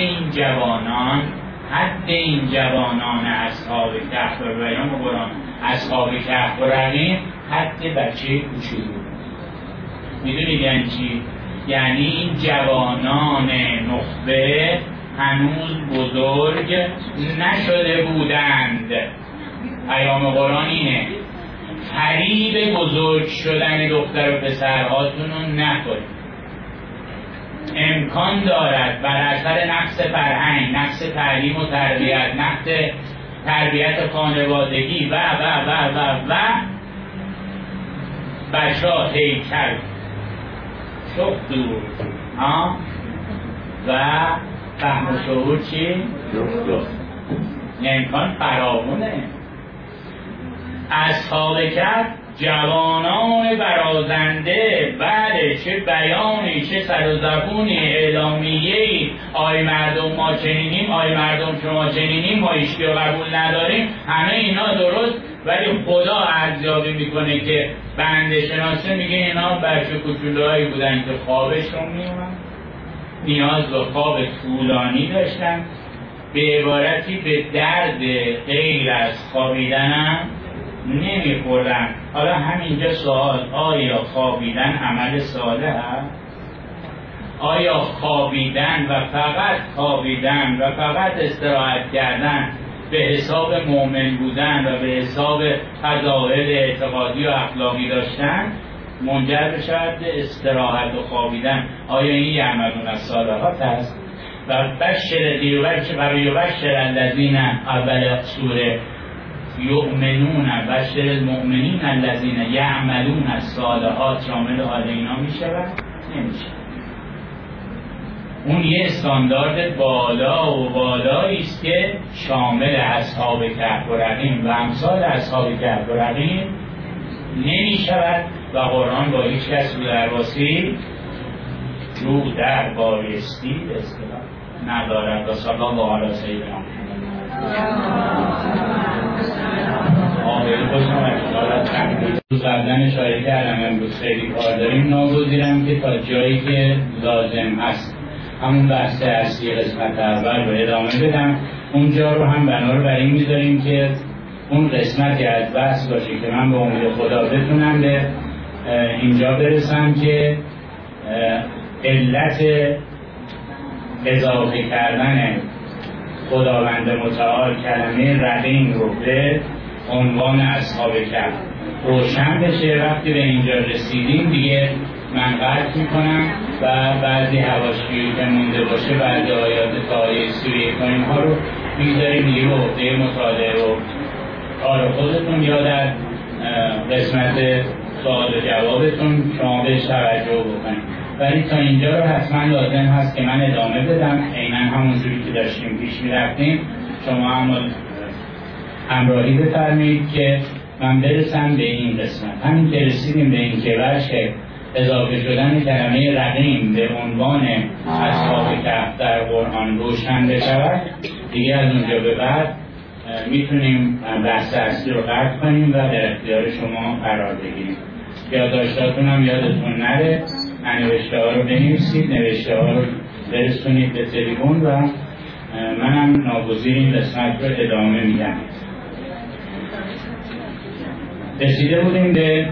Speaker 1: این جوانان اصحاب کهف و بیان قرآن اصحاب کهف و رقیم حد بچه کوچولو. میدونید یعنی چی؟ یعنی این جوانان نخبه هنوز بزرگ نشده بودند. پیام قرآن اینه فریب بزرگ شدن دختر و پسرهاتون رو نخورید. امکان دارد بر اثر نقص فرهنگ، نقص تعلیم و تربیت، نقص تربیت خانوادگی و بچه ها هیکل شخص دور و فهم و شعور چی؟ امکان فراوونه. اصحاب کهف جوانان برازنده، بله چه بیانی، چه سر و زبونی، اعلامیه‌ای، آی مردم ما چنینیم، آی مردم شما چنینیم، ما ایشکی رو قبول نداریم، همه اینا درست، ولی خدا ارزیابی میکنه که بنده شناسه میگه اینا بچه کوچولوهایی بودن که خوابشون میومد، نیاز به خواب طولانی داشتن، به عبارتی به درد غیر از خوابیدنم نمیخوردن. حالا همینجا سوال، آیا خوابیدن عمل صالح هست؟ آیا خوابیدن و فقط خوابیدن و فقط استراحت کردن به حساب مؤمن بودن و به حساب فضائل اعتقادی و اخلاقی داشتن منجر بشود به استراحت و خوابیدن؟ آیا این یعملون الصالحات هست؟ و بشر الذین اول سوره یؤمنون بشر المؤمنین الذین یعملون الصالحات شامل حال اینا میشه و نمیشه. اون یه استاندارد بالا و بالایی است که شامل اصحاب کهف و رقیم و امثال اصحاب کهف و رقیم نمیشود و قرآن با هیچ کس رو درواسی رو در بایستی به اصطلاح ندارد. و صلی الله علی سیدنا آقایی خوش آمدید. روز قبلا اشاره کردم امروز خیلی کار داریم، ناگزیرم که تا جایی که لازم هست همون بحث اصلی قسمت اول رو ادامه بدم. اونجا رو هم بنا رو بر این میذاریم که اون قسمتی از بحث باشه که من به امید خدا بتونم به اینجا برسم که علت اضافه کردن خداوند متعال کلمه رقیم رو به عنوان اصحاب کهف روشن بشه. وقتی به اینجا رسیدیم دیگه من قطع میکنم و بعضی حواشی که مونده باشه، بعضی آیات آیه سوره کنیم ها رو میذاریم دیگه به عهده مطالعه و کار خودتون یا در قسمت سوال و جوابتون شما بهش توجه بکنید. ولی تا اینجا رو حتما لازم هست که من ادامه بدم، عیناً همونجوری که داشتیم پیش میرفتیم. شما هم همراهی بفرمایید که من برسم به این قسمت. همین که رسیدیم به این که برشه اضافه شدن کلمه رقیم به عنوان اصحاب کهف در قرآن روشن بشود، دیگه از اونجا به بعد میتونیم بحث اصلی رو قطع کنیم و در اختیار شما قرار بگیریم. یادداشتاتون هم یادتون نره، نوشته ها رو بنویسید، نوشته ها رو برسونید به تلفن و منم ناگزیر این قسمت رو ادامه میدم. رسیده بودیم به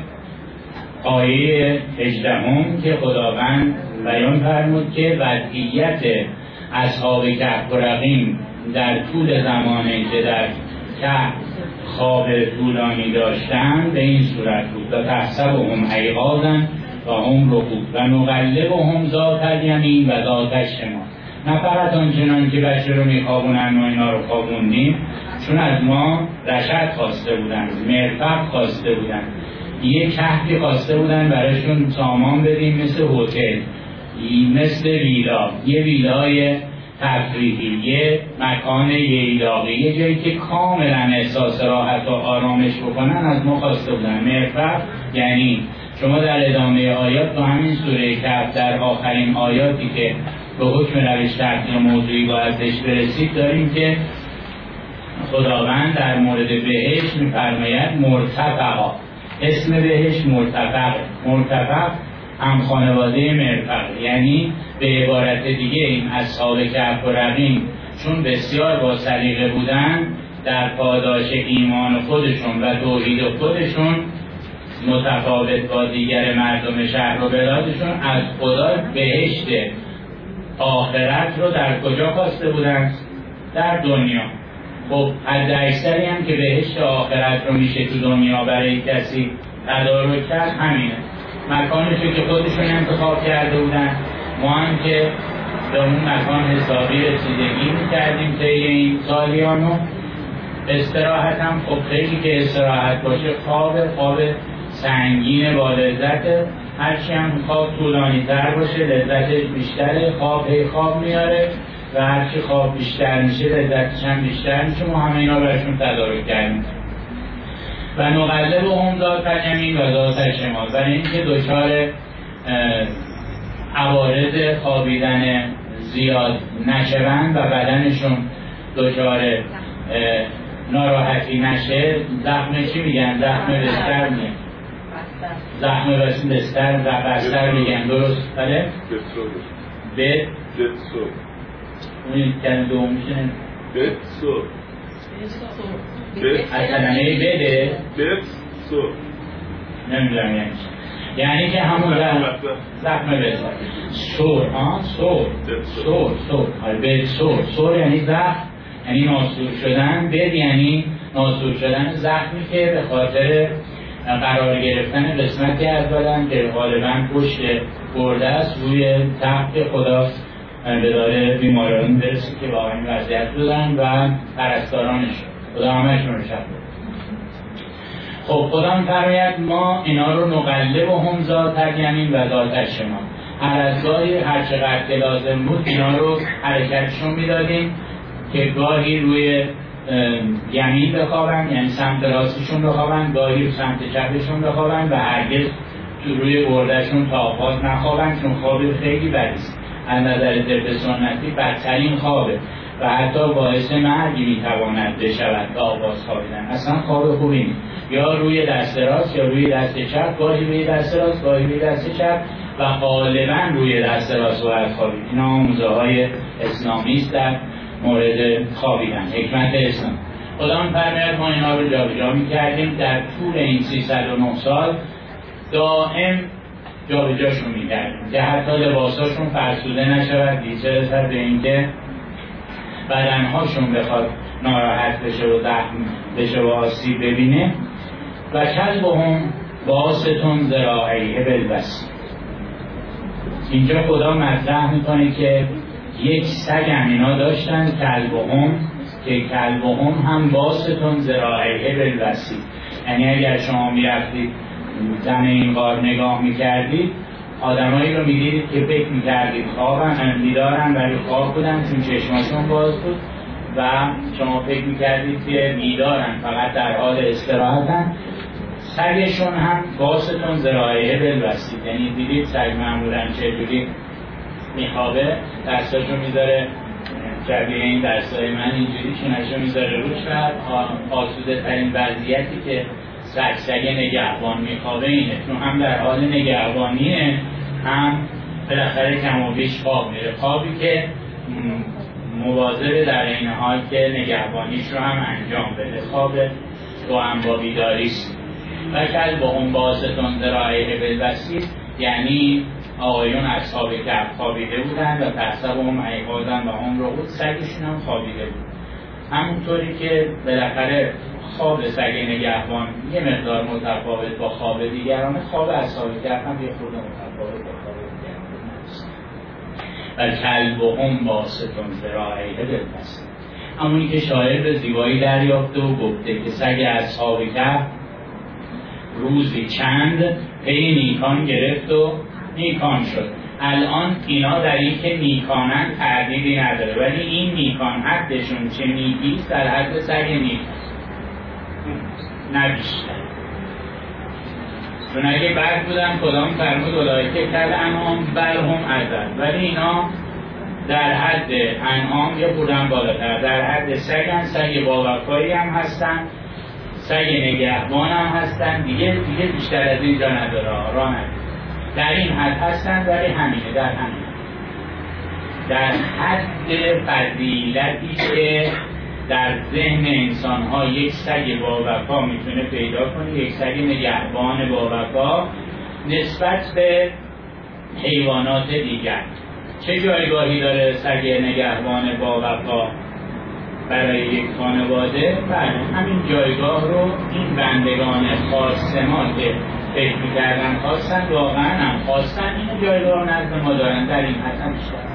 Speaker 1: آیه 18 که خداوند بیان فرمود که وضعیت اصحاب کهف و رقیم در طول زمانی که در کهف خواب طولانی داشتن به این صورت بود: و تحسبهم ایقاظا و هم رقود و نقلبهم ذات الیمین و ذات الشمال. نه فقط آنچنان که بشر رو میخوابونن و اینا رو خوابوندیم، چون از ما رشد خواسته بودن، مرفق خواسته بودن، یه کهفی خواسته بودن برایشون سامان بدیم، مثل هتل، مثل ویلا، یه ویلای تفریحی، یه مکان ییلاقی، یه جایی که کاملا احساس راحت و آرامش بکنن از ما خواسته بودن. مرفق یعنی شما در ادامه آیات تو همین سوره کهف در آخرین آیاتی که به حکم روش ترتیب موضوعی باید بهش برسید داریم که خداوند در مورد بهشت می‌فرماید مرتفقا. اسم بهشت مرتفق هم خانواده مرفق، یعنی به عبارت دیگه این اصحاب کهف و رقیم چون بسیار با سلیقه بودن در پاداش ایمان خودشون و توحید خودشون متفاوت با دیگر مردم شهر و بلادشون از خدا بهشت آخرت رو در کجا خواسته بودن؟ در دنیا. خب حد اکثری هم که بهشت آخرت رو میشه تو دنیا برای کسی تدارک کرد همینه، مکانشو که خودشون انتخاب کرده بودن. ما هم که به اون مکان حسابی رسیدگی میکردیم طی این سالیانو. استراحت هم خب خیلی که استراحت باشه خواب سنگین با لذت، هرچی هم خواب طولانی تر باشه لذتش بیشتره، خواب میاره و هرچی خواب بیشتر میشه لذتش هم بیشتر میشه. ما همه اینا برشون تدارک کردیم. و نقلبهم ذات الیمین و ذات الشمال، برای اینکه دچار عوارض خوابیدن زیاد نشوند و بدنشون دچار ناراحتی نشه. زخم چی میگن؟ زخم بستر میگن. زخم بستر و بستر میگن، درست؟ بله؟ بتسو اون کلمه دوم میشه بتسو از کلمه بده بتسو نمیدونم یعنی که همون زخم بستر. سور یعنی زخم، یعنی ناسور شدن. بد یعنی ناسور شدن زخمی که به خاطر قرار گرفتن قسمتی از بدن که غالباً پشت گرده است روی تخت خدا به داره بیماران برسه که با این وضعیت بودن و پرستارانش خدا همشون رو شد. خب خدا می‌فرماید ما اینا رو نقلبهم ذات الیمین و ذات الشمال، هر از گاهی هر چقدر که لازم بود اینا رو حرکتشون میدادیم که گاهی روی یمین بخوابن، یعنی سمت راستشون بخوابن، گاهی سمت چپشون بخوابن و هرگز تو روی گردشون تا آغاز نخوابن، چون خواب خیلی بدیست از نظر طب سنتی، بدترین خوابه و حتی باعث مرگی میتواند بشود تا آغاز خوابیدن. اصلا خواب خوبی نیست. یا روی دست راست یا روی دست چپ، گاهی روی دست راست گاهی روی دست چپ و غالبا روی دست راست باید خوابید. اینا آموزه های اسلامی است در مورد خوابیدن، حکمت اسلام. خدا می‌فرماید ما اینا رو جابجا می‌کردیم در طول این 309 سال، دائم جابجاشون می‌کردیم که حتی لباساشون فرسوده نشود، چه رسد به اینکه بدنهاشون بخواد ناراحت بشه و زخم بشه و آسیب ببینه. و کلبهم باسطون ذراعیه بالوصید. اینجا خدا مطرح میکنه که یک سگ هم اینا داشتن، کلبهم، که کلبهم هم باسطون ذراعیه بالوصید. یعنی اگر شما میرفتید زن این غار نگاه میکردید، آدمایی رو میدیدید که فکر میکردید خوابن، بیدارن ولی خواب بودن چون چشماشون باز بود و شما فکر میکردید که بیدارن فقط در حال استراحتن. سگشون هم باسطون ذراعیه بالوصید، یعنی دیدید سگ معمولا چجوری میخوابه، دستاشو میذاره شبیه این درسای من اینجوری چونشو میذاره روش و آسوده ترین وضعیتی که سگ نگهبان میخوابه اینه، چون هم در حال نگهبانیه، هم بالاخره کم و بیش خواب میره، خوابی که مواظب در این حال که نگهبانیش رو هم انجام بده، خواب تو هم با بیداریست. و کل با هم باستون ذرائه بالوسیط، یعنی آقایون اصحاب کهف خوابیده بودن و تحسب هم ایقاظن و هم رو بود، سگشون هم خوابیده بود. همونطوری که بالاخره خواب سگ نگهبان یه مقدار متفاوت با خواب دیگرانه، خواب اصحاب کهف هم یه خورده متفاوت با خواب دیگرانه است. و کلبهم باستون ذرائه بالوسیط، همونی که شاعر به زیبایی دریافته و گفته که سگ اصحاب کهف روزی چند پی نیکان گرفت و نیکان شد. الان اینا در این که نیکانن تردیدی نداره، ولی این نیکان حدشون چه نیکیست در حد سگ نیک نه بیشتر. چون اگه برد بودن کدام فرمود اولئکه کالانعام بل هم اضل، ولی اینا در حد انعام یه بودن بالاتر، در حد سگن، سگ باوفایی هم هستن، سگ نگهبان هم هستن، دیگه بیشتر از اینجا نداره، راه نداره. در این حد هستن، ولی همینه، در همین در حد فضیلتی که در ذهن انسان ها یک سگ با وفا میتونه پیدا کنه، یک سگ نگهبان با وفا نسبت به حیوانات دیگر. چه جایگاهی داره سگ نگهبان با وفا برای یک خانواده؟ بله، همین جایگاه رو این بندگان خاص ما که فکر می‌کردن خواستن، واقعا هم خواستن، این جایگاه رو نزد ما دارن. در این حد هم بیشتر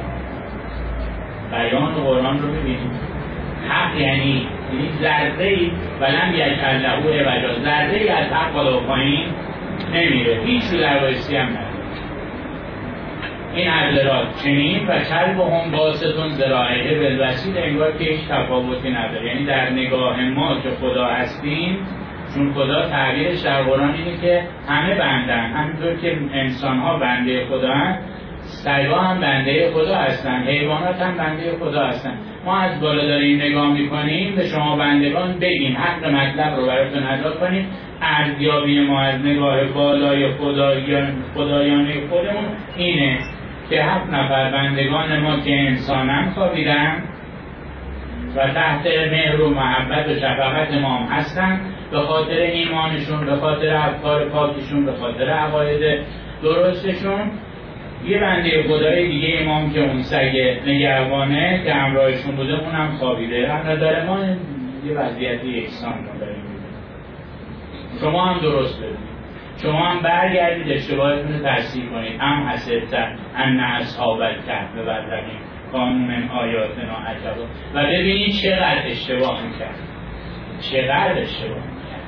Speaker 1: بیان قرآن رو ببینید. حق یعنی ذره‌ای ولم یجعل له عوجا، ذره‌ای از حق بالا و پایین نمیره، هیچ رو دروایسی هم نداره. این عدلات چنین و کلبهم باستون ذرائه بالوسیط، انگار که هیچ تفاوتی نداره. یعنی در نگاه ما که خدا هستیم، چون خدا تعبیرش در قرآن اینه که همه بندن، همینطور که انسان ها بنده خدا هستن، سگ‌ها هم بنده خدا هستن، حیوانات هم بنده خدا هستن. ما از بالا داریم نگاه میکنیم، به شما بندگان بگیم، حق مطلب رو براتون ادا کنیم. ارزیابی ما از نگاه بالای خدایانه خودمون اینه که 7 نفر بندگان ما که انسانن خوابیدن و تحت مهر و محبت و شفقت ما هم هستن، به خاطر ایمانشون، به خاطر افکار پاکشون، به خاطر عقاید درستشون. یه بنده خدای دیگه امام که اون سگ نگهبانه که همراهشون بوده، اونم خوابیده. از نظر ما یه وضعیت یکسان رو داریم. شما هم درست بدید، شما هم برگردید اشتباهتون رو تصحیح کنید. هم حسبت ان اصحاب الکهف والرقیم کانوا من آیاتنا عجبا، و ببینید چقدر اشتباه میکرد، چقدر اشتباه میکرد.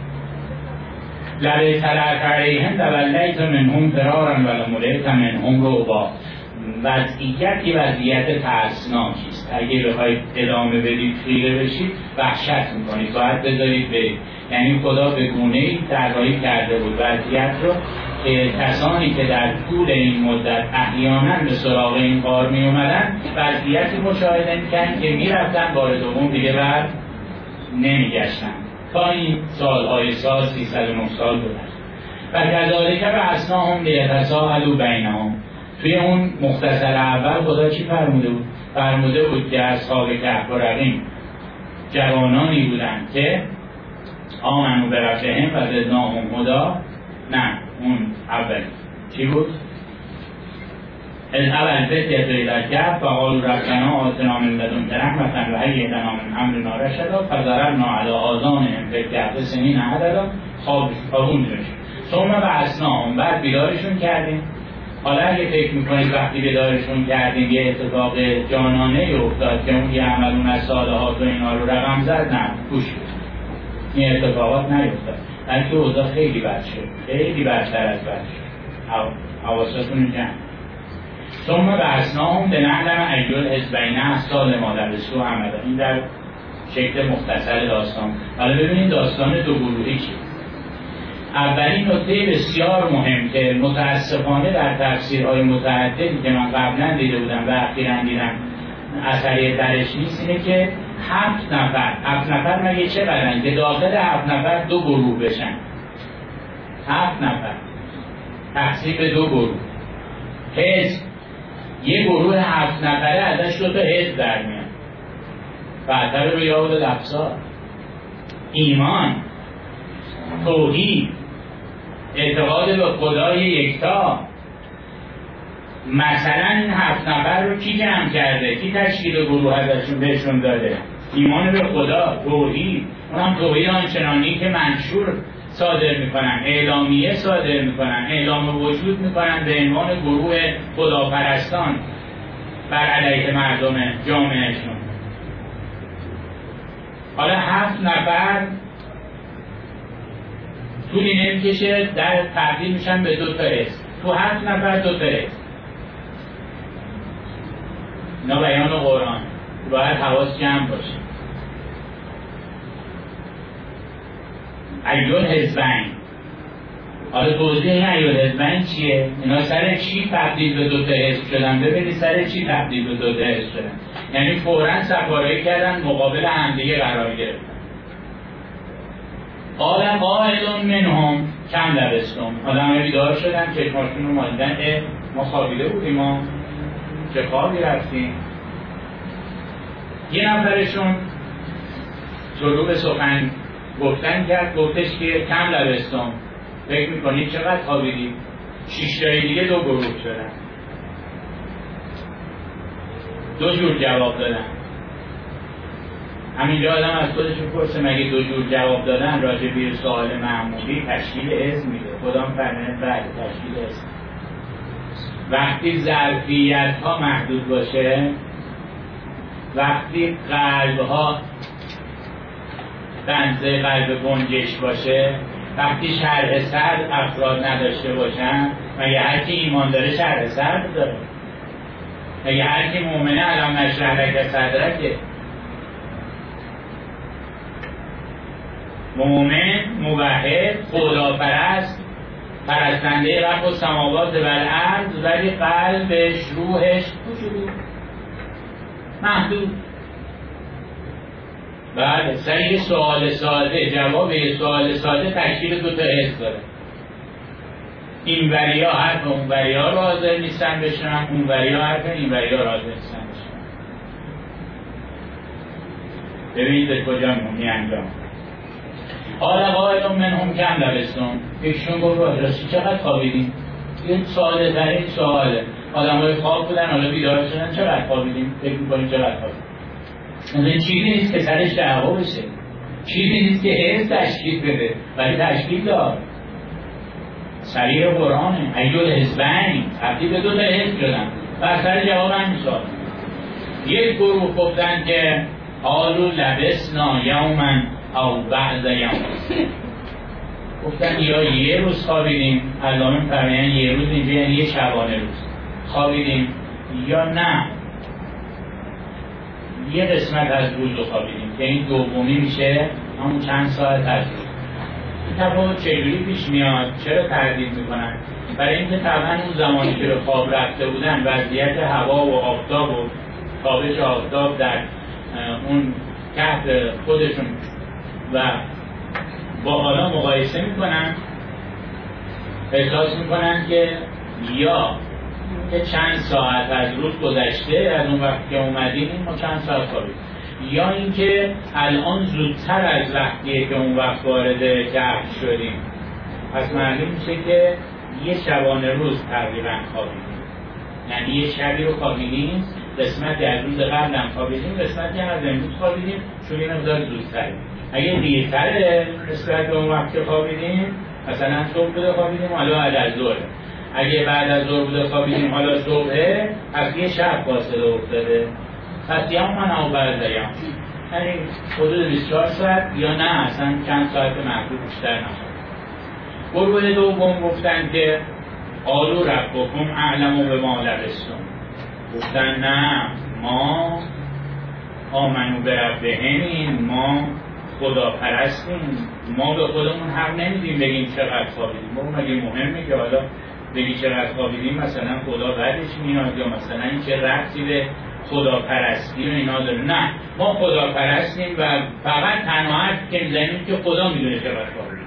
Speaker 1: لو اطلعت علیهم لولیت منهم فرارا ولملئت منهم رعبا. وضعیت ترسناکی است. اگه بخواید ادامه بدید، خیره بشید، وحشت میکنید، باید بذارید برید. یعنی خدا به گونه‌ای طراحی کرده بود وضعیت رو که کسانی که در طول این مدت احیانا به سراغ این کار می اومدن، وضعیتی مشاهده میکنن که میرفتن بار دوم دیگه بعد نمیگشتن تا این سالهای سال 309 سال گذشت. و کذالک بعثناهم لیتساءلوا بینهم. توی اون مختصر اول خدا چی فرموده بود؟ فرموده بود که اصحاب کهف و رقیم جوانانی بودند که آمنوا بربهم و زدناهم هدی. نه، اون اولی چی بود؟ اول فتیة الی الکهف فقالوا ربنا آتنا من لدنک رحمة وهیئ لنا من امرنا رشدا فضربنا علی آذانهم فی الکهف سنین عددا. خوابون میشه. ثم بعثناهم، بعد بیدارشون کردیم. حالا اگه فکر میکنید وقتی بیدارشون کردیم یه اتفاق جانانه افتاد که اون یه عملون از صالحات و اینا رو رقم زد، نه، گوش بدید، این اتفاقات نیفتاد، بلکه اوضاع خیلی بد شد، خیلی بدتر از بد شد. حواستون جمع. ثم بعثناهم لنعلم ای الحزبین احصی لما لبثوا امدا. این در شکل مختصر داستان. حالا ببینید داستان دو گروهی چیه. اولین نکته بسیار مهم که متاسفانه در تفسیرهای متعددی که من قبلا دیده بودم و اخیراً دیدم اثری درش نیست اینه که 7 نفر مگه چه قدرن که داخل 7 نفر 2 گروه بشن. 7 نفر تقسیم به 2 گروه. حزب یه گروه 7 نفره ازش 2 تا حزب در میاد. بعدتر رو یاد الابصار. ایمان، توحید، اعتقاد به خدای یکتا. مثلا این 7 نفر رو کی جمع کرده؟ کی تشکیل گروه ازشون بهشون داده؟ ایمان به خدا، توحید. اونم توحید آنچنانی که منشور صادر میکنن، اعلامیه صادر میکنن، اعلام وجود میکنن به عنوان گروه خداپرستان بر علیه مردم جامعهشون. حالا 7 نفر طولی نمیکشه در تبدیل میشن به 2 تا حزب. تو 7 نفر 2 تا حزب. اینا بیان قرآن، باید حواس جمع باشه. ایول حزبین. حالا توضیح این ایول حزبین چیه؟ اینا سر چی تبدیل به 2 تا حزب شدن؟ ببینید سر چی تبدیل به 2 تا حزب شدن. یعنی فوراً سفارایی کردن، مقابل همدیگه قرار گرفتن. قال قائل منهم کم لبستم. آدم‌ها بیدار شدن، چشماشون رو مالیدن، ما خوابیده بودیم، ما چه خوابی رفتیم. یه نفرشون شروع به سخن گفتن کرد، گفتش که کم لبستم، فکر میکنید چقدر خوابیدیم؟ 6 تای دیگه 2 گروه شدن، 2 جور جواب دادن. همینجا آدم از خودش پرسه مگه 2 جور جواب دادن راجع به سوال معمولی تشکیل اسم میده؟ کدام فرنه بعد تشکیل اسم. وقتی ظرفیت ها محدود باشه، وقتی قلب ها بنزه قلب گنجش باشه، وقتی شرح صدر افراد نداشته باشن، مگه هر کی ایمان داره شرح صدر داره؟ مگه هر کی مؤمنه الان نشرح لک صدرکه؟ مؤمن، موحد، خداپرست، پرستنده رب السماوات و الارض، ولی قلبش، روحش محدود. بعد سر سوال ساده، جواب یه سوال ساده تشکیل 2 تا حزب داره. این وریا حرف اون وریا رو حاضر نیستن بشنن، اون وریا حرف این وریا رو حاضر نیستن بشنن. ببینید به کجا می انجام. حالا قائل منهم کم لبستم. ایشون گفت راستی چقدر خوابیدیم؟ این سواله در این سواله. آدم های خواب بودن، حالا بیدار شدن، چقدر خوابیدیم؟ فکر می‌کنیم چقدر خوابیدیم؟ این چیزی نیست که سرش دعوا بشه، چیزی نیست که حزب تشکیل بده، ولی تشکیل داد. صریح قرآنه. ایول حزبین تبدیل به 2 تا حزب شدن. و اثر جواب هم می‌ساد. یک گروه گفتن که قالوا لبسنا یوما او بعض یوم. گفتن یا یه روز خوابیدیم، علامه فرمایان یه روز اینجا یعنی یه شبانه روز خوابیدیم، یا نه یه قسمت از روز رو خوابیدیم که این دومی میشه همون چند ساعت از روز. این تفاوت چجوری پیش میاد؟ چرا تردید میکنن؟ برای اینکه طبعا اون زمانی که به خواب رفته بودن وضعیت هوا و آفتاب و تابش آفتاب در اون کهف خودشون و با حالا مقایسه میکنن، احساس میکنن که یا که چند ساعت از روز گذشته از اون وقت که اومدیم ما چند ساعت خوابیدیم، یا اینکه الان زودتر از وقتیه که اون وقت وارد کهف شدیم. پس معلوم میشه که یه شبانه روز تقریبا خوابیدیم، یعنی یه شبی رو خوابیدیم، قسمتی از روز قبل هم خوابیدیم، قسمتی هم از امروز خوابیدیم، چون یه مقدار زودتره. اگه دیرتره نسبت به اون وقت که خوابیدیم، مثلا صبح بوده خوابیدیم حالا بعد از ظهر، اگه بعد از ظهر بوده خوابیدیم حالا صبحه، پس یه شب فاصله افتاده. پس یا من او بعد یوم، یعنی حدود 24 ساعت یا نه اصلا چند ساعت محدود بیشتر نشد. گروه دوم گفتن که قالوا ربکم اعلم بما لبستم. گفتن نه، ما آمنو بربهم، ما خدا پرستیم، ما به خودمون حق نمیدیم بگیم چقدر خوابیدیم. ما مگه مهمه که حالا بگی چقدر خوابیدیم مثلا خدا بعدش میاد، یا مثلا این چه ربطی به خداپرستی و اینا داره. نه، ما خداپرستیم و فقط تنها حرف که میزنیم که خدا میدونه چقدر کاری.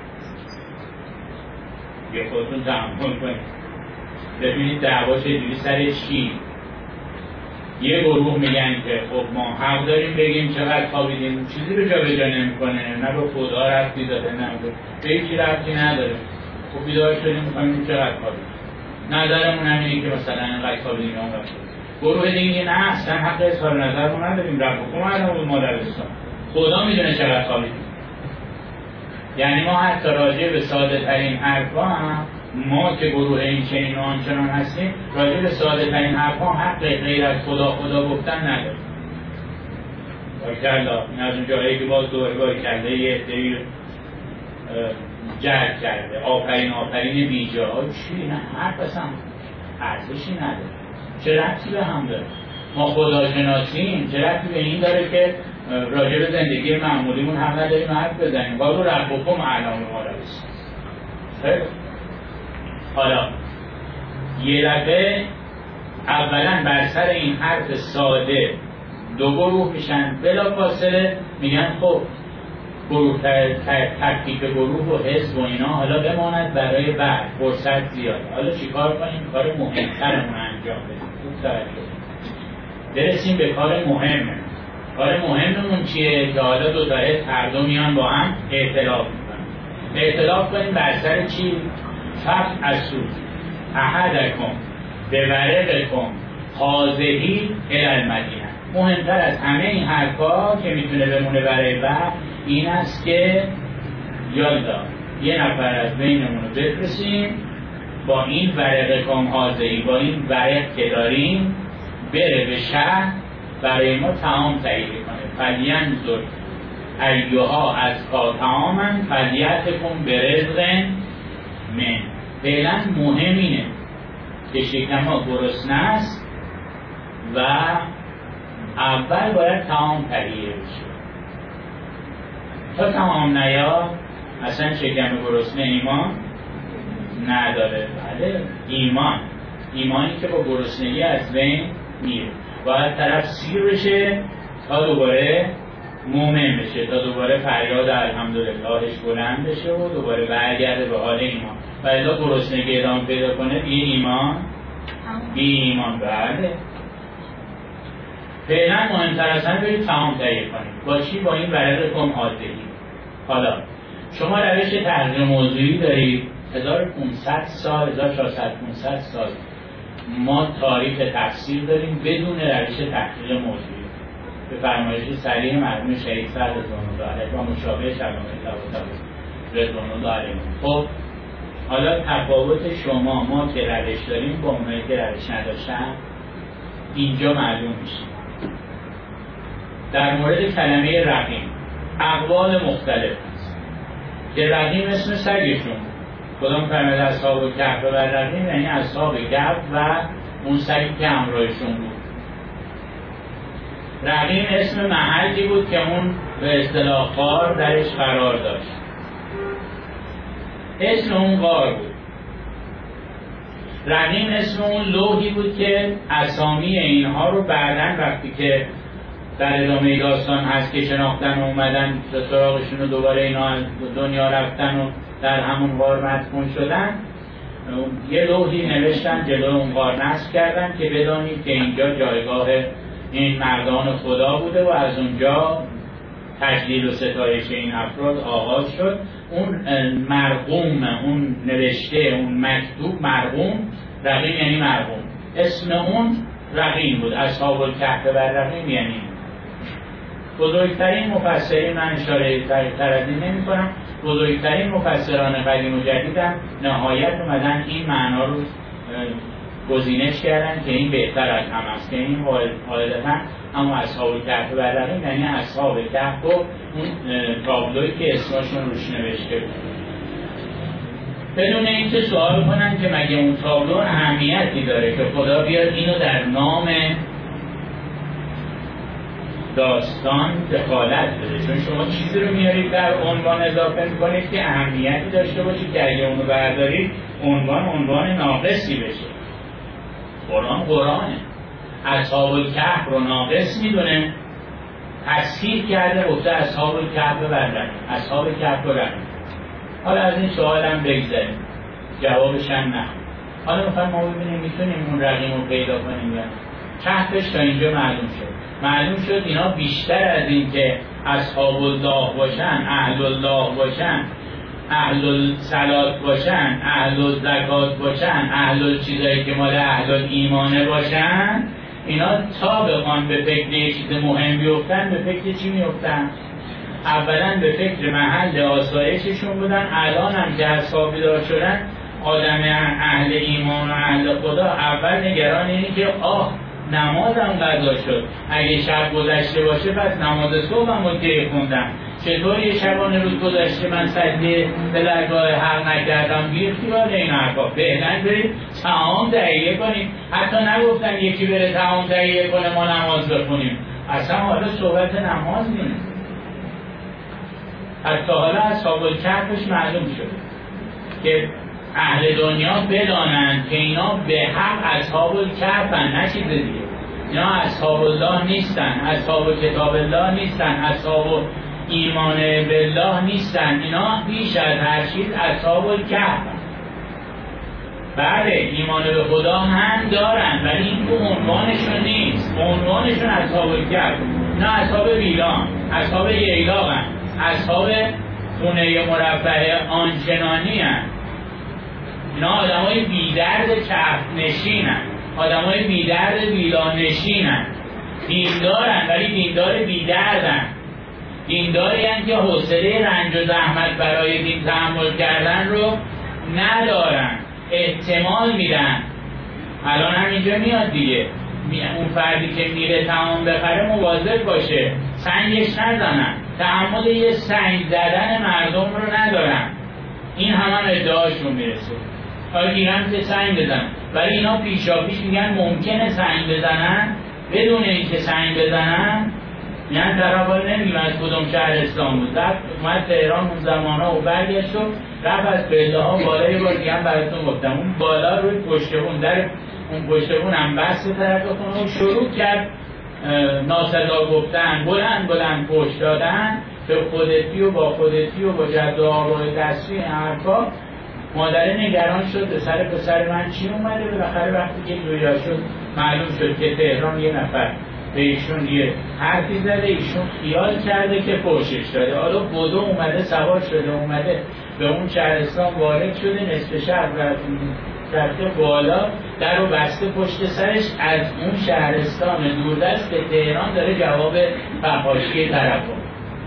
Speaker 1: یه خودتون تحمل کنید ببینید دعوا چجوری سر چی. یه گروه میگن که خب ما حق داریم بگیم چقدر خوابیدیم، چیزی رو جابجا نمیکنه، نه به خدا ربطی داره نه به هیچی ربطی نداره. خب بیدار شدیم میخوایم چقدر خوابیدیم، نظرمون همینه که مثلا اینقدر خوابیدیم اونقدر خوابیدیم. گروه دیگه نه اصلا حق اظهار نظرمون نداریم، ربکم علم ما دبستان، خدا میدونه چقدر خوابیدیم. یعنی ما حتی راجع به ساده ترین حرفا هم، ما که گروه این چنین و آنچنان هستیم، راجع به ساده ترین حرفا هم حق غیر از خدا گفتن نداریم. باریکلا، این از اون جایی که باز دوره باریکلا یه عده‌ای جهد کرده آفرین بیجا چی؟ نه حرف اصلا ارزشی نداره. چه ربطی به هم داره؟ ما خداشناسیم، چه ربطی به این داره که راجع به زندگی معمولیمون هم نداریم حرف بزنیم؟ قالوا ربکم اعلم بما لبثتم. حالا یه دفعه اولا بر سر این حرف ساده دو گروه میشن، بلافاصله میگن خب گروه ترکیب گروه و حزب و اینا حالا بماند برای بعد، فرصت زیاده، حالا چیکار کنیم؟ کار مهمترمون انجام بدیم. خوب توجه برسیم به کار مهمه. کار مهممون چیه؟ که حالا دو تا حزب هر دو میان با هم ائتلاف میکنن. ائتلاف کنیم بر سر چی؟ فقط اصول احدکم بورقکم هذه الی المدینه. مهمتر از همه این حرفا که میتونه بمونه برای بعد این است که یالا یه نفر از بینمون رو بفرستیم با این ورقکم هذه، با این ورق که داریم بره به شهر برای ما طعام تهیه کنه. فلینظر ایها از طعامن فلیأتکم برزق من. فعلا مهم اینه که شکم ها گرسنه است و اول باید طعام تهیه بشه. تا طعام نیاد اصلا شکم گرسنه ایمان نداره. بله ایمانی که با گرسنگی از بین میره. باید طرف سیر بشه تا دوباره مومن بشه، تا دوباره فریاد الحمدللهش بلند بشه و دوباره برگرده به حال ایمان. و الا گرسنگی ادامه پیدا کنه بی ایمان. بله فعلا مهمتر از همه برید طعام تهیه کنید. با چی؟ با این ورقکم هذه. حالا شما روش تحقیق موضوعی دارید 1500 سال 1400 سال ما تاریخ تفسیر داریم بدون روش تحقیق موضوعی. به فرمایش صریح مرحوم شهید سعد رضوان الله علیه و مشابه شبانه رضوان الله علیه. خب حالا تفاوت شما ما که روش داریم با اونایی که روش نداشتن اینجا معلوم میشه. در مورد کلمه رقیم اقوال مختلف هست که رقیم اسم سگشون کدام فرمده اصحاب کهف و رقیم یعنی اصحاب کهف و اون سگی که همراهشون بود. رقیم اسم محلی بود که اون به اصطلاح غار درش قرار داشت. اسم اون غار بود. رقیم اسم اون لوحی بود که اسامی اینها رو بعداً وقتی که در ادامه داستان هست که شناختن و اومدن سراغشون و دوباره اینا از دنیا رفتن و در همون غار مدفون شدن، یه لوحی نوشتن جلو اون غار نصب کردن که بدانید که اینجا جایگاه این مردان خدا بوده و از اونجا تجلیل و ستایش این افراد آغاز شد. اون مرقوم، اون نوشته، اون مکتوب مرقوم، رقیم یعنی مرقوم، اسم اون رقیم بود. اصحاب الکهف و رقیم یعنی بزرگترین مفسرین، من اشاره تردید نمی کنم، بزرگترین مفسران قدیم و جدید هم نهایت اومدن این معنا رو گزینش کردن که این بهتر از هم است، که این قاعدتا اما اصحاب کهف و رقیم یعنی اصحاب کهف و اون تابلویی که اسمشون روش نوشته بود. بدون اینکه سوال کنن که مگه اون تابلو اهمیتی داره که خدا بیاد اینو در نام داستان دخالت بده؟ چون شما چیزی رو میارید در عنوان اضافه میکنید که اهمیتی داشته باشید که اگه اونو بردارید عنوان ناقصی بشه. قرآنه. اصحاب الکهف رو ناقص میدونه، تصحیح کرده گفته اصحاب الکهف بردن، اصحاب کهف بردن. حالا از این سوال هم بگذاریم، جوابش هم نه. حالا میخوایم ما ببینیم میتونیم اون رقیم رو پیدا کنیم یا کهفش تا اینجا معلوم شد اینا بیشتر از این که اصحاب الله باشن، اهل الله باشن، اهل الصلات باشن، اهل الزکات باشن، اهل چیزایی که مال اهل ایمانه باشن، اینا تا بخوان به فکر چیز مهم بیفتن به فکر چی میفتن؟ اولا به فکر محل آسایششون بودن. الان هم که اصحاب دار شدن، آدم اهل ایمان و اهل خدا اول نگران اینه که نمازم قضا شد، اگه شب گذشته باشه پس نماز صبح هم رو خوندم، چطور یه شبانه روز گذشته من سجده به درگاه حق نکردم، بی اختیار این حرفا. بهتر برید تمام تهیه کنیم. حتی نگفتن یکی بره تمام تهیه کنه ما نماز بخونیم، اصلا حالا صحبت نماز نیست. حتی حالا اصحاب الکهفش معلوم شد که اهل دنیا بدانند که اینا به حق اصحاب الکهفن، نه چیز دیگه. اینا اصحاب الله نیستن، اصحاب کتاب الله نیستن، اصحاب ایمان بالله نیستن، اینا بیش از هر چیز اصحاب الکهفن. بله ایمان به خدا هم دارن ولی این تو عنوانشون نیست. عنوانشون اصحاب الکهف، نه اصحاب ویلان، اصحاب ییلاقن، اصحاب خونه مربع آنچنانی هن. اینا آدم های بیدرد کهف نشینن، آدم های بیدرد ویلان نشینن. دیندارن ولی دیندار بیدردن، دینداری هن که حوصله رنج و زحمت برای دین تحمل کردن رو ندارن، احتمال میدن. الان هم اینجا میاد دیگه، اون فردی که میره تمام بخره مواظب باشه سنگش نزنن، تحمل یه سنگ زدن مردم رو ندارن. این هم ادعاشون میرسه. حالا گیرن که سنگ بزنن، ولی اینا پیشاپیش میگن ممکنه سنگ بزنن بدون اینکه سنگ بزنن. یعنی طرفا نمیگن از کدوم شهر اسلام بود، اومد تهران اون زمانا و برگشت و رفت از پله ها بالا. یه بار دیگه هم براتون گفتم اون بالا روی پشتبون، در اون پشتبون هم بست طرف خونه و شروع کرد ناصدا گفتن، بلند پشت دادن به خودتی و با خودتی و با جد و آبای دستی حرفا. مادره نگران شد به سر پسر من چی اومده. بالاخره وقتی که جویا شد معلوم شد که تهران یه نفر به ایشون یه حرفی زده، ایشون خیال کرده که پوشش داده. حالا بدو اومده سوار شده، اومده به اون شهرستان وارد شده، نصف شهر رفته بالا، در رو بسته پشت سرش، از اون شهرستان دوردست به تهران داره جواب فحاشی طرف رو.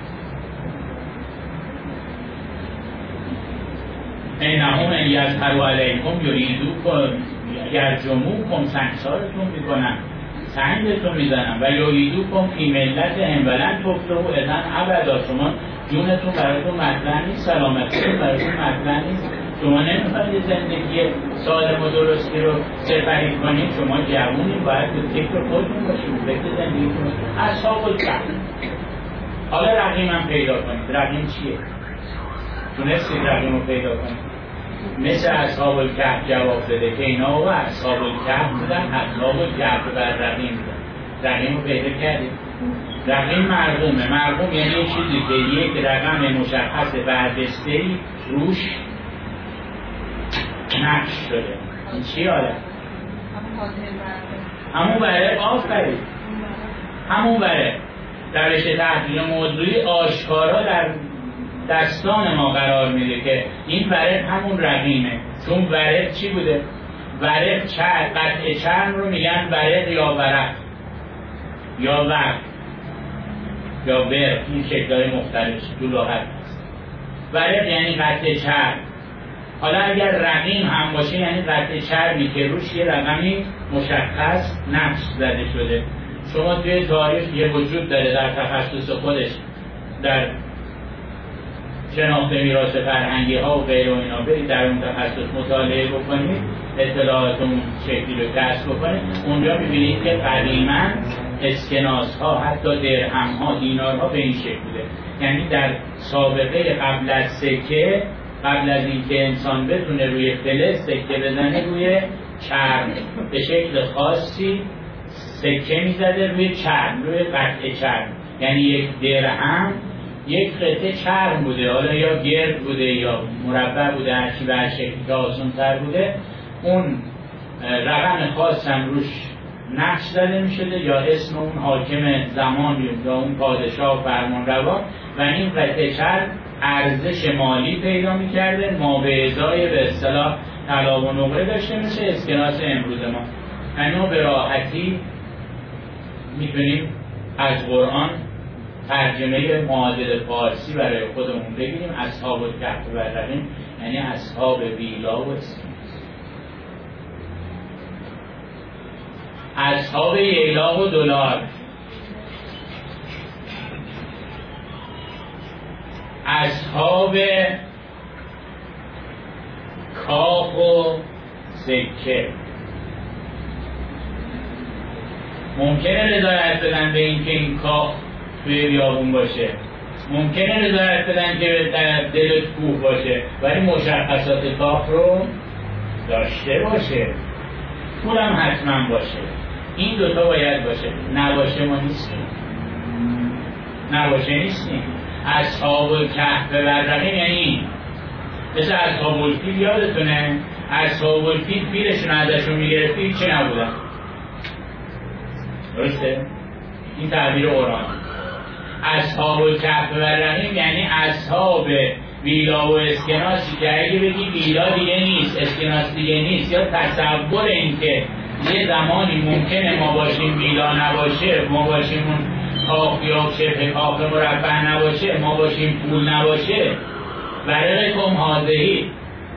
Speaker 1: اینهم ان یظهروا علیکم یریدوکم یرجموکم، سنگسارتون میکنن، سنگتون میزنن، و یریدوکم فی ملتهم ولن تفلحوا اذا ابدا. شما جونتون براتون مطرح نیست، سلامتیتون براتون مطرح نیست. شما نمیخواید زندگی سالم و درستی رو سپری کنید. شما جوونی باید به فکر خودتون باشید، فکر زندگیتون. اصحاب الکهف. حالا رقیم هم پیدا کنید. رقیم چیه؟ تونستید رقیم رو پیدا کنید؟ مثل اصحاب الکهف جواب بده که اینا و اصحاب الکهف بودن، اصحاب الکهف بر رقیم بودن. رقیم رو پیدا کردید؟ رقیم مرقومه. مرقوم یعنی چیزی که یک رقم مشخص بردسته‌ای روش نقش شده. این چی حالا؟ همون بره. آفرین، همون بره. روش تحلیل موضوعی آشکارا در دستان ما قرار میده که این ورق همون رقیمه. چون ورق چی بوده؟ ورق قطع چرم رو میگن ورق یا ورق یا ورق یا ورق. این شکل‌های مختلف تو لغت هست. ورق یعنی قطع چرم. حالا اگر رقیم هم باشه یعنی قطع چرمی که روش یه رقمی مشخص نقش زده شده. شما توی تاریخ یه وجود داره در تخصص خودش، در شناخت میراث فرهنگی ها و غیر و اینا، برید در اون تخصص مطالعه بکنید، اطلاعات اون شکلی رو کسب بکنید. اونجا میبینید که قدیما اسکناس ها، حتی درهم ها، دینار ها به این شکل بوده. یعنی در سابقه قبل از سکه، قبل از اینکه انسان بتونه روی فلز سکه بزنه، روی چرم به شکل خاصی سکه میزده روی چرم، روی قطعه چرم، یعنی یک درهم یک قطعه چرم بوده، حالا یا گرد بوده یا مربع بوده، هرچی به هر شکلی که آسان تر بوده، اون رقم خاص هم روش نقش زده می شده یا اسم اون حاکم زمان یا اون پادشاه و فرمانروا، و این قطعه چرم ارزش مالی پیدا می کرده، ما به ازای به اصطلاح طلا و نقره داشته، مثل اسکناس امروز ما. اینو به راحتی میتونیم از قرآن ترجمه معادل فارسی برای خودمون بگیریم. اصحاب الکهف و الرقیم یعنی اصحاب ویلا و اسکناس. اصحاب ییلا و دلار، اصحاب کاخ و سکه. ممکنه رضایت بدن به این که این کاخ توی بیابون باشه، ممکنه رضایت بدن که در دل کوه باشه، ولی مشخصات کاخ رو داشته باشه، پولم حتما باشه. این دوتا باید باشه، نباشه ما نیستیم، نباشه نیستیم. اصحاب الکهف و الرقیم یعنی مثل اصحاب الفیل، یادتونه اصحاب الفیل فیلشون ازشون میگرفتی چی نبودن، درسته؟ این تعبیر قرآن. اصحاب الکهف و الرقیم یعنی اصحاب ویلا و اسکناسی که اگه بگی ویلا دیگه نیست، اسکناس دیگه نیست، یا تصور این که یه زمانی ممکنه ما باشیم ویلا نباشه، ما باشیم اون کاخ یا شبه کاخ مربع نباشه، ما باشیم پول نباشه، ورقکم هاذهی.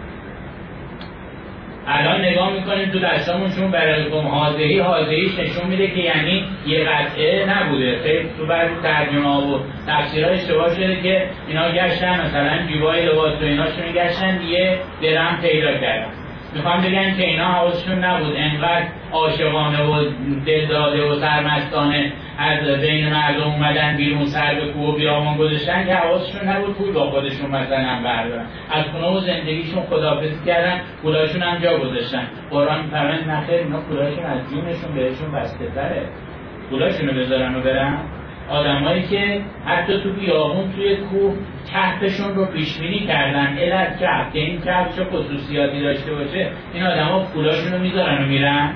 Speaker 1: الان نگاه میکنیم تو دستامونشون ورقکم هاذهی، هاذهیش نشون میده که یعنی یه قطعه نبوده. خیلی تو بعضی ترجمه ها و تفسیرها اشتباه شده که اینا گشتن مثلا جیبای لباس و ایناشون گشتن یه درهم پیدا کردن. میخوام بگن که اینا حواسشون نبود، انقدر عاشقانه و دلداده و سرمستانه از بین مردم اومدن بیرون، سر به کوه و بیابان گذاشتن که حواسشون نبود پول با خودشون مثلا بردارن، از خونه و زندگیشون خداحافظی کردن، پولاشون هم جا گذاشتن. قرآن میفرماید نخیر، اینا پولاشون از جونشون بهشون بسته تره، پولاشونو بذارن و برن. آدمایی که حتی تو بیابون توی کوه کهفشون رو پیشبینی کردن، علت کهف که این کهف چه خصوصیاتی داشته باشه، این آدما پولاشون رو میذارن و میرن.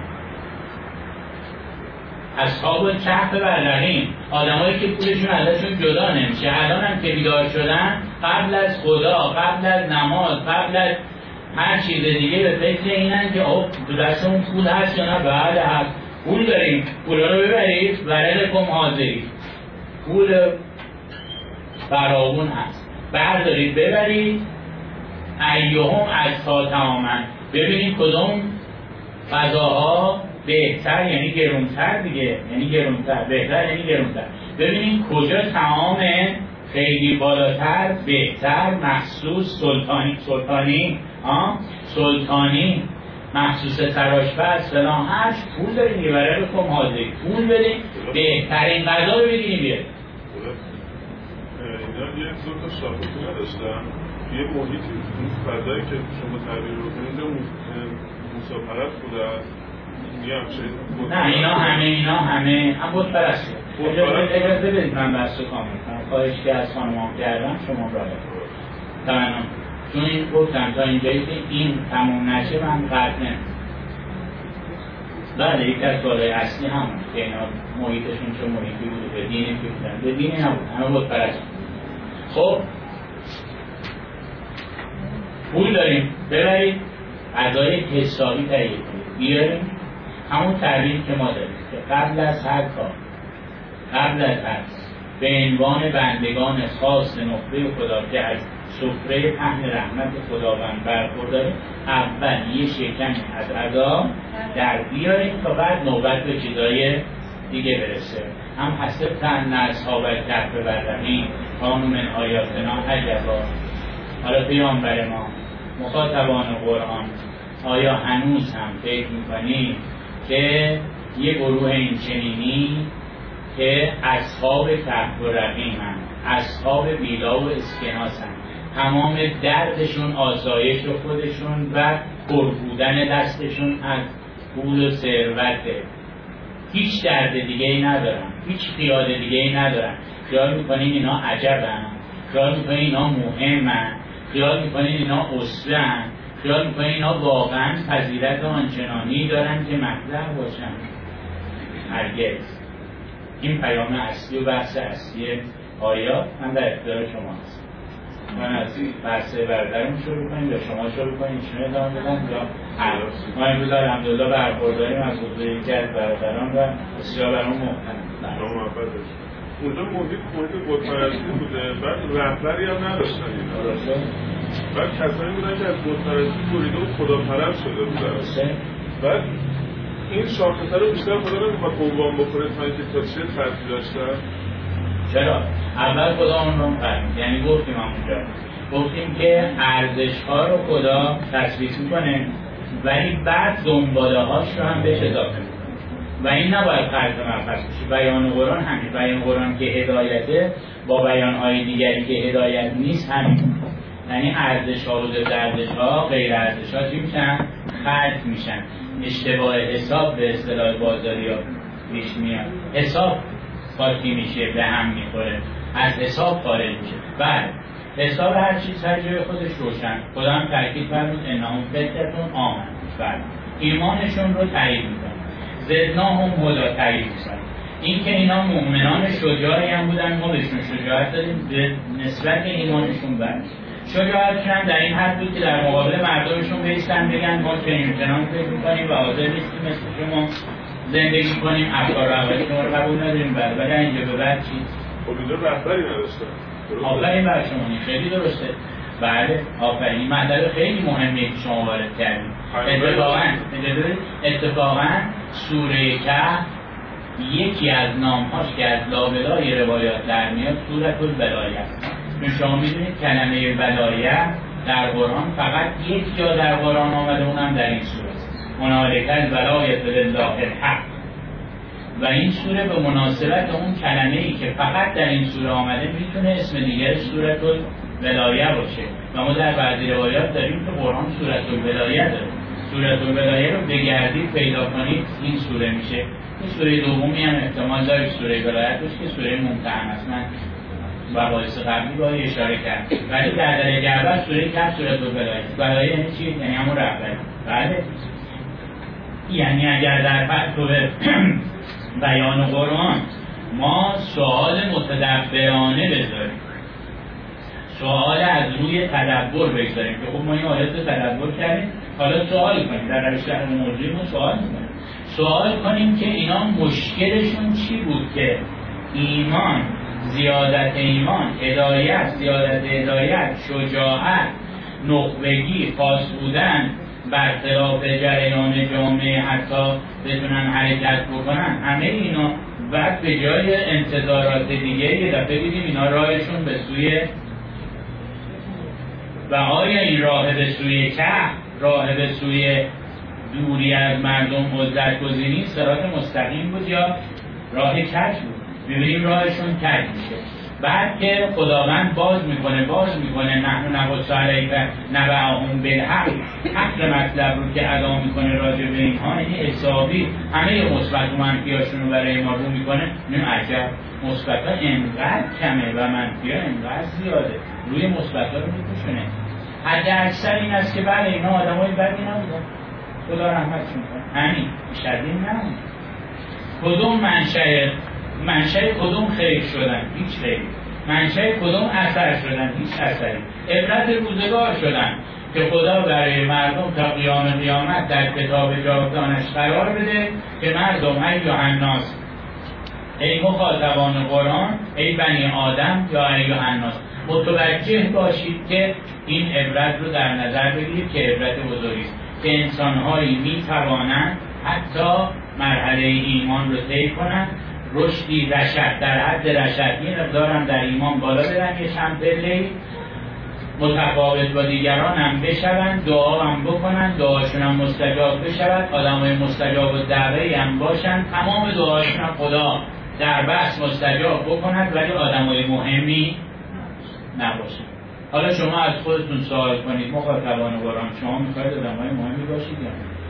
Speaker 1: اصحاب الکهف و الرقیم آدمایی که پولشون ازشون جدا نمیشه، الان هم که بیدار شدن قبل از خدا، قبل از نماز، قبل از هر چیز دیگه به فکر اینن که تو دستمون پول هست یا نه. بعد هست، پول داریم، پولا رو ببرید، ورقکم هاذهی، پول فراوون هست، بردارید ببرید. ایهم ازها تماما، ببینید کدوم غذاها بهتر یعنی گرونتر دیگه، یعنی گرونتر، بهتر یعنی گرونتر. ببینید کجا طعام خیلی بالاتر، بهتر، مخصوص، سلطانی مخصوص تراشپز فلان، هرچ پول داریم یه ورقکم هاذهی، پول بدیم بهترین غذا رو بگیریم بیاد.
Speaker 3: اینا یه دو تا شاخصی نداشتن یه محیطی، اون فضایی که شما تعبیر رو کنید مسافرت بوده است.
Speaker 1: نه اینا همه هم بود پرسته. اجازه بدید من بحث رو کامل کنم. خواهش که از خانمان کردم شما را تمام، چون این گفتم تا اینجایی که این تموم نشه من قطع نمیم. بله یک از سوالای اصلی همون که اینا محیطشون چه محیطی بوده، به دینی فکرن، به دینی نبود، همه بود پرست. خب پول داریم ببرید، غذای حسابی تهیه کنید بیاریم، همون تعبیر که ما داریم که قبل از هر کار، قبل از هر به عنوان بندگان خاص نخبه خدا که از سفره پهن رحمت خداوند برخورداریم، اول یه شکمی از عذاب در بیاریم تا بعد نوبت به چیزای دیگه برسه. هم حسبتن اصحاب الکهف و الرقیم کانوا من آیاتنا عجبا. حالا پیامبر ما، مخاطبان قرآن، آیا هنوز هم فکر میکنید که یه گروه اینچنینی که اصحاب کهف و رقیم هم، اصحاب ویلا و اسکناس هم، تمام دردشون آسایش خودشون و پر بودن دستشون از پول و ثروته، هیچ درد دیگه ای ندارن، هیچ خیال دیگه ای ندارن. خیال میکنین اینا عجبن، خیال میکنین اینا مهمن، خیال میکنین اینا اصلن، خیال میکنین اینا واقعا فضیلت آنچنانی دارن که مطلع باشن. هرگز. این پیام اصلی و بحث اصلی آیات من در اختیار شما هست. من از بحث برادرم شروع کنیم یا شما شروع کنیم، ایشون ادامه بدن یا ما امروز الحمدلله برخورداریم از حضور یکی از برادران و بسیار برامون محترم.
Speaker 3: اونجا محیط بت‌پرستی بوده، بعد رهبری هم نداشتن اینا. بعد کسانی بودن که از بت‌پرستی بریده و خداپرست شده بودن. بعد این شاخصه رو بیشتر خدا نمیخواد عنوان بکنه تا اینکه تا چه خطی داشتن؟
Speaker 1: چرا؟ اول خدا اون رو فرمید، یعنی گفتیم که ارزش‌ها رو خدا تثبیت میکنه ولی بعد دنباله هاش رو هم بهش اضافه میکنه و این نباید فرض مبحث بشه. بیان قرآن همین، بیان قرآن که هدایته با بیان‌های دیگری که هدایت نیست همین، یعنی ارزش‌ها و ضدارزش‌ها غیر ارزش‌ها چی میشن؟ خلط میشن. اشتباه حساب به اصطلاح بازاری‌ها پیش میاد، حساب قاطی میشه، به هم میخوره، از حساب خارج میشه. بعد حساب هر چیز هر جای خودش روشن. خدا هم تاکید فرمود انهم فتنة آمنوا. بعد ایمانشون رو تایید میکنه، زدناهم هدی تایید میکنه. این که اینا مؤمنان شجاعی هم بودن، ما بهشون شجاعت دادیم به نسبت ایمانشون. بعد شجاعتشون هم در این حد بود که در مقابل مردمشون بیستن بگن ما چنین چنان فکر میکنیم و حاضر نیستیم مثل شما زندگی کنیم، افکار روایی شما رو قبول نداریم. ولی اینجا به بعد چیز؟
Speaker 3: خب اینجا رهبری نداشتن.
Speaker 1: آفرین بر شما، این خیلی درسته. بله آفرین، این مطلب خیلی مهمیه که شما وارد کردیم. اتفاقاً سوره کهف یکی از نامهاش که از لابلای روایات در میاد سورة الولایه است. شما میدونید کلمه ولایه در قرآن فقط یک جا در قرآن آمده، اونم در این سوره است. هنالک الولایة لله الحق. و این سوره به مناسبت اون کلمه‌ای که فقط در این سوره آمده میتونه اسم دیگرش سورة الولایه باشه و ما در بعضی روایات داریم که قرآن سورة الولایه داره. سورة الولایه رو بگردید پیدا کنید این سوره میشه. این سوره دومی هم احتمال داره سوره ولایت باشه که سوره ممتحن است. من مباحث قبلی با اشاره کرد. ولی در درجه اول سوره کهف سورة الولایه. ولایه یعنی چی؟ یعنی همون رهبری. بله. یعنی اگر در پرتو بیان قرآن ما سوال متدبرانه بذاریم، سوال از روی تدبر بگذاریم که خب ما این آیات رو تدبر کردیم، حالا سوال کنیم، در روش موضوعی ما سوال کنیم، سوال کنیم که اینا مشکلشون چی بود که ایمان، زیادت ایمان، هدایت، زیادت هدایت، شجاعت، نخبگی، خاص بودن، برخلاف جریان جامعه حتی بتونن حرکت بکنن، همه اینا بعد به جای انتظارات دیگه یه دفعه دیدیم اینا راهشون به سوی و آیا این راه به سوی کهف، راه به سوی دوری از مردم عزلت گزینی صراط مستقیم بود یا راه کج بود؟ می‌بینیم راهشون کج میشه. بعد که خداوند باز میکنه نحن نقص علیک نبأهم بالحق، حق مطلب رو که ادا میکنه راجع به اینها، یعنی حسابی همه مثبت و منفیاشون رو برای ما رو میکنه. این عجب مثبت‌ها انقدر کمه و منفی‌ها انقدر زیاده، روی مثبت‌ها رو میپوشونه. حد اکثر این است که بله اینا آدمای بدی نبودن، خدا رحمتشون کنه، همین شدید نبود. کدوم منشأ کدوم خیر شدن؟ هیچ خیر. منشأ کدوم اثر شدن؟ هیچ اثری. عبرت روزگار شدن که خدا برای مردم تا قیامت در کتاب جاودانش قرار بده که مردم ایها الناس، ای مخاطبان قرآن، ای بنی آدم یا ایها الناس، متوجه باشید که این عبرت رو در نظر بگیرید که عبرت بزرگی است که انسان‌هایی می‌توانند حتی مرحله ایمان رو طی کنند، رشدی رشد در حد رشد یه مقدارم در ایمان بالا برن، یه چند پله‌ای متفاوت با دیگران هم بشون، دعا هم بکنن، دعاشون هم مستجاب بشود، آدمای مستجاب و دعوی هم باشن، تمام دعاشون هم خدا در بس مستجاب بکند ولی آدمای مهمی نباشن. حالا شما از خودتون سوال کنید مخاطبان قرآن، شما میخواید آدمای مهمی باشید یا نه؟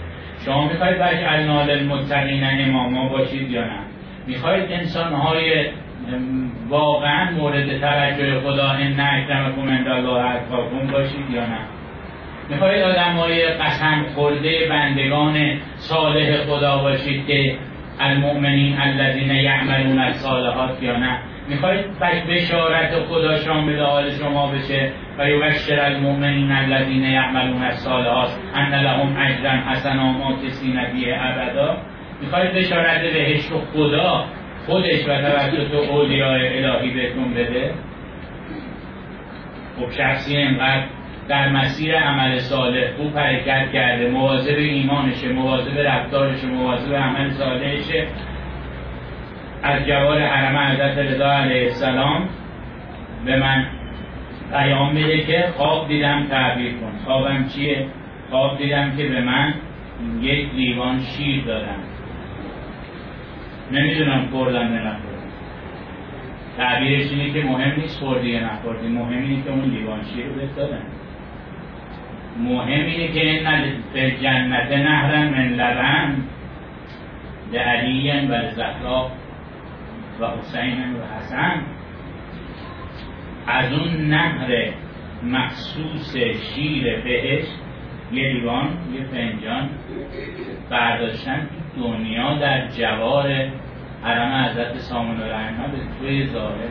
Speaker 1: شما میخواید واجعلنا للمتقین اماما باشید یا نه؟ میخواید انسانهای واقعا مورد توجه خدا ان اکرمکم عند الله اتقاکم باشید یا نه؟ میخواید آدمای قسم خورده بندگان صالح خدا باشید که المؤمنین الذین یعملون الصالحات یا نه؟ میخواید بشارت خدا شامل حال شما بشه و یبشر المؤمنین الذین یعملون الصالحات ان لهم اجرا حسنا ماکثین فیه ابدا؟ میخواید بشارت بهشت و خدا خودش و توسط اولیاء الهی بهتون بده؟ خب شخصی اینقدر در مسیر عمل صالح خوب حرکت کرده، مواظب ایمانشه، مواظب رفتارشه، مواظب عمل صالحشه، از جوار حرم حضرت رضا علیه السلام به من پیام میده که خواب دیدم تعبیر کن. خوابم چیه؟ خواب دیدم که به من یک لیوان شیر دادن، نمیدونم خوردم یا نخوردم. تعبیرش اینه که مهم نیست خوردی یا نخوردی، مهم اینه که اون لیوان شیر رو بهت دادن. مهم اینه که ان فی جنت نهرا من لبن لعلی و زهرا و حسین و حسن. از اون نهر مخصوص شیر بهشت یه لیوان، یه فنجان برداشتن دنیا در جوار حرم حضرت سامان الرحمه به توی ظاهر.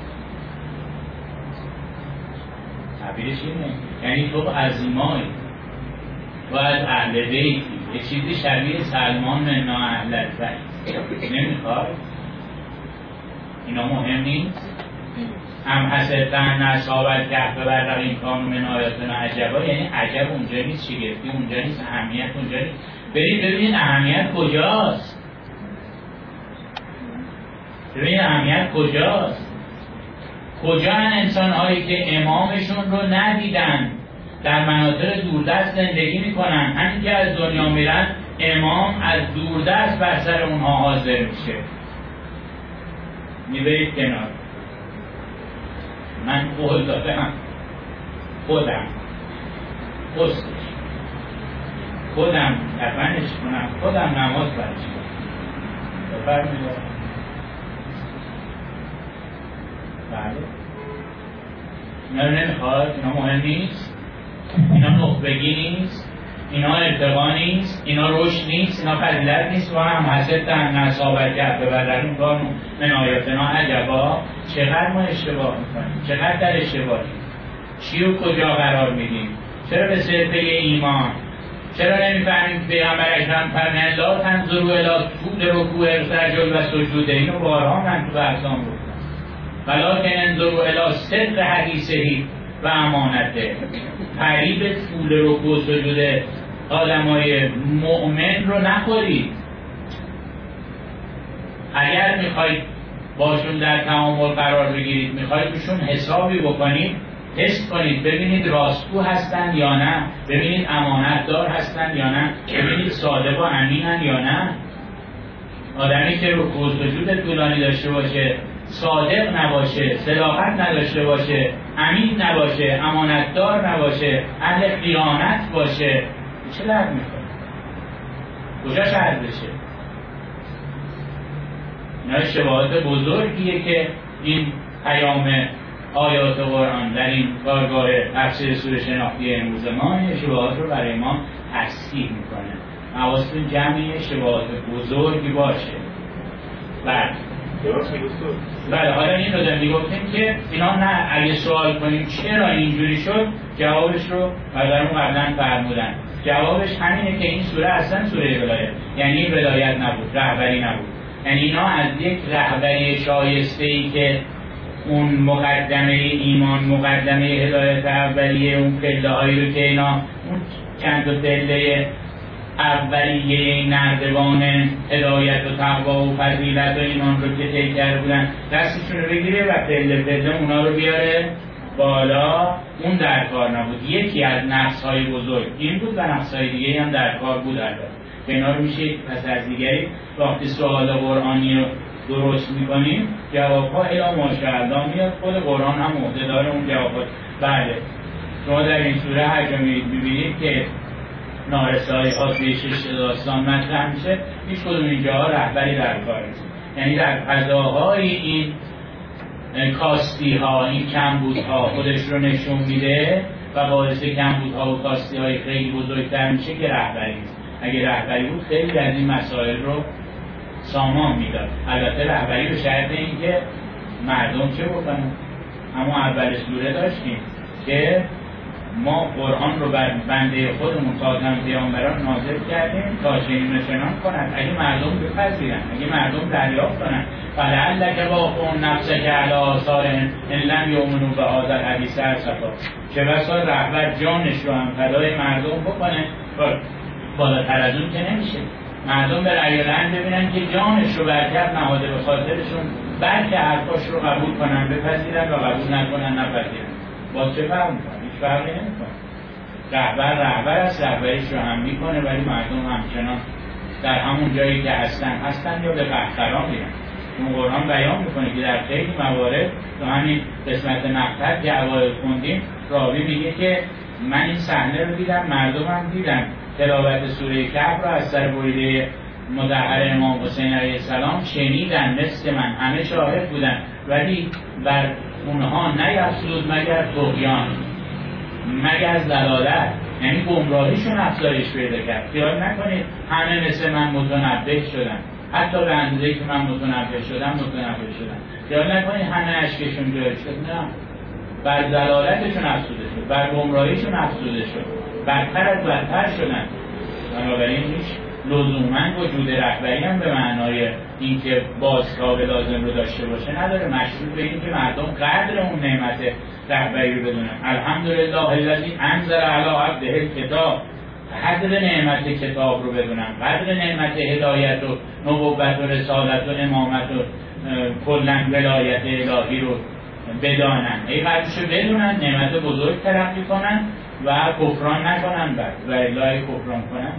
Speaker 1: تعبیرش اینه یعنی تو عظیمایی، تو از اهل بیتی، یه چیزی شبیه سلمان منا اهل البیت نمیخواد؟ اینا مهم نیست؟ هم حسدن اصحاب الکهف برقین کانوا من آیاتنا عجبا، یعنی عجب اونجا نیست، شگفتی اونجا نیست، اهمیت اونجا نیست. برید ببینید اهمیت کجاست، ببینید اهمیت کجاست. کجا انسان هایی که امامشون رو ندیدن در مناطق دوردست زندگی میکنن، همین که از دنیا میرن امام از دوردست بر سر اونها حاضر میشه. میبرید کنار. من قول دادم خودم قصدش خودم کفنش کنم، خودم نماز برش کنم. بفرمایید. بله اینا رو نمیخواد؟ اینا مهم نیست؟ اینا نخبگی نیست؟ اینا ارتقا نیست؟ اینا رشد نیست؟ اینا فضیلت نیست؟ و هم حسدن اصحاب الکهف برقین کانوا من آیاتنا عجبا. چقدر ما اشتباه میکنیم؟ چقدر در اشتباهیم؟ چی و کجا قرار میدیم؟ چرا به صرفه ایمان؟ چرا نمیفهمیم پیغمبر اکرم فرمودن لا تنظروا الی طول رکوع الرجل و سجوده؟ اینو بارها من تو بحثام گفتم. ولکن انظروا الی صدق حدیثه و امانته. قریب طول رکوع و سجود آدمای مؤمن رو نخورید. اگر میخواید باشون در تعامل قرار بگیرید، میخواید بهشون حسابی بکنید، تست کنید ببینید راستگو هستن یا نه، ببینید امانتدار هستن یا نه، ببینید صادق و امینن یا نه. آدمی که رکوع و سجود طولانی داشته باشه، صادق نباشه، صداقت نداشته باشه، امین نباشه، امانتدار نباشه، اهل خیانت باشه، چه درد میکنه؟ کجا شرط بشه؟ اینا اشتباهات بزرگیه که این پیام آیات قرآن در این کارگاه تفسیر سوره شناختی امروز ما این اشتباهات رو برای ما تصحیح میکنه. حواستون جمعی اشتباهات بزرگی باشه. بله حالا این رو داریم گفتیم که اینا نه اگه سوال کنیم چرا اینجوری شد، جوابش رو برامون قبلا فرمودن. جوابش همینه که این سوره اصلا سوره ولایت، یعنی این ولایت نبود، رهبری نبود. یعنی اینا از یک رهبری شایسته‌ای که اون مقدمه ایمان، مقدمه هدایت اولیه، اون پله‌هایی رو که اینا اون چند تا پله اولیه نردبان هدایت و تقوا و فضیلت و ایمان رو که طی کرده بودن دستشون رو بگیره و پله پله اونا رو بیاره بالا. اون در کار نبود. یکی از نقص‌های بزرگ این بود و نقص‌های دیگه هم در کار بود. البته که اینا رو میشه پس از دیگری وقتی سوال قرآنی رو درست میکنیم جوابها الی ماشاءالله میاد. خود قرآن هم عهده‌دار اون جوابات. بله شما در این سوره هر جا میبینید که نارسایی ها توی شش داستان مطرح میشه، هیچ کدوم اینجاها رهبری در کار نیست. یعنی در فضاهای این کاستی ها، این کمبود ها خودش رو نشون میده و باعث کمبود ها و کاستی های خیلی بزرگتر میشه که رهبری نیست. اگه رهبری بود خیلی از این مسائل رو سامان میداد. البته رهبری به شرط اینکه مردم چه بکنن. اما اول سوره داشتیم که ما قرآن رو بر بنده خودمون خاتم پیامبران نازل کردیم تا چنین نشان کنند. اگه مردم بپذیرن، اگه مردم دریافت کنن، فلعلک باخع نفسک علی آثارهم ان لم یؤمنوا بهذا الحدیث اسفا، چه بسا رهبر جانش رو هم فدای مردم بکنه. بالاتر از اون که نمیشه. مردم به رأی العین ببینن که جانش رو برکت نهاده به خاطرشون، بلکه حرفاش رو قبول کنن، بپذیرن و قبول نکنن نپذیرن. با چه فرق میکنه؟ هیچ فرقی نمیکنه. رهبر است، رهبریش رو هم میکنه، ولی مردم همچنان در همون جایی که هستن یا به قهقرا میرن. اون قرآن بیان میکنه که در خیلی موارد تو همین قسمت مقطع که اوایل خوندیم راوی میگه که من این صحنه رو دیدم، مردمم دیدن تلاوت سوره کهف رو از سر بریده مطهر امام حسین علیه السلام شنیدن مثل من، همه شاهد بودن، ولی بر اونها نیفزود مگر طغیان، مگر ضلالت، یعنی گمراهیشون افزایش پیدا کرد. خیال نکنید همه مثل من متنبه شدن، حتی به اندازه‌ای که من متنبه شدم. خیال نکنید همه اشکشون جاری شد، نه، بر ضلالتشون افزوده شد، بر گمراهیشون افزوده شد، بدتر از بدتر شدن. بنابراین هیچ لزوما وجود رهبری هم به معنای اینکه بازتاب لازم رو داشته باشه نداره. مشروط به این که مردم قدر اون نعمت رهبری رو بدونن. الحمدلله الذی انزل علی عبده الکتاب، قدر نعمت کتاب رو بدونن، قدر نعمت هدایت و نبوت و رسالت و امامت و کلا ولایت الهی رو بدانن. این قدرش رو بدونن، نعمت بزرگ ترقی کنن و کفران نکنن. بعد و الهی کفران کنن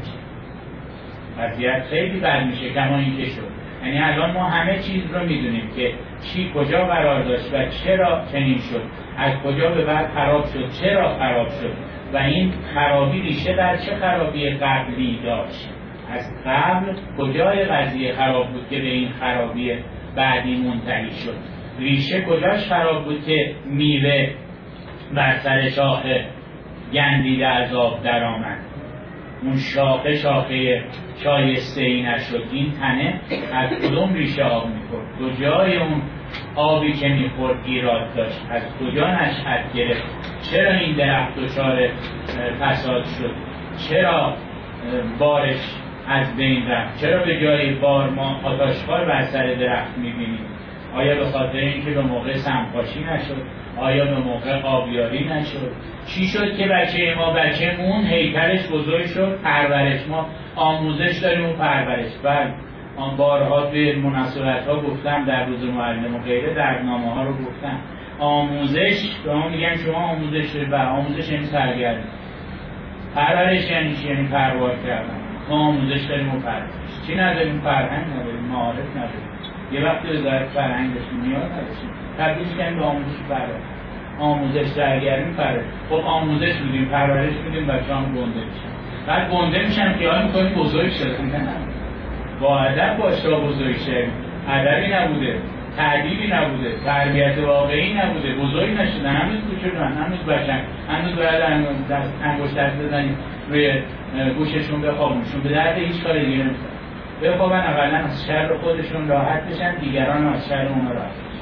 Speaker 1: وضعیت خیلی بد میشه، کما این که شد. یعنی الان ما همه چیز رو میدونیم که چی کجا قرار داشت و چرا چنین شد، از کجا به بعد خراب شد، چرا خراب شد و این خرابی ریشه در چه خرابی قبلی داشت. از قبل کجای قضیه خراب بود که به این خرابی بعدی منتهی شد. ریشه کجاش خراب بود که میوه بر سر شاخه گندیده از آب در آمد، اون شاخه شایسته‌ای نشد. این تنه از کدوم ریشه آب میخورد؟ کجای اون آبی که میخورد ایراد داشت؟ از کجا نشأت گرفت؟ چرا این درخت دچار فساد شد؟ چرا بارش از بین رفت؟ چرا به جای بار ما آتش‌بار بر سر درخت میبینیم؟ آیا به خاطر اینکه به موقع سمپاشی نشد؟ آیا به موقع آبیاری نشد؟ چی شد که بچه‌مون هیکلش بزرگ شد؟ پرورش. ما آموزش داریم و پرورش. بعد آن بارها توی مناسبت‌ها گفتم، در روز معلم و غیره درنامه ها رو گفتم. آموزش به ما میگن شما آموزش دارید. بله، آموزش یعنی سرگردی. پرورش یعنی چی؟ یعنی پرورش کردن. ما آموزش داریم و پرورش. چی نداریم؟ فرهنگ نداریم، معارف نداریم. یه وقتی وزارت فرهنگ داشتیم نیاز نداشتیم، تبدیل کردیم به آموزش پرورش. آموزش سرگرمی پرورش. خب آموزش میدیم، پرورش میدیم، بچه‌ها گنده میشن. بعد گنده میشن خیال می‌کنیم بزرگ شدن. نه، با ادب باشه تا بزرگ شدن. ادبی نبوده، تعلیمی نبوده، تربیت واقعی نبوده، بزرگ نشدن. هنوز کوچولن، هنوز بچن، هنوز باید انگشت دست بزنیم روی گوششون بخوابونشون. به درد هیچ کار دیگه نمی‌خوره. بخوابن اولا از شر خودشون راحت بشن، دیگران از شر اون راحت بشن.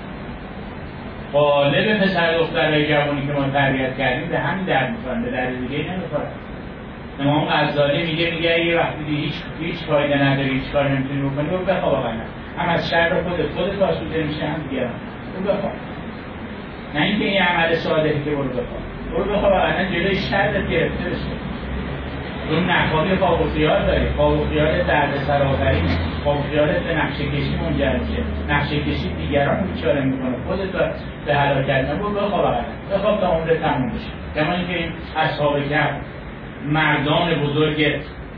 Speaker 1: غالب پسر دخترای جوانی که ما تربیت کردیم به همین درد می‌خورن، به درد دیگه نمی‌خورن. امام غزالی میگه یه وقتی هیچ فایده نداری، هیچ کار نمی‌تونی بکنی، برو بخواب واقعا. هم از شر خودت آسوده میشه، هم دیگران. برو بخواب. نه اینکه این عمل ساده که برو بخواب. برو بخواب واقعا جلوی شرت گرفته بشه. اون نخوابی خواب و خیال داری، خواب و خیال درد سرآفرین، خواب و خیالت به نقشه کشی منجر میشه، نقشه کشی دیگران بیچاره میکنه، خودت به هلاکت نبر. بخواب بخواب تا عمر تموم بشه. کما اینکه این اصحاب کهف، مردان بزرگ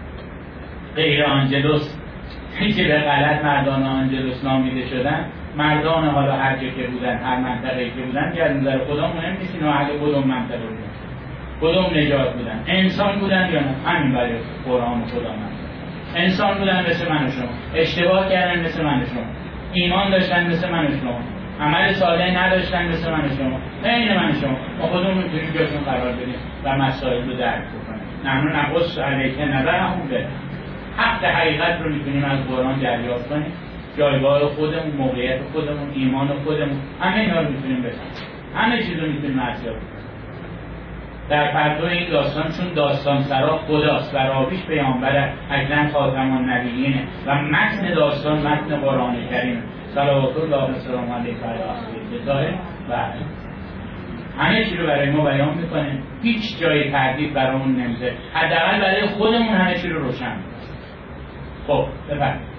Speaker 1: غیر آنجلوس که به غلط مردان آنجلوس نامیده شدن، مردان حالا هر جا که بودن، هر منطقه‌ای که بودن، از نظر خدا مهم نیست اینو اهل کدوم منطقه بودن. کدوم نجات بودن؟ انسان بودن یا نه؟ همین برای قرآن و خدا من. انسان بودن مثل من و شما، اشتباه کردن مثل من و شما، ایمان داشتن مثل من و شما، عمل صالح نداشتن مثل من و شما، بین من و شما. ما خودمون میتونیم جاشون قرار بدیم و مسائل رو درک بکنیم. نحن نقص علیک نبأهم بالحق. حق حقیقت رو میتونیم از قرآن دریافت کنیم. جایگاه خودمون، موقعیت خودمون، ایمان خودمون، همه اینا رو میتونیم بفهمیم. همه چیز رو میتونیم ارزیابی کنیم. در پرتو این داستان، چون داستان سرا خداست و راویش پیامبر اکرم خاتم النبیین و متن داستان متن قرآن کریم صلوات الله و سلام علیه و آله و همه چی رو برای ما بیان میکنه. هیچ جای تردید برامون نمیذاره، حداقل برای خودمون همه چی رو روشن میکنه. خب بفرمایید.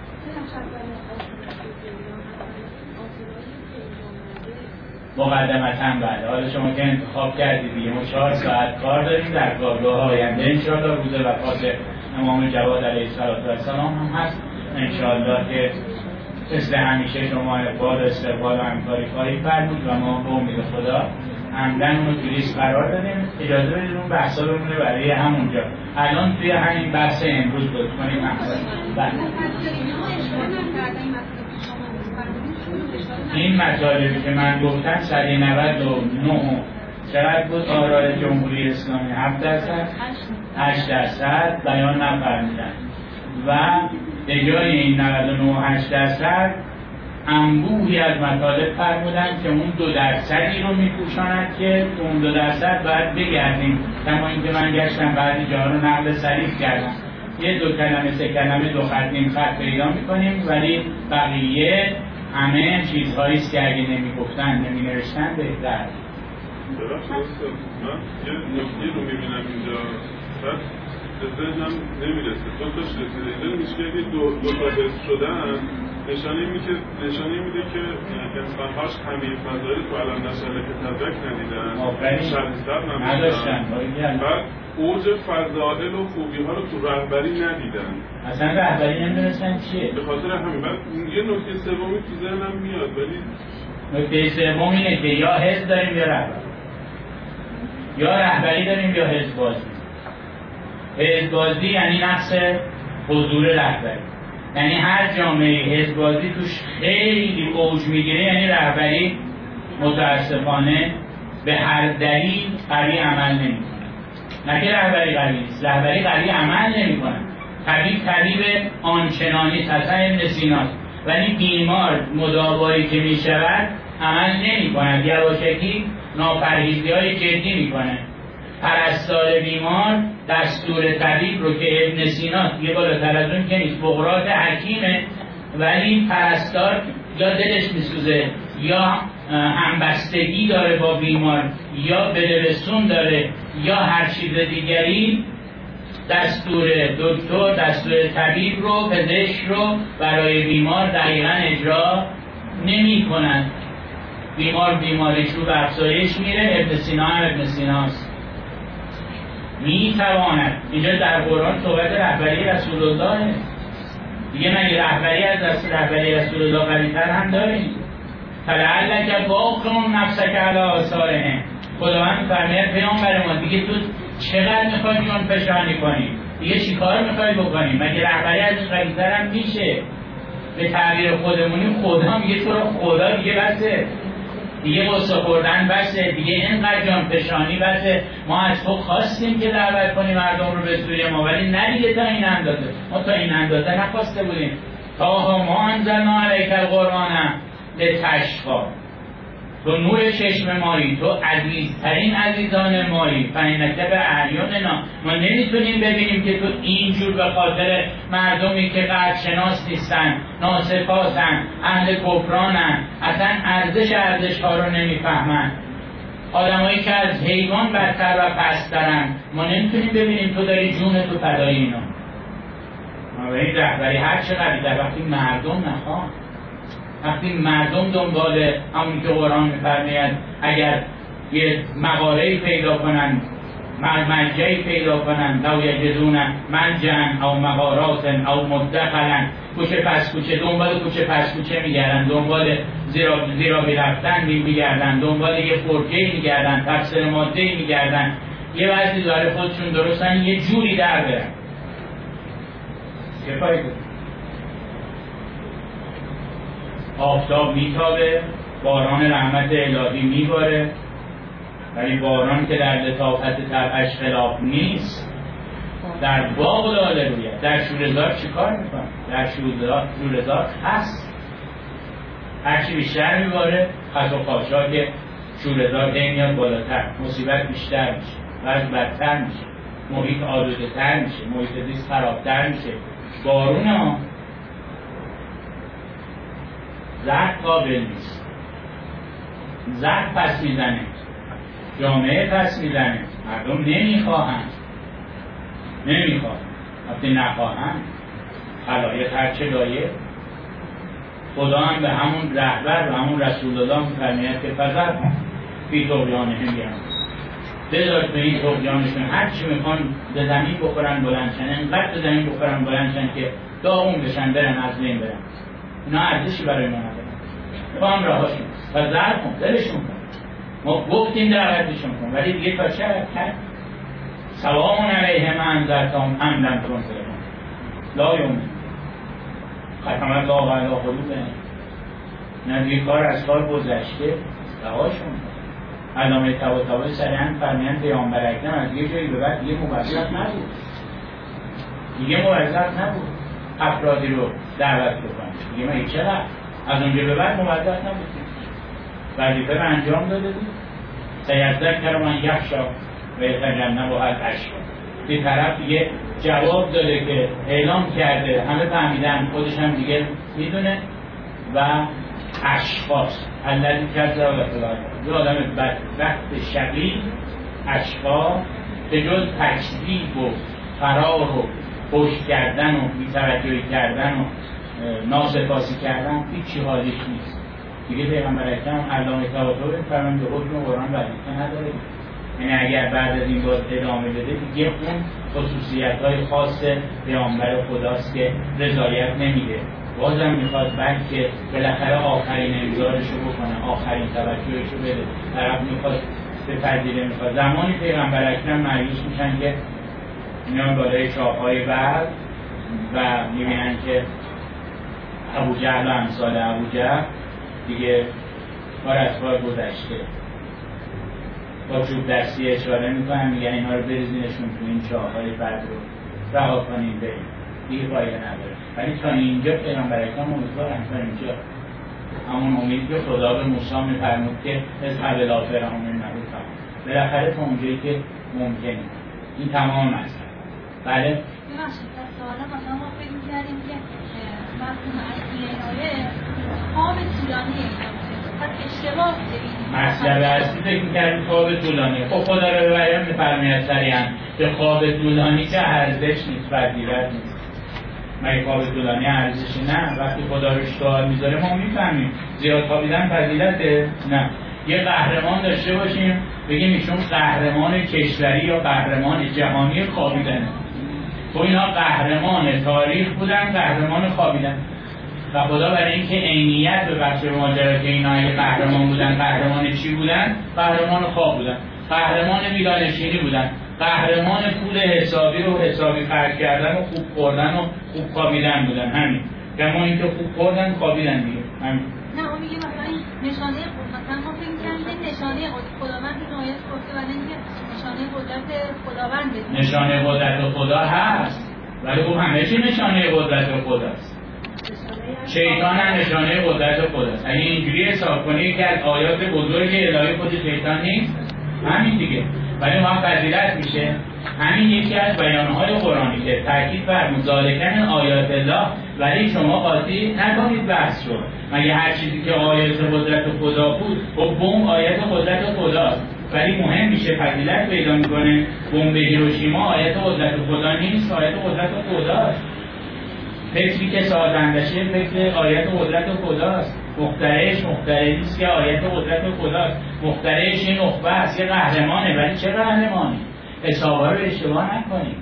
Speaker 1: مقدمتاً بعد حالا شما که انتخاب کردید دیگه، ما 4 ساعت کار داریم در کارگاه آینده انشاءالله. روز وفات امام جواد علیه السلام هم هست انشاءالله که مثل همیشه شما اقبال و استقبال و همکاری خواهید فرمود و ما به امید خدا عمدن اون رو تو لیست قرار دادیم. اجازه بدید اون بحثا رو بمونه برای همونجا. الان توی همین بحث امروز بود کنیم این مطالبی که من گفتم 199 چقدر بود؟ آرای جمهوری اسلامی 7%، 8% بیان نفرمیدن و به جای این 99-8% انبوهی از مطالب فرمودن که اون 2% رو میپوشاند که اون 2% باید بگردیم. کما اینکه من گشتم بعضی جاها رو نقل صریح کردم، یه 2 کلمه 3 کلمه 2 خط نیم خط پیدا میکنیم، ولی بقیه همه چیزهایی است که اگه نمیگفتن نمینوشتن بهتر.
Speaker 3: من یه نکته رو میبینم اینجا بعد به ذهنم نمیرسه، چون توش رسیده میشه که دو تا حس شدن نشانه میده که انسان‌هاش همه فضایی تو علم نشانه که تدرک ندیدن، شخصیت نداشتن، بعد اوج فضائل و خوبی ها رو تو رهبری ندیدن.
Speaker 1: اصلا رهبری نمیدونستن چیه؟
Speaker 3: به خاطر همین بعد یه نکته سومی تو ذهنم میاد، ولی
Speaker 1: نکته سوم اینه که یا حزب داریم یا رهبری، یا رهبری داریم یا حزب بازی. حزب بازی یعنی نقص حضور رهبری، یعنی هر جامعه حزب بازی توش خیلی اوج میگیره، یعنی رهبری متاسفانه به هر دلیل قوی عمل نمیکنه. نه که رهبری قوی نیست، رهبری قوی عمل نمیکنه. طبیب آنچنانی اصلا ابن سیناست، ولی بیمار مداوایی که میشود عمل نمیکند، یواشکی ناپرهیزی‌های جدی میکنه. پرستار بیمار دستور طبیب رو که ابن سینا یه بالاتر از اون که نیست، بقراط حکیمه، ولی پرستار یا دلش میسوزه یا همبستگی داره با بیمار یا بلرسون داره یا هر چیز دیگری، دستور دکتر، دستور طبیب رو، پزشک رو برای بیمار دقیقاً اجرا نمی کنند. بیمار بیماریش رو به افزایش میره. ابن سینا هم ابن سیناست. میتواند، اینجا در قرآن صحبت رهبری رسول الله دیگه، مگه رهبری از دست رهبری رسول الله قوی‌تر هم داریم؟ فلعلک باخع نفسک علی آثارهم. خداوند فرماید پیامبر ما دیگه تو چقدر میخوای جون فشانی کنی؟ دیگه چی کار میخوای بکنی؟ مگه رهبری از این قوی‌تر هم میشه؟ به تعبیر خودمونی خدا میگه تو رو خدا دیگه بسه، دیگه غصه خوردن بسه، دیگه اینقدر جان فشانی بسه. ما از تو خواستیم که دعوت کنی مردم رو به سوی ما، ولی نه دیگه تا این اندازه. ما تا این اندازه نخواسته بودیم. تا ما انزلنا علیک القرآن لتشقی. تو نور چشم مایی، تو عزیزترین عزیزان مایی. فانک باعیوننا. ما نمیتونیم ببینیم که تو اینجور به خاطر مردمی که قدر شناس نیستن، ناسپاسن، اهل کفرانن، اصلا ارزش ها رو نمیفهمن، آدمایی که از حیوان بدتر و پسترن، ما نمیتونیم ببینیم تو داری جون تو فدای اینا. ما به این رهبری هر چقدر در وقتی مردم نخوان، وقتی مردم دنبال همون که قرآن می‌فرماید اگر یه مغاره‌ای پیدا کنن، ملجأی پیدا کنن، لو یجدون ملجأ او مغارات او مدخلا، کوچه پس کوچه، دنبال کوچه پس کوچه میگردن، دنبال زیرا رفتن میگردن، دنبال یه فرجه‌ای میگردن، تفسیر ماده‌ای میگردن، یه وضعی داره خودشون درستن یه جوری در برن. چه فایده؟ آفتاب میتابه، باران رحمت الهی میباره، ولی باران که در لطافت طبعش خلاف نیست در باغ لاله رویت. در شوره‌زار چی کار میکنه؟ در شوره‌زار هست، هرچی بیشتر میباره خط و خاشاک شوره‌زار میاد بالاتر، مصیبت بیشتر میشه، وضع بدتر میشه، محیط آلوده تر میشه، محیط زیست خرابتر میشه. بارون ها زرد قابل نیست، زرد پس میزنه، جامعه پس میزنه، مردم نمیخواهند وقتی نخواهند خلایق هرچه لایق. خدا هم به همون رهبر و همون رسول الله میفرماید که فذر فی طغیانهم یعمهون، بذار به این طغیانشون هر چی میخوان به زمین بخورن بلندشن، انقدر به زمین بخورن بلندشن که داغون بشن برن از بین برن. اینا ارزشی برای ما ندارن. تو هم راهاشون فذر کن، دلشون کن، ما گفتیم دعوتشون کن، ولی دیگه تا چه کرد؟ سلام علیهم انذرتهم ام لم تنذرهم لا یؤمنون. ختم الله علی قلوبهم. نه کار از کار گذشته رهاشون. علامه طباطبایی سریعا فرمایند پیامبر اکرم از یه جایی به بعد دیگه موظف نبود افرادی رو دعوت بکنه. دیگه ما چقدر از اونجا به بعد موظف نبودیم، وظیفه رو انجام داده بود. سیذکر من یخشی و یتجنبها الاشقی. این طرف دیگه جواب داده که اعلام کرده، همه فهمیدن، خودش هم دیگه میدونه. و اشقاست الذی کذب و تولى، یه آدم بدبخت شقی اشقا که جز تکذیب و فرار و پشت کردن و بی‌توجهی کردن و ناسپاسی کردن هیچی حالیش نیست. دیگه پیغمبر اکرم علامه طباطبایی فرمان به حکم قرآن وظیفه نداره. یعنی اگر بعد از این باز ادامه بده دیگه اون خصوصیت‌های خاص پیامبر خداست که رضایت نمیده، بازم میخواد بلکه بالاخره آخرین انذارشو بکنه، آخرین توجهشو بده، طرف میخواد بپذیره. میخواد زمانی پیغمبر اکرم مریض میشن که میان بالای چاه‌های بعد و میبینن که ابوجهل و امثال ابوجهل دیگه کار از کار گذشته، با چوب دستی اشاره میکنن، میگن اینا رو بریزینشون تو این چاه‌های بعد رو رها کنیم بریم، دیگه فایده نداره. ولی تا اینجا پیغمبر اکرم امیدوارن، تا اینجا همون امید که خدا به موسی میفرمود که اذهب الی فرعون انه طغی، بالاخره تا اونجایی که ممکنه. این تمام است. بله
Speaker 4: ببخشید سوالا مثلا ما فکر می‌کردیم که مفهوم اصلی آیه خواب طولانی اشتباه ببینیم.
Speaker 1: مطلب اصلی فکر می‌کردیم خواب طولانی. خب خدا رو به بیان می‌فرماید صریحاً که خواب طولانی که ارزش نیست، فضیلت نیست. مگه خواب طولانی ارزشی؟ نه. وقتی خدا رو اشتغال می‌ذاره ما می‌فهمیم زیاد خوابیدن فضیلته؟ نه. یه قهرمان داشته باشیم بگیم ایشون قهرمان کشوری یا قهرمان جهانی خوابیدنه. تو اینا قهرمان تاریخ بودن، قهرمان خوابیدن. و خدا برای اینکه عینیت به بخش ماجرا که اینا اگه قهرمان بودن، قهرمان چی بودن؟ قهرمان خواب بودن، قهرمان ویلانشینی بودن، قهرمان پول حسابی رو حسابی خرج کردن و خوب خوردن و خوب خوابیدن بودن. همین کما اینکه خوب خوردن خوابیدن دیگه. همین.
Speaker 4: نه اون میگه مثلا این نشانه مثلا ما فکر می‌کنیم نشانه خداوند این آیات گفته و اینکه نشانه قدرت خداوند، نشانه
Speaker 1: قدرت خدا هست، ولی اون همه چی نشانه قدرت خداست. شیطان هم نشانه قدرت خداست. اگه اینجوری حساب کنی که از آیات بزرگ الهی خود شیطان نیست، همین دیگه. ولی ما فضیلت میشه. همین یکی از بیانهای قرآنی که تاکید بر ذالکن آیات الله، ولی شما قاطی نکنید بحث رو. مگه هر چیزی که آیات قدرت خدا بود و بمب آیات قدرت خداست، ولی مهم میشه فضیلت پیدا میکنه. بمب هیروشیما آیات قدرت خدا نیست، آیات قدرت خداست. فکری که سازندشه فکر آیات قدرت خداست. مخترعی نیست که آیات قدرت خداست. مخترعش این نخبه است، یه قهرمانه، ولی چه قهرمانی؟ حسابا رو اشتباه نکنیم.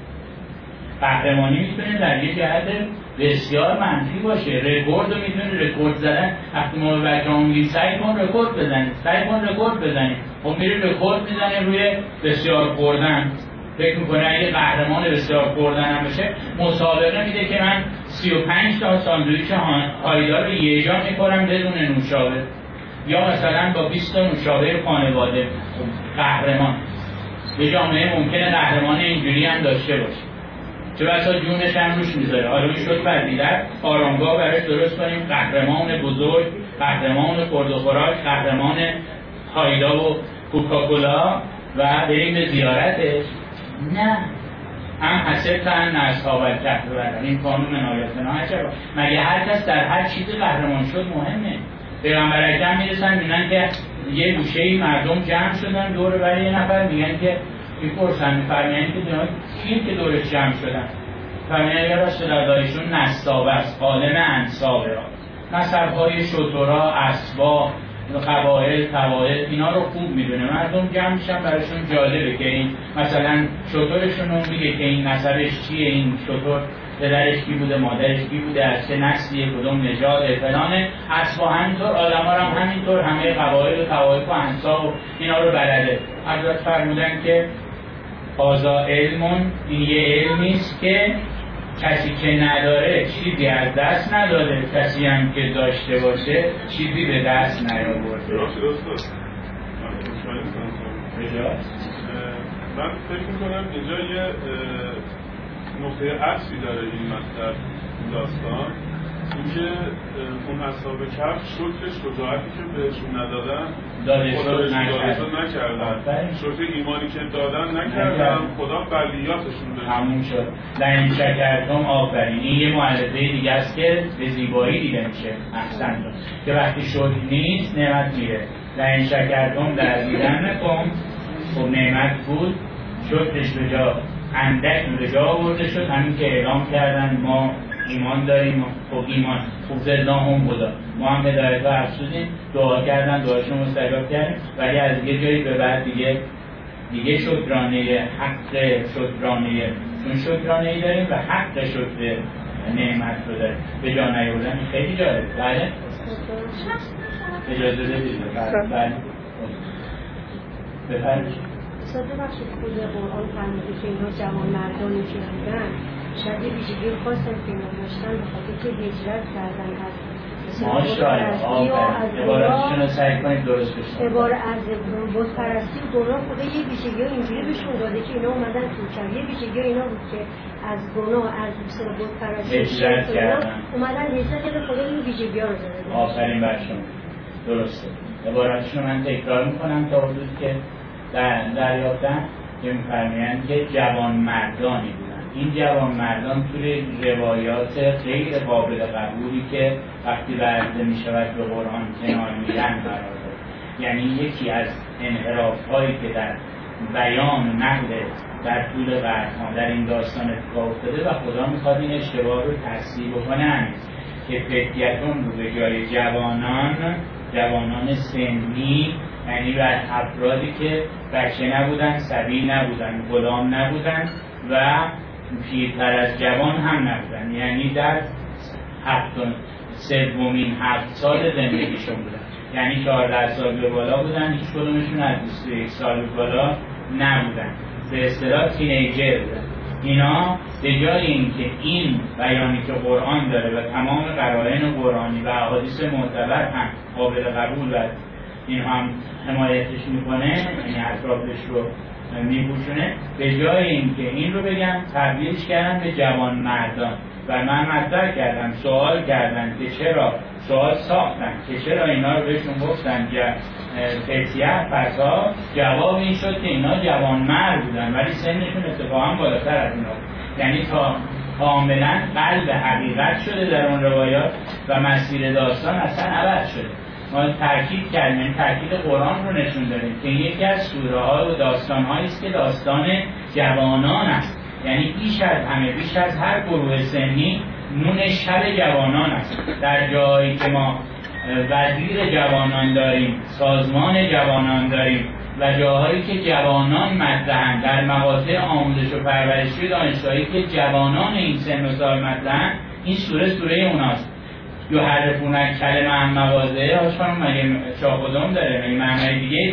Speaker 1: قهرمانی میتونه در یه جهت بسیار منفی باشه. رکورد رو میتونه رکورد زدن. وقتی ما به بچه‌ها میگیم سعی کن رکورد بزنید، خب میره به خود میزنه روی بسیار خوردن، فکر میکنه اگه قهرمان بسیار خوردن هم بشه مسابقه میده که من 35 تا ساندویچ هایدا رو یه جا میخورم بدون نوشابه، یا مثلا با 20 تا نوشابه خانواده. قهرمان به جامعه ممکنه قهرمان اینجوری هم داشته باشه، چه بسا جونش هم روش میذاره. حالا میشد پذیرت آرامگاه براش درست کنیم، قهرمان بزرگ، قهرمان خورد و خوراک، قهرمان هایدا و کوکاکولا و بریم به زیارتش. نه، هم حسبتن اصحاب الکهف بردن این قانون عنایتنا هر مگه هر کس در هر چیزی قهرمان شد مهمه. پیغمبر اکرم میرسن میبینن که یه گوشه‌ای مردم جمع شدن دور بر یه نفر، میگن که میپرسن میفرمایند که کیه که دورش جمع شدن؟ فرمایند یا رسول الله ایشون نسابه است، عالم انسابه ها، نسب‌های شترا، اسبا، قبایل، قبایل اینا رو خوب میدونه. مردم جمع میشن براشون جالبه که این مثلا شترشون رو میگه که این نسبش چیه، این شتر پدرش کی بوده، مادرش کی بوده، از چه نسلیه، کدوم نژاد فلانه. اسبا همینطور، آدما هم همینطور، همه قبایل و طوایف و انساب و اینا رو بلده. حضرت فرمودن که هذا علمون، این یه علمیست که کسی که نداره چیزی از دست نداده، کسی هم که داشته باشه چیزی به دست نیاورده.
Speaker 3: من فکر میکنم اینجا یه نقطه عطفی داره این مطلب، این داستان، اینکه اون اصحاب کهف شکر شجاعتی که بهشون ندادن دادشون نکردن، شکر ایمانی که دادن نکردن، خدا بلیاتشون داد.
Speaker 1: همون شد. لئن شکرتم آفرین. این یه مؤلفه دیگه است که به زیبایی دیده میشه. احسن که وقتی شکر نیست نعمت میره. لئن شکرتم لازیدنکم، خب نعمت بود، شکرش به جا اندک به جا آورده شد. همین که اعلام کردن ما ایمان داریم، خب ایمان خوب زدناهم بودا، ما هم هدایت ها افسودیم، دعا کردن، دعاشون مستجاب کردیم، ولی از یه جایی به بعد دیگه شکرانه، حق شکرانه، چون شکرانه ای داریم و حق شکر نعمت رو داریم به جا نیاوردن. خیلی جالب. بله اجازه بدید. بله بفرمایید.
Speaker 5: ساده بخشید خود قرآن فرموده که اینا جوان مردانی که بودن شاید یه ویژگی خواستن که اینا داشتن به خاطر که هجرت کردن از
Speaker 1: عبارتشون رو سعی کنید درست بشن.
Speaker 5: عبارت از بت‌پرستی و گناه خدا یه ویژگی اینجوری بهشون داده که اینا اومدن تو کردن. یه ویژگی اینا بود که از گناه، از بت‌پرستی
Speaker 1: هجرت کردن،
Speaker 5: اومدن هجرت کردن، خدا این ویژگی‌ها رو داده.
Speaker 1: آفرین بر شما. درسته. عبارتشون رو من تکرار میکنم تا حدودی که دریافتن که می‌فرمایند که جوان مردانی بودن. این جوان مردان توی روایات غیر قابل قبولی که وقتی عرضه می‌شود به قرآن کنار میرن قرار داره. یعنی یکی از انحراف‌هایی که در بیان و نقل در طول قرن‌ها در این داستان اتفاق افتاده و خدا می‌خواد این اشتباه رو تصحیح بکنه که فتیتون رو به جای جوانان سنی، یعنی بر افرادی که بچه نبودن، صبی نبودن، غلام نبودن و پیرتر از جوان هم نبودن، یعنی در سومین 7 سال زندگیشون بودن، یعنی 14 سال به بالا بودن، هیچ کدومشون از 21 سال به بالا نبودن، به اصطلاح تینیجر بودن. اینا به جای اینکه این بیانی که قرآن داره و تمام قرائن قرآنی و احادیث معتبر هم قابل قبول و این هم حمایتش میکنه، یعنی اطرافش رو میپوشونه، به جای اینکه این رو بگم تبدیلش کردن به جوان مردان و من مطرح کردم، سوال کردن که چرا، سوال ساختن که چرا اینا رو بهشون گفتن فتیه فسا، جواب این شد که اینا جوان مرد بودن ولی سنشون اتفاقا بالاتر از اینا بود. یعنی تا کاملا قلب حقیقت شده در اون روایات و مسیر داستان اصلا عوض شده. ما تاکید کردیم، این تاکید قرآن رو نشون دادیم که یکی از سوره ها و داستان هایی است که داستان جوانان است، یعنی بیش از هر گروه سنی نون شب جوانان است. در جایی که ما وزیر جوانان داریم، سازمان جوانان داریم و جاهایی که جوانان مطرحن، در مقاطع آموزش و پرورشی دانشگاهی که جوانان این سن و سال مطرحن، این سوره اوناست. یحرفون کلمه عن مواضعه، هاش خانم مگه چاپدام داره، مگه معنای دیگه ای داره؟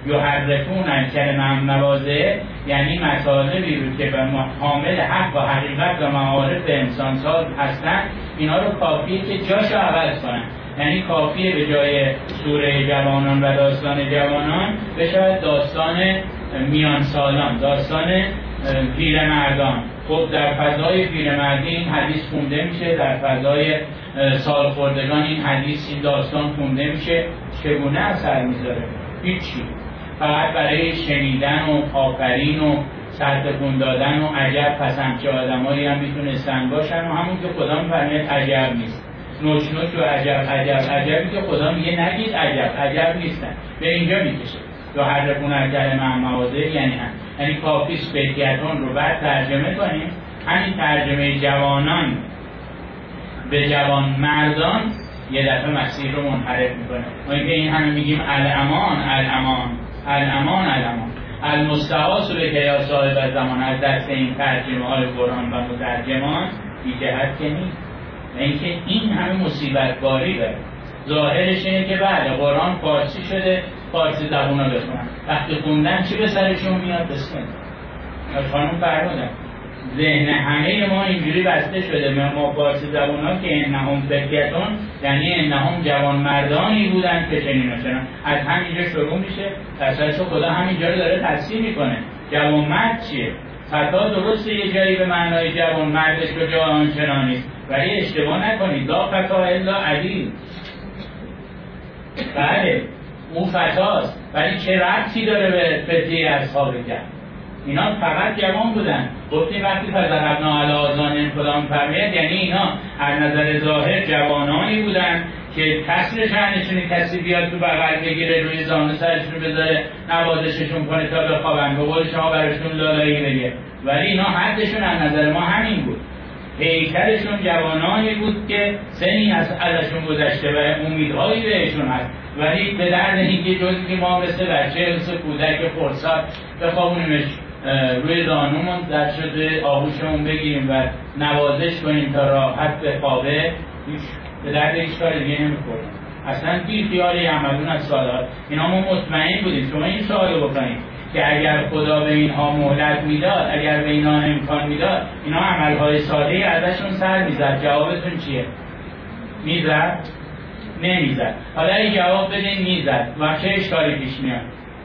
Speaker 1: یحرفون الکلم عن مواضعه، یعنی مطالبی رو که به حامل حق و حقیقت و معارف انسان‌ساز هستن اینا رو کافیه که جاشو عوض کنن. یعنی کافیه به جای سوره جوانان و داستان جوانان بشه داستان میان سالان، داستان پیرمردان. خب در فضای پیرمردی این حدیث خونده میشه، در فضای سالخوردگان این حدیث، این داستان خونده میشه. چگونه اثر میذاره؟ هیچی. فقط برای شنیدن و آفرین و سرتکون دادن و عجب پس همچه آدمایی هم میتونستن باشن و همون که خدا میفرماید عجب نیست. نوش نوش و عجبی که خدا میگه نگید عجب نیستن. به اینجا میکشه. یحرفون الکلم عن مواضعه یعنی یعنی کافیست بیتیتون رو بعد ترجمه کنیم. همین ترجمه جوانان به جوان مردان یه دفعه مسیر رو منحرف میکنه. ما اینکه این همه میگیم الامان المستعاص به که یا صاحب زمان از دست این ترجمه های قرآن و مترجمان بی جهت که نیست. و اینکه این همه مصیبت باری داره. ظاهرش اینه که بله قرآن فارسی شده، فارسی زبونا بخونن، وقتی خوندن چی به سرشون میاد؟ بسکن خانم فرمودن ذهن همه ما اینجوری بسته شده. ما فارسی زبونا که انهم فتیتون یعنی انهم جوان مردانی بودن که چنین و چنان، از همینجا شروع میشه. تصویرش خدا همینجا رو داره تفسیر میکنه. جوان مرد چیه؟ فتا درسته یه جایی به معنای جوان مردش به جا آنچنانی، ولی اشتباه نکنید لا فتا الا عدیل. بله اون فتاست، ولی چه ربطی داره به فتیه اصحاب کهف؟ اینا فقط جوان بودن. گفتیم وقتی فضربنا علی آذانهم کدام فرمید، یعنی اینا از نظر ظاهر جوانانی بودن که کسر شأنشون کسی بیاد تو بغل بگیره، روی زانو سرشون بذاره، نوازششون کنه تا بخوابن، به قول شما براشون لالایی بگه. ولی اینا حدشون از نظر ما همین بود. هیکلشون جوانانی بود که سنی ازشون گذشته و امیدهایی بهشون هست، ولی به درد اینکه جزی که ما مثل بچه مثل کودک فرصت بخوابونیمش روی زانومون زد شده آغوشمون بگیریم و نوازش کنیم تا راحت بخوابه، به درد هیچ کار دیگه نمیخوره. اصلا بی خیالی عملون از سوالات. اینا ما مطمئن بودیم. شما این سوالو بکنید که اگر خدا به اینها مهلت میداد، اگر به اینها امکان میداد، اینا عملهای ساده‌ای ازشون سر میزد. جوابتون چیه؟ میزد؟ نمیزد. حالا این جواب بدین میزد و چه اشکالی پیش میاد؟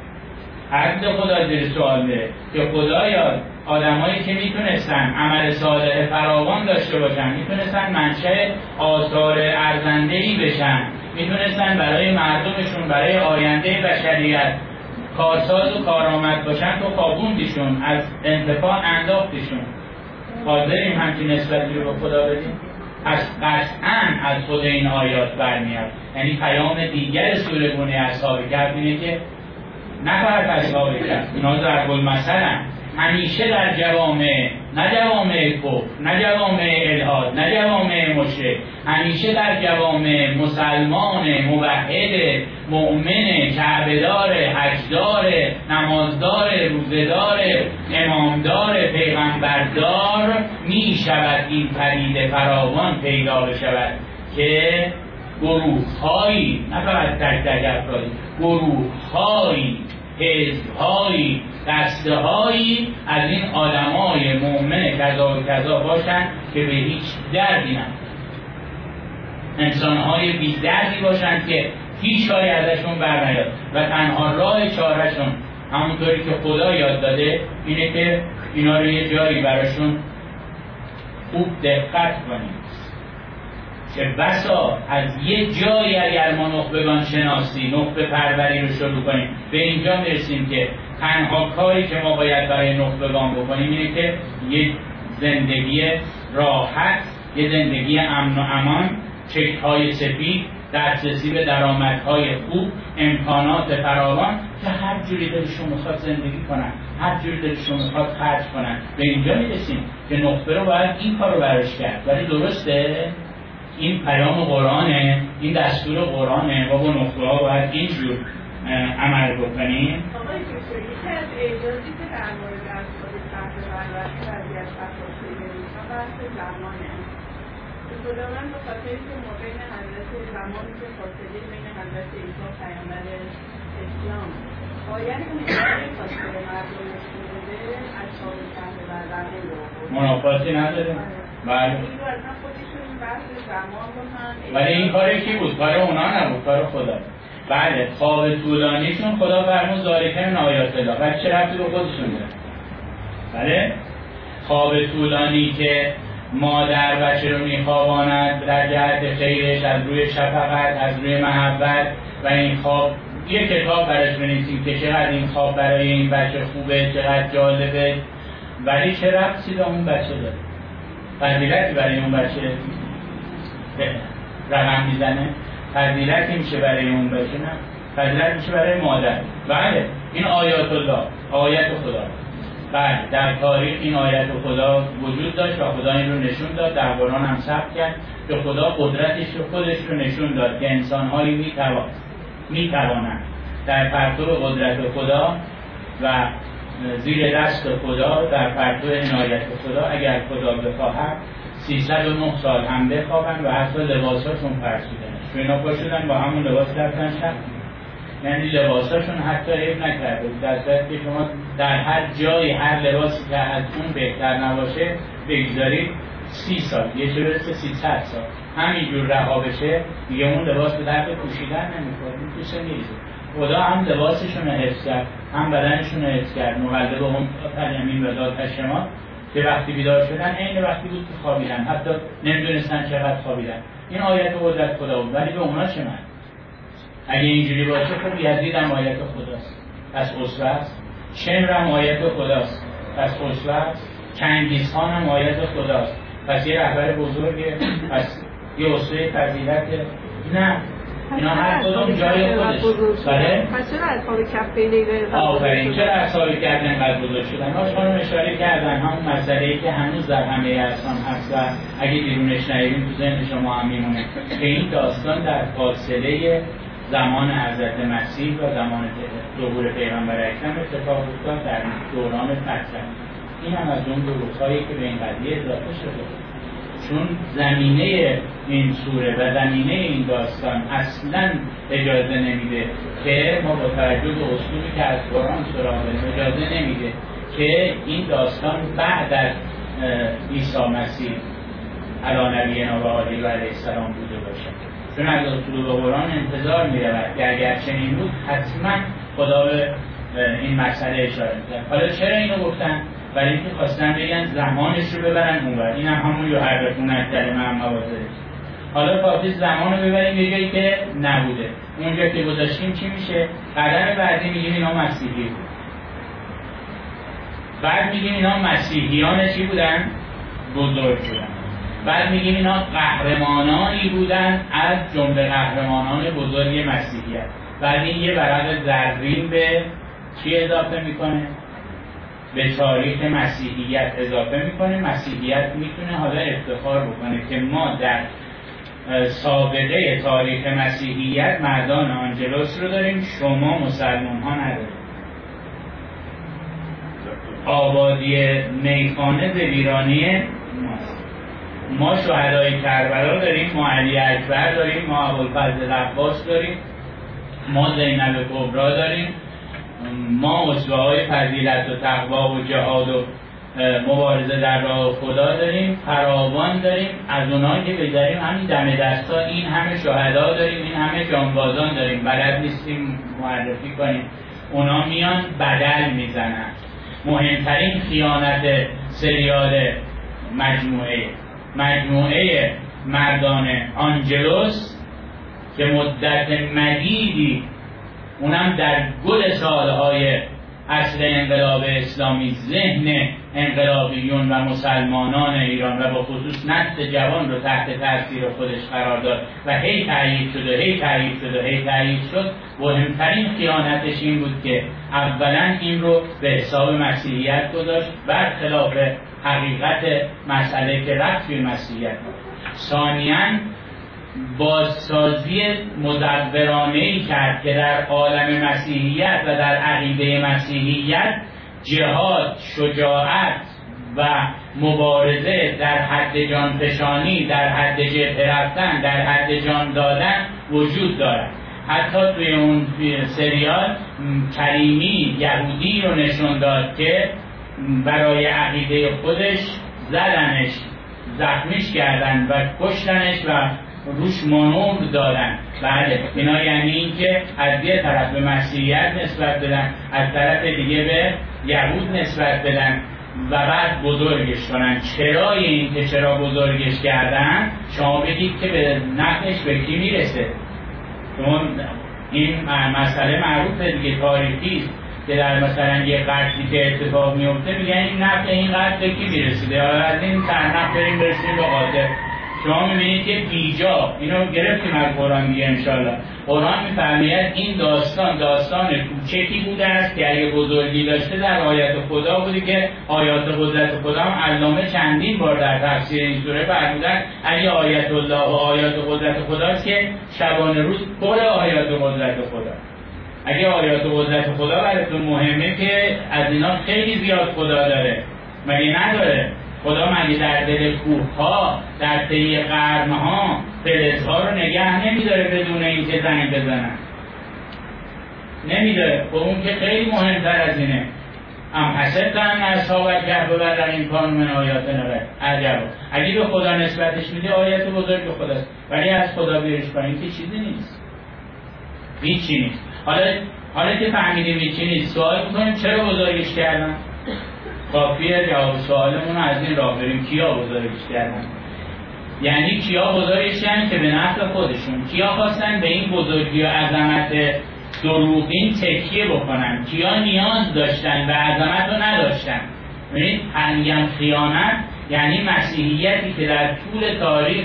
Speaker 1: حد خدا زیر سوال میره که خدایا آدمایی که میتونستن عمل صالح فراوان داشته باشن، میتونستن منشأ آثار ارزنده‌ای بشن، میتونستن برای مردمشون، برای آینده بشریت کارساز و کارآمد باشن، تو خوابوندیشون، از انتفاع انداختیشون. حاضریم همچین نسبتی رو به خدا بدیم؟ از قطعاً از خود این آیات برمیاد. یعنی پیام دیگر سوره گونه اصحاب کهف اینه که نه فقط اصحاب کهف، اینا ضرب المثل همیشه در جوامع، نه جوامع کفر، نه جوامع الحاد، نه جوامع مشرک، همیشه در جوامع مسلمان، موحد، مؤمن، کعبه‌دار، حجدار، نمازدار، روزه‌دار، امامدار، پیغمبردار می شود این پدیده فراوان پیدا بشود که گروه‌هایی، نه فقط تک تک افرادی، گروه‌هایی، حزب‌هایی، دسته‌هایی از این آدمای مؤمن کذا و کذا باشن که به هیچ دردی نمی‌خورن. انسان‌های بی دردی باشن که هیچ کاری ازشون برنیاد و تنها راه چارهشون همونطوری که خدا یاد داده اینه که اینا رو یه جایی براشون خوب دقت کنیم که بسا از یه جایی اگر ما نخبگان شناسی، نخبه پروری رو شروع کنیم به اینجا میرسیم که تنها کاری که ما باید برای نخبگان بکنیم اینه که یه زندگی راحت، یه زندگی امن و امان، چک‌های سفید، دسترسی به درآمدهای خوب، امکانات فراوان که هر جوری دلشون میخواد زندگی کنن، هر جوری دلشون میخواد خرج کنن. به اینجا میرسیم که نخبه رو باید این کار رو براش کرد. ولی درسته این پیام قرآنه، این دستور قرآنه، با نخبه ها باید اینجور عمل بکنیم.
Speaker 2: آقای دکتر یکی از اعجازی که در مورد اصحاب کهف و البته بعضی از تفاصیل روزها بحث زمانه. خدا من به خاطر که ما بین حضرت زمانی که فاصله بین حضرت عیسی پیامبر اسلام باید اون اداره خواسته به مردم نشون بده از چهار شهر و رقم
Speaker 1: منافاتی نداره. بله. ولی این کار کی بود؟ کار اونا نبود، کار خدا. بله، خواب طولانیشون خدا فرمود ذالکه آیات الله. ولی چه ربطی به خودشون داره؟ بله؟ خواب طولانی که مادر بچه رو میخواباند در جهت خیرش از روی شفقت، از روی محبت، و این خواب یه کتاب برش بنویسیم که چقدر این خواب برای این بچه خوبه، چقدر جالبه، ولی چه ربطی به اون بچه داره؟ فضیلتی برای اون بچه رقم میزنه؟ فضیلتی میشه برای اون بچه؟ نه، فضیلت میشه برای مادر. بله، این آیات الله، آیت خدا. بله، در تاریخ این آیت خدا وجود داشت و خدا این رو نشون داد، در قرآن هم ثبت کرد که خدا قدرتش رو خودش رو نشون داد که انسان‌هایی میتوانند در پرتو قدرت خدا و زیر دست خدا، در پرتو عنایت خدا، اگر خدا بخواهد 309 سال هم بخوابن و حتی لباساشون فرسوده نشد. اینا پاشدن با همون لباس رفتن شب، یعنی لباساشون حتی عیب نکرده، در صورتی که شما در هر جایی هر لباسی که از اون بهتر نباشه بگذارید 30 سال، یه چه برسه 300 سال همینجور رها بشه، دیگه اون لباس به درد پوشیدن نمیخوره، توشه میریزه. خدا هم لباسشون رو حفظ کرد، هم بدنشون رو حفظ کرد. مقلب هم تلیمین و داد تشمات که وقتی بیدار شدن عین وقتی بود که خوابیدن، حتی نمیدونستن چقدر خوابیدن. این آیت قدرت خدا بود، ولی به اونا چه من؟ اگه اینجوری باشه خب یزید هم آیت خداست، پس اسوه است. شمر هم آیت خداست، پس اسوه است. چنگیز خان هم آیت خداست، پس یه رهبر بزرگه، پس یه اسوه فضیلته. نه، اینا هر کدوم جای خودش. بله؟
Speaker 2: پس چرا اصحاب کف نیره؟
Speaker 1: آفرین، چرا اصحاب کف اینقدر بزرگ شدن؟ ما خانم اشاره کردن همون مسئله‌ای که هنوز در همه اسلام هست و اگه بیرونش نیاریم تو ذهن شما هم میمونه که این داستان در فاصله زمان حضرت مسیح و زمان ظهور پیغمبر اکرم اتفاق افتاد در دوران فتح. این هم از اون دروغ‌هایی که به این قضیه اضافه شده، چون زمینه این سوره و زمینه این داستان اصلا اجازه نمیده که ما با توجه به اصولی که از قرآن سراغ داریم اجازه نمیده که این داستان بعد از عیسی مسیح علی نبینا و آله و علیه السلام بوده باشه، چون از اصول قرآن انتظار میرود که اگر چنین بود حتما خدا به این مسئله اشاره می‌کرد. حالا چرا اینو گفتن؟ برای اینکه خواستن بگن زمانش رو ببرن اونور. این هم همون یحرفون کلمه هم مواضعش. حالا کافی زمان رو ببریم یه جایی که نبوده. اونجا که گذاشتیم چی میشه؟ قدم بعدی میگیم اینا مسیحی بود. بعد میگیم اینا مسیحیان چی بودن؟ بزرگ بودن. بعد میگیم اینا قهرمانانی بودن از جمله قهرمانان بزرگ مسیحیت. بعد این یه ورق زرین به چی اضافه میکنه؟ به تاریخ مسیحیت اضافه میکنه. مسیحیت میتونه حالا افتخار بکنه که ما در سابقه تاریخ مسیحیت مردان آنجلوس رو داریم، شما مسلمان ها نداریم. آبادی میخانه به ویرانی ماست. ما شهدای کربلا داریم، ما علی اکبر داریم، ما ابوالفضل عباس داریم، ما زینب کبرا داریم، ما اسوه‌های فضیلت و تقوا و جهاد و مبارزه در راه خدا داریم، فراوان داریم. از اونایی که بگذاریم همین دم دستا این همه شهدا داریم، این همه جانبازان داریم، بلد نیستیم معرفی کنیم. اونا میان بدل میزنن. مهمترین خیانت سریال مجموعه مردان آنجلوس که مدت مدیدی اونم در گل سالهای عصر انقلاب اسلامی ذهن انقلابیون و مسلمانان ایران و با خصوص نسل جوان رو تحت تاثیر خودش قرار داد و هی تأیید شد. مهمترین خیانتش این بود که اولا این رو به حساب مسیحیت گذاشت، برخلاف حقیقت مسئله که رفت به مسیحیت بود. ثانیاً بازسازی مدبرانه‌ای کرد که در عالم مسیحیت و در عقیده مسیحیت جهاد، شجاعت و مبارزه در حد جانفشانی، در حد جبهه رفتن، در حد جان دادن وجود دارد. حتی توی اون سریال کریمی یهودی رو نشون داد که برای عقیده خودش زدنش، زخمیش کردن و کشتنش و روش مانور دادن. بله، اینا یعنی این که از یه طرف به مسیحیت نسبت بدن، از طرف دیگه به یهود نسبت بدن و بعد بزرگش کنن. چرای این که چرا بزرگش کردن شما بگید که به نفعش به کی میرسه؟ چون این مسئله معروفه دیگه، تاریخی که در مثلا یه قتلی که اتفاق میفته میگن این نفع این قتل به کی میرسیده، یا از این ترنف بریم برسیم به قاتل. شما میبینید که بیجا اینو گرفتیم از قرآن دیگه انشالله. قرآن میفرماید این داستان کوچکی بوده است که اگه بزرگی داشته در آیات خدا بوده که آیات قدرت خدا هم علامه چندین بار در تفسیر این سوره فرمودن اگه آیات الله و آیات قدرت خداست که شبانه روز پر آیات قدرت خدا. اگه آیات قدرت خدا براتون مهمه که از اینا خیلی زیاد خدا داره، مگه نداره؟ خدا مگه در دل کوه‌ها، در طی قرن‌ها فلزها رو نگه نمی‌داره بدون اینکه زنگ بزنن؟ نمی‌داره. خب اون که خیلی مهمتر از اینه. ام حسبتم اصحاب الکهف والرقیم کانوا من آیاتنا عجبا. اگه به خدا نسبتش میده آیات بزرگ به خداست، ولی از خدا بیارش پایین که چیزی نیست، هیچی نیست. حالا که فهمیدیم هیچی نیست، سوال می‌کنیم چرا بزرگش کردن؟ کافیه جواب سوالمون رو از این راه بریم. کیا بزرگش کردن؟ یعنی کیا بزرگش کردن که به نفع خودشون. کیا خواستن به این بزرگی و عظمت دروغین تکیه بکنن؟ کیا نیاز داشتن و عظمت رو نداشتن؟ ببینید هنگام خیانت یعنی مسیحیتی که در طول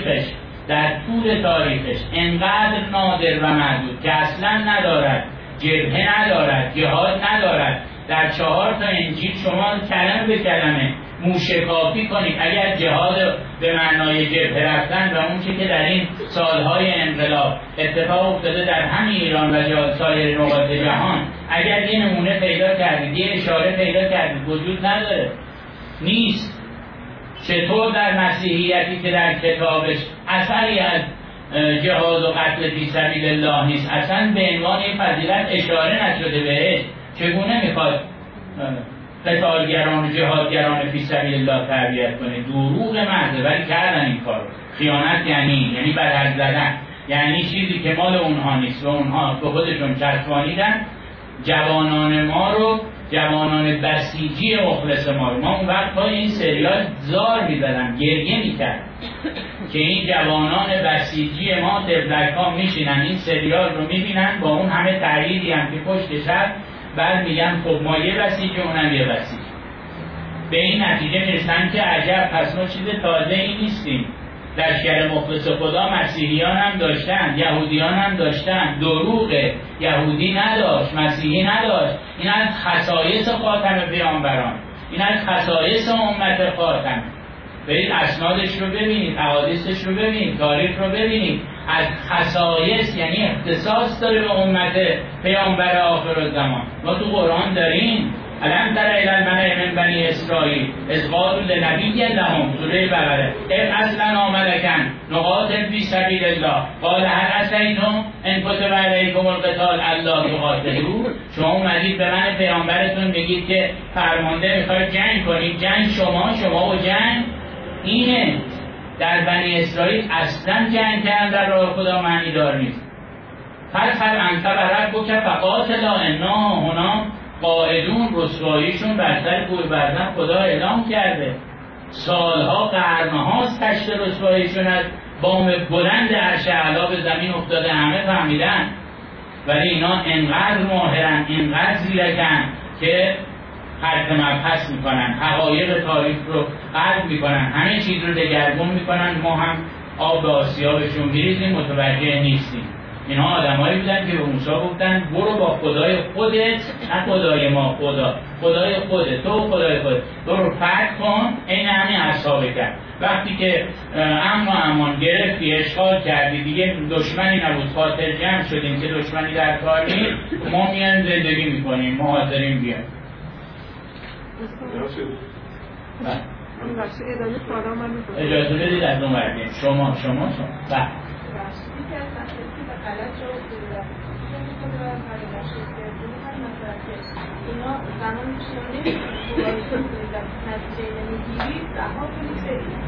Speaker 1: تاریخش انقدر نادر و محدود که اصلا ندارد، جبهه ندارد، جهاد ندارد. در 4 تا انجیل شما کلمه به کلمه موشکافی کنید. اگر جهاد به معنای جبهه رفتن و اون چیزی که در این سالهای انقلاب اتفاق افتاده در همین ایران و سایر نقاط جهان، اگر یه نمونه پیدا کردید، یه اشاره پیدا کردید، وجود نداره، نیست. چطور در مسیحیتی که در کتابش اثری از جهاد و قتل فی سبیل الله نیست، اصلا به عنوان این فضیلت اشاره نشده بهش، چگونه میخواد قتالگران و جهادگران فی سبیل الله تربیت کنه؟ دروغ محض. ولی کردن این کارو. خیانت یعنی بدل زدن، یعنی چیزی که مال اونها نیست و اونها به خودشون چسبانیدن. جوانان ما رو، جوانان بسیجی مخلص ما رو، ما اون وقت پای این سریال زار میزدم، گریه میکرد که این جوانان بسیجی ما دبلکا میشینن این سریال رو میبینن با اون همه تغییری هم که پشتش هست، بعد میگن خب ما یه بسیج اونم یه بسیج. به این نتیجه میرسن که عجب، پس ما چیز تازه ای نیستیم. لشکر مخلص خدا مسیحیان هم داشتن، یهودیان هم داشتن. دروغه، یهودی نداشت، مسیحی نداشت. این از خصایص خاتم پیامبران، این از خصایص امت خاتم. برید اسنادش رو ببینید، احادیثش رو ببینید، تاریخ رو ببینید. از خصایص یعنی اختصاص داره به امت پیامبر آخرالزمان. ما تو قرآن داریم الم تر الی الملأ من بنی اسرائیل اذ قالوا لنبی لهم، سوره بقره، ابعث لنا ملکا نقاتل فی سبیل الله قال هل عصیتم ان کتب علیکم القتال الا تقاتلوا. شما اومدید به من پیامبرتون بگید که فرمانده میخواید جنگ کنید، جنگ شما و جنگ اینه. در بنی اسرائیل اصلا جنگ کردن در راه خدا معنی دار نیست. فاذهب انت و ربک فقاتلا انا هنا قاعدون. رسواییشون بر سر کوه برزن خدا اعلام کرده. سالها قرنها تشت رسواییشون از بام بلند عرش اعلی به زمین افتاده، همه فهمیدن. ولی اینا انقدر ماهرن، انقدر زیرکن که حرف مبحث میکنن، حقایق تاریخ رو قلب میکنن، همه چیز رو دگرگون میکنن. ما هم آب به آسیابشون میریزیم، متوجه نیستیم. اینا آدمایی بودن که به موسی گفتن برو با خدای خودت، نه خدای ما، خدای خودت، تو خدای خودت، برو فتح کن. این همین اصحاب کرد. وقتی که امن و امان گرفتی، اشغال کردی، دیگه دشمنی نبود، خاطر جمع شدیم که دشمنی در کار نیست، ما میان زندگی میکنیم، ما حاضرین بیان. اجازه بدید از اون وردیم. شما
Speaker 2: ببخشید که از مسئله که به غلط جواب دادم خود برم پرداشت کردیم مثلا که اینا زمان میشه نمیشه نتیجه نمیگیرید رها کنید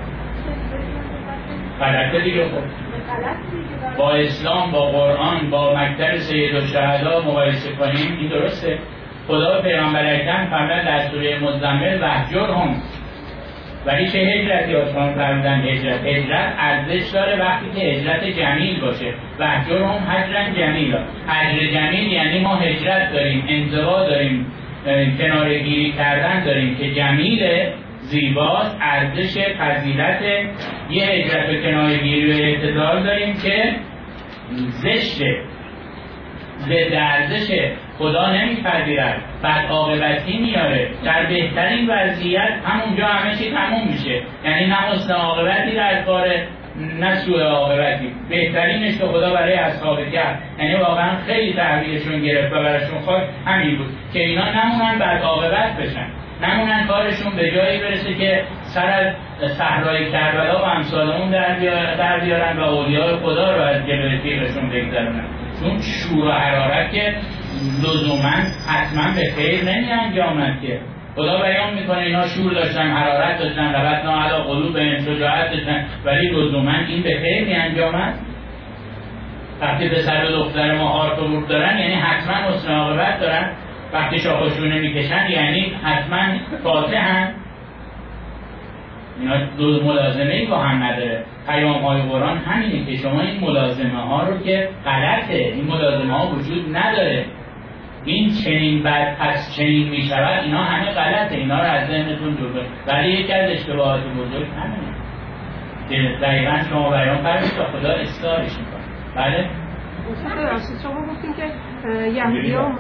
Speaker 1: غلطه دیگه. خب با اسلام، با قرآن، با مکتب سیدالشهدا مقایسه کنیم این درسته؟ خدا پیامبر اکرم فرمود در سوره مزمل وهجرهم، ولی چه هجرتی آسمان فرمودن؟ هجرت ارزش داره وقتی که هجرت جمیل باشه. وهجرهم هجرا جمیلا، هجر جمیل یعنی ما هجرت داریم، انزوا داریم، کناره‌گیری کردن داریم که جمیله، زیباست، ارزش فضیلت. یه هجرت و کناره‌گیری و اعتدال داریم که زشته، ضد ارزشه، خدا نمیپذیرد، بد عاقبتی میاره. در بهترین وضعیت همونجا همه چی تموم میشه، یعنی نه حسن عاقبتی در کار نه سوء عاقبتی. بهترینش که خدا برای اصحاب کهف، یعنی واقعا خیلی تحویلشون گرفت و براشون خواست همین بود که اینا نمونن بد عاقبت بشن، نمونن کارشون به جایی برسه که سر از صحرای کربلا و امثال اون در بیارن و اولیاء خدا رو از جلوی تیغشون بگذرونن. چون شور و حرارت که لزوما حتما به خیر نمی انجامد که خدا بیان میکنه اینا شور داشتن، حرارت داشتن، ربطنا علی قلوبهم، شجاعت داشتن، ولی لزوما این به خیر می انجامد. وقتی پسر و دختر ما هارت و روح دارن یعنی حتما حسن عاقبت دارن، وقتی شاخشونه میکشن یعنی حتما فاتحن. اینا دو ملازمه‌ای با هم نداره. پیام‌های قرآن همینه که شما این ملازمه ها رو که غلطه، این ملازمه ها وجود نداره، این چنین بعد پس چنین میشود، اینا همه غلطه، اینا رو از ذهنتون دور کنید. ولی یکی از اشتباهات بزرگ همینه که دقیقاً شما بیان فرمودید تا خدا اصلاحش میکنه. بله؟
Speaker 2: استاد شما گفتین که یهودی‌ها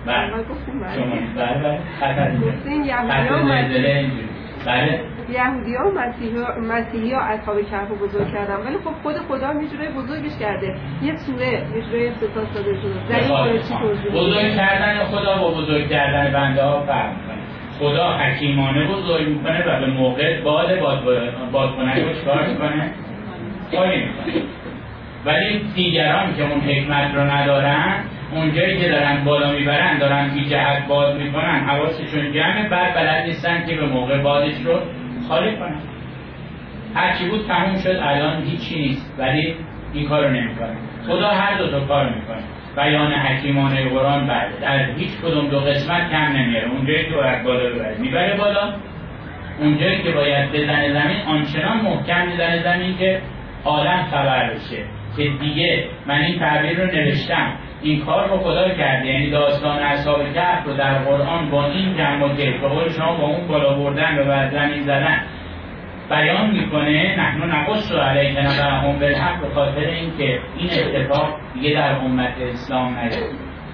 Speaker 2: یهودی‌ها و مسیحی‌ها اصحاب کهف بزرگ کردن، ولی خب خود خدا میجوره بزرگش کرده. یه سوره میجوره افتتاح داده شده.
Speaker 1: بزرگ کردن خدا با بزرگ کردن بنده ها فرق می‌کنه. خدا حکیمانه بزرگ می‌کنه و به موقع بادکنک رو چکار می‌کنه؟ کاری می‌کنه. ولی دیگران که اون حکمت رو ندارن، اونجایی که دارن بالا میبرن، دارن بی جهت باد میکنن، حواسشون جمعه، بعد بلد نیستن که به موقع بادش رو خالی کنن. هرچی بود تموم شد، الان هیچی نیست، ولی این کار رو نمیکنه. خدا هر دو تا کار میکنه. بیان حکیمانه قرآن در هیچ کدوم دو قسمت کم نمیاره. اونجایی که باید بالا ببره میبره بالا، اونجایی که باید بزنه زمین آنچنان محکم میزنه زمین که عالم خبر بشه که دیگه من این تعبیر رو نوشتم، این کار رو خدا کرده. یعنی داستان اصحاب کهف رو در قرآن با این جمع و جهت، به قول شما با اون بالا بردن و بر زمین زدن بیان میکنه. نحن نقص علیک نبأهم بالحق، به خاطر اینکه این اتفاق دیگه در امت اسلام نیفتاد.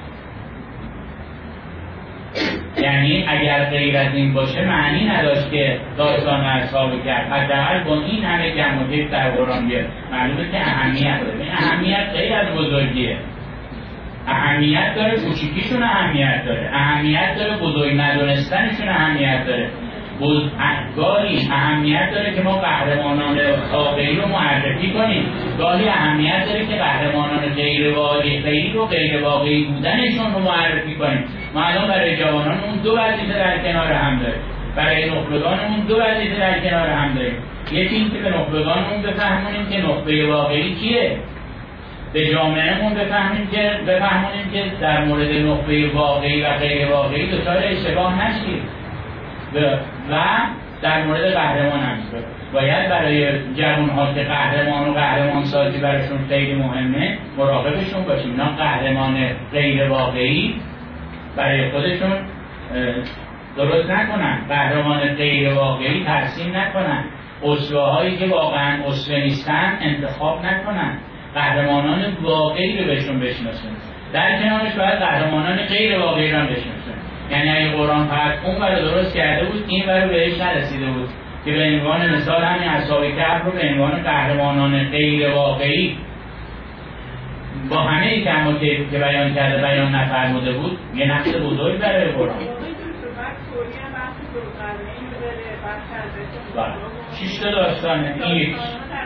Speaker 1: یعنی اگر غیر از این باشه معنی نداشت که داستان اصحاب کهف حداقل با این همه جمع و جهت در قرآن بیاد. معلومه که اهمیت داره. این اهمیت غیر از بزرگیه، اهمیت داره، کوچیکیشون اهمیت داره، اهمیت داره، بزرگ ندونستنشون اهمیت داره، گاهی اهمیت داره که ما قهرمانان واقعی رو معرفی کنیم، گاهی اهمیت داره که قهرمانان غیر واقعی رو غیر واقعی بودنشون رو معرفی کنیم. ما الان برای جوانانمون دو وظیفه در کنار هم داریم، برای نخبگانمون دو وظیفه در کنار هم داریم. یکی این که به نخبگانمون بفهمونیم که نخبه واقعی کیه، به جامعهمون بفهمونیم که در مورد نخبه واقعی و غیر واقعی دچار اشتباه نشید و در مورد قهرمان هم باید برای جوان‌ها که قهرمان و قهرمان سازی براشون خیلی مهمه مراقبشون باشیم. اینا قهرمان غیر واقعی برای خودشون درست نکنن، قهرمان غیر واقعی ترسیم نکنن، اسوه‌هایی که واقعا اسوه نیستن انتخاب نکنن، قهرمانان واقعی رو بهشون بشناسن. در کنارش باید قهرمانان غیر واقعی رو هم بشناسن. یعنی اگه قرآن فقط اون برای درست کرده بود، این برای بهش نرسیده بود که به عنوان مثال همین اصحاب کهف رو به عنوان قهرمانان غیر واقعی با همه کلماتی که بیان کرده بیان نفرموده بود، یه نقش بزرگ برای قرآن. بله 6 تا داستانه. این یکیش.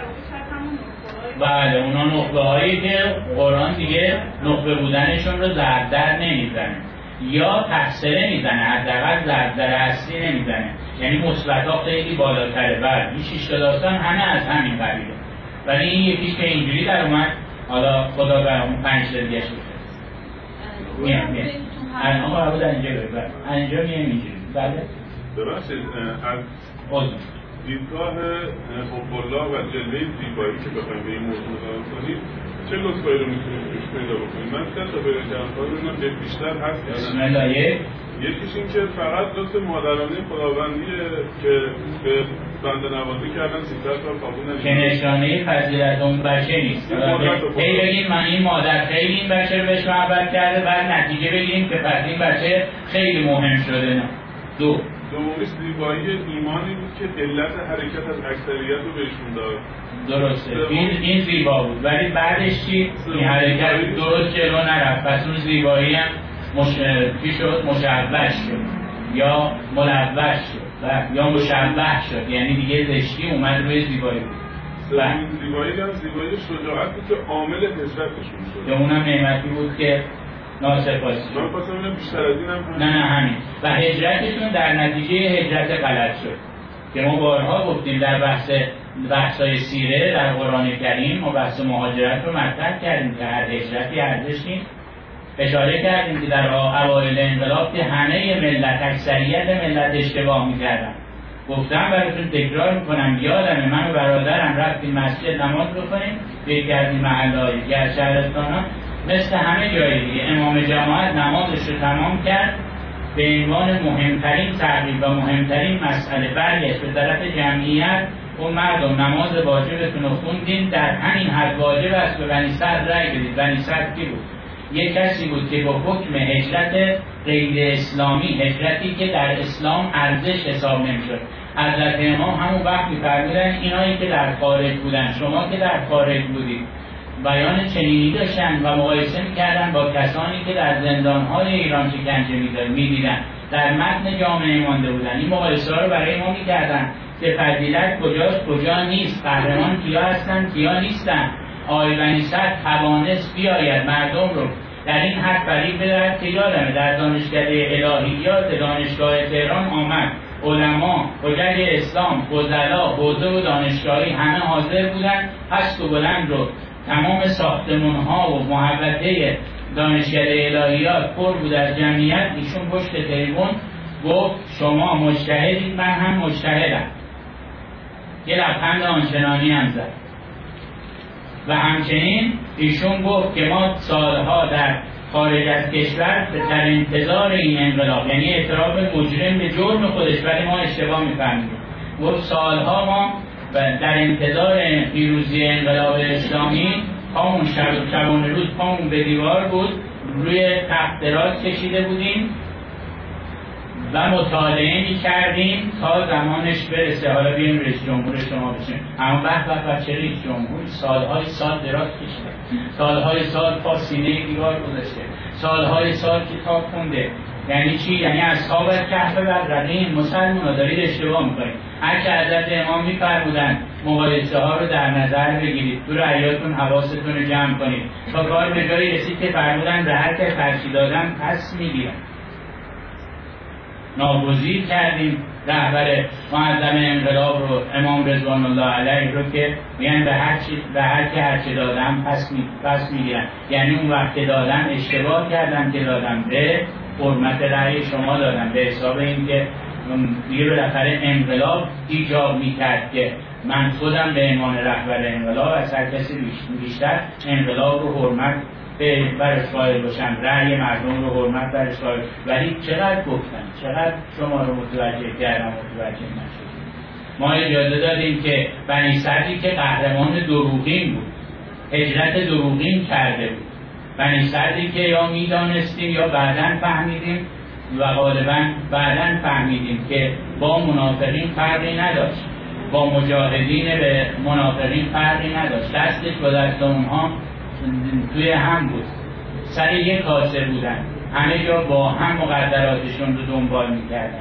Speaker 1: بله اونا نخبه هایی که قرآن دیگه نخبه بودنشون رو ضرب نمیزنه یا تفسیره میزنه، حداقل ضرب اصلی نمیزنه، یعنی مثبتا خیلی بالاتره. بله این 6 تا داستان همه از همین قبیله، ولی این یکیش که اینجوری در اومد، حالا خدا برامون 5 تا دیگه شده میاد الان قرار بود اینجا بگم اینجا میام اینجوری. بله
Speaker 3: ببخشید از دیدگاه حب الله و جلوه زیبایی که بخوایم به این موضوع نگاه کنیم چه لطفایی رو میتونیم توش پیدا بکنیم؟ من 3 تا پیدا کردم ببینم به بیشتر هست یا نه.
Speaker 1: بسم الله.
Speaker 3: یکیش این که فقط لطف مادرانه خداوندیه که به بنده نوازی کردن 300 تا قبول نمی‌کنه
Speaker 1: که نشانه فضیلت اون بچه نیست. هی بگیم من این مادر خیلی این بچه رو بهش محبت کرده، بعد نتیجه بگیم که پس این بچه خیلی مهم شده. نه.
Speaker 3: دومیش زیبایی ایمانی بود که علت حرکت از اکثریت رو بهشون داد.
Speaker 1: درسته این زیبا بود، ولی بعدش چی؟ این حرکت درست جلو نرفت، پس اون زیبایی هم چی شد؟ مشوش شد یا ملوث شد یا مشوه شد، یعنی دیگه زشتی اومد روی زیبایی بود.
Speaker 3: زیبایی هم زیبایی شجاعت بود که عامل هجرتشون شد،
Speaker 1: یا اونم نعمتی بود که ناسپاسی شد.
Speaker 3: من خواستم اینم بیشتر از این هم
Speaker 1: نه همین. و هجرتشون در نتیجه هجرت غلط شد که ما بارها گفتیم در بحث‌های سیره در قرآن کریم ما بحث مهاجرت رو مطرح کردیم که هر هجرتی ارزش نیست. اشاره کردیم که در اوایل انقلاب که همه ملت، اکثریت ملت اشتباه می‌کردن. گفتم براتون تکرار میکنم، یادمه من و برادرم رفتیم مسجد نماز بخونیم، یکی از این محله‌ای که از شهرستان‌ها مثل همه جای دیگه امام جماعت نمازش رو تمام کرد، به عنوان مهمترین تغییر و مهمترین مسئله برگشت به طرف جمعیت. اون مردم نماز واجبتون رو خوندین، در همین حد واجب است به بنی سعد رأی بدید. بنی سعد کی بود؟ یک کسی بود که با حکم هجرت غیر اسلامی، هجرتی که در اسلام ارزش حساب نمی‌شد، حضرت امام همون وقت می‌فرمودن اینایی که در خارج بودن، شما که در خارج بودید، بیان چنینی داشتن و مقایسه می‌کردن با کسانی که در زندان‌های ایران شکنجه می‌دیدن، در متن جامعه مانده بودن. این مقایسه‌ها رو برای ما می‌کردن که فضیلت کجاست کجا نیست، قهرمان کیا هستن کیا نیستن. آقای بنی سعد توانست بیاید مردم رو در این حد فریب بدهد که یادمه در دانشکده الهیات دانشگاه تهران آمد، علما، حجج اسلام، فضلا، حوزه و دانشگاهی همه حاضر بودن، پست و بلند رو تمام ساختمان‌ها و محوطه دانشکده الهیات پر بود از جمعیت. ایشون پشت تلفن گفت شما مجتهدید، من هم مجتهدم. یه لبخند آنچنانی هم زد. و همچنین ایشون گفت که ما سالها در خارج از کشور در انتظار این انقلاب، یعنی اعتراف مجرم به جرم خودش، ولی ما اشتباه می‌فهمیدیم، گفت سالها ما در انتظار پیروزی انقلاب اسلامی پامون شبانه روز پامون به دیوار بود، روی تخت دراز کشیده بودیم و مطالعه می‌کردیم تا زمانش برسه، حالا بیایم رئیس جمهور شما بشیم. اما وقت چه رئیس جمهور سالهای سال دراز کشیده، سالهای سال پا سینه دیوار گذاشته، سالهای سال کتاب خونده. یعنی چی؟ یعنی اصحاب کهف بدرقین مسلمان‌ها دارید اشتباه می‌کنید. هر که حضرت امام می‌فرمودن مقایسه‌ها رو در نظر بگیرید، تو رأیاتون حواستون رو جمع کنید. تا کار به جایی رسید که فرمودن به هر که خرچی دادن پس می‌گیرن. ناگزیر کردیم رهبر معظم انقلاب رو، امام رضوان الله علیه رو، که میگن به هر که هرچی دادم پس میگیرن. یعنی اون وقت که دادن اشتباه کردن که دادن، به حرمت رأی شما دادن، به حساب این که دیگه بالاخره انقلاب ایجاب میکرد که من خودم به عنوان رهبر انقلاب از هر کسی بیشتر انقلاب رو حرمت برش قائل باشم، رأی مردم رو حرمت برش قائل. ولی چقدر گفتن، چقدر شما رو متوجه کردم متوجه نشد. ما اجازه دادیم که بنی سعدی که قهرمان دروغین بود، هجرت دروغین کرده بود، بنی سعدی که یا میدانستیم یا بعداً فهمیدیم و غالباً بعداً فهمیدیم که با منافقین فرقی نداشت، با مجاهدین به منافقین فرقی نداشت، دستش با دست اونها توی هم بود، سر یک کاسه بودن، همه جا با هم مقدراتشون رو دنبال میکردن.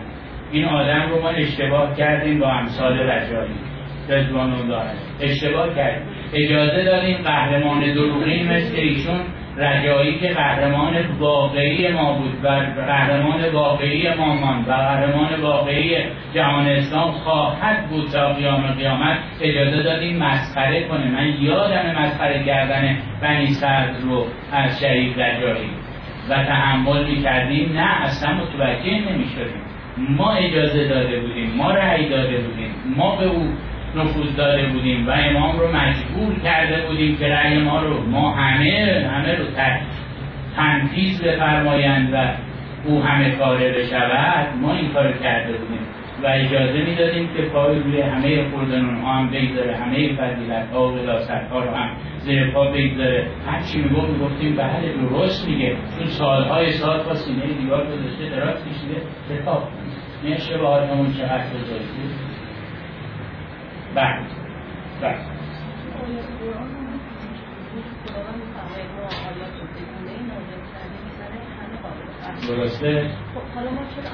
Speaker 1: این آدم رو ما اشتباه کردیم با امثال رجایی رضوان الله اشتباه کردیم، اجازه دادیم قهرمان دروغین مثل ایشون رجایی که قهرمان واقعی ما بود و قهرمان واقعی ما ماند و قهرمان واقعی جهان اسلام خواهد بود تا قیامت، اجازه دادیم مسخره کنه. من یادم مسخره کردن بنی صدر رو از شریف رجایی و تحمل می‌کردیم، نه اصلا متوجه نمی‌شدیم. ما اجازه داده بودیم، ما رأی داده بودیم، ما به او نفوذ داده بودیم و امام رو مجبور کرده بودیم که رأی ما همه رو تنفیذ بفرمایند و او همه کاره بشود. ما این کار کرده بودیم و اجازه میدادیم که پای روی همه خوردنون ها هم بگذاره، همه فضیلت ها و قداست ها رو هم زیر پا بگذاره. هر چی میگفتیم بله درست میگه، چون سالهای سال با سینه دیوار گذاشته دراز کشیده کتاب این اشتباهات همون چقدر بزرگ بود. بله درسته؟
Speaker 4: حالا ما چرا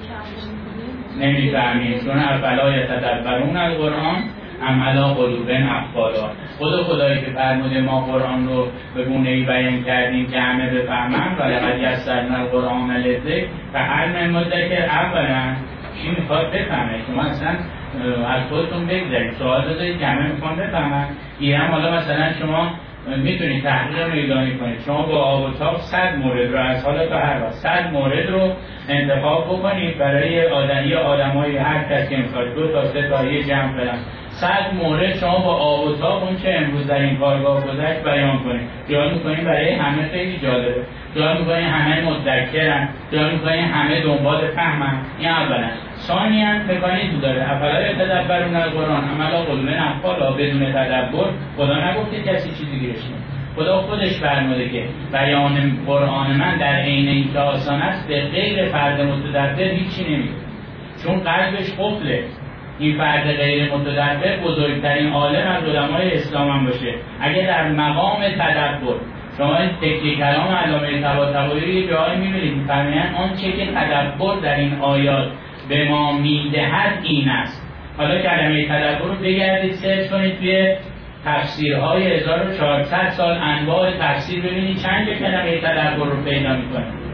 Speaker 4: عصبی
Speaker 1: نمیفهمیم، چون اولا یتدبرون القرآن ام علی قلوب اقفالها. خدایی که فرموده ما قرآن رو به گونه‌ای بیان کردیم که همه بفهمن و لقد یسرنا القرآن للذکر فهل من مدکر. اولا کی میخواد بفهمه؟ شما اصلا از خودتون بگذارید، سوال بذارید که همه میخوان بفهمن. اینم حالا مثلا شما میتونید تحقیق میدانی کنید، شما با آب و تاب 100 مورد رو از حالا تا هر وقت 100 مورد رو انتخاب بکنید برای آدمای هر کس که میخواد 2 تا 3 تا یه جمع فلان 100 مورد شما با آب و تاب اون چه امروز در این کارگاه گذشت بیان کنید. خیال میکنید برای همه خیلی جالبه، خیال میکنید همه متذکرن، خیال میکنید همه دنبال فهمن. این اولا. ثانیاً فکرانی داره افلا یتدبرون القرآن ام علی قلوب اقفالها. بدون تدبر خدا نگفته کسی چیزی گیرش نمیاد. خدا خودش فرموده که بیان قرآن من در عین اینکه آسان است به غیر فرد متدبر هیچی نمیگه، چون قلبش قفله. این فرد غیر متدبر بزرگترین عالم از علمای اسلام هم باشه. اگه در مقام تدبر شما این تکیه کلام علامه طباطبایی یه جایی می‌بینید می‌فرمایند آنچه که تدبر در این آیات به ما میدهد این است. حالا کلمه تدبر رو بگردید سرچ کنید توی تفسیرهای 1400 سال انواع تفسیر ببینید چند کلمه تدبر رو پیدا می‌کنید.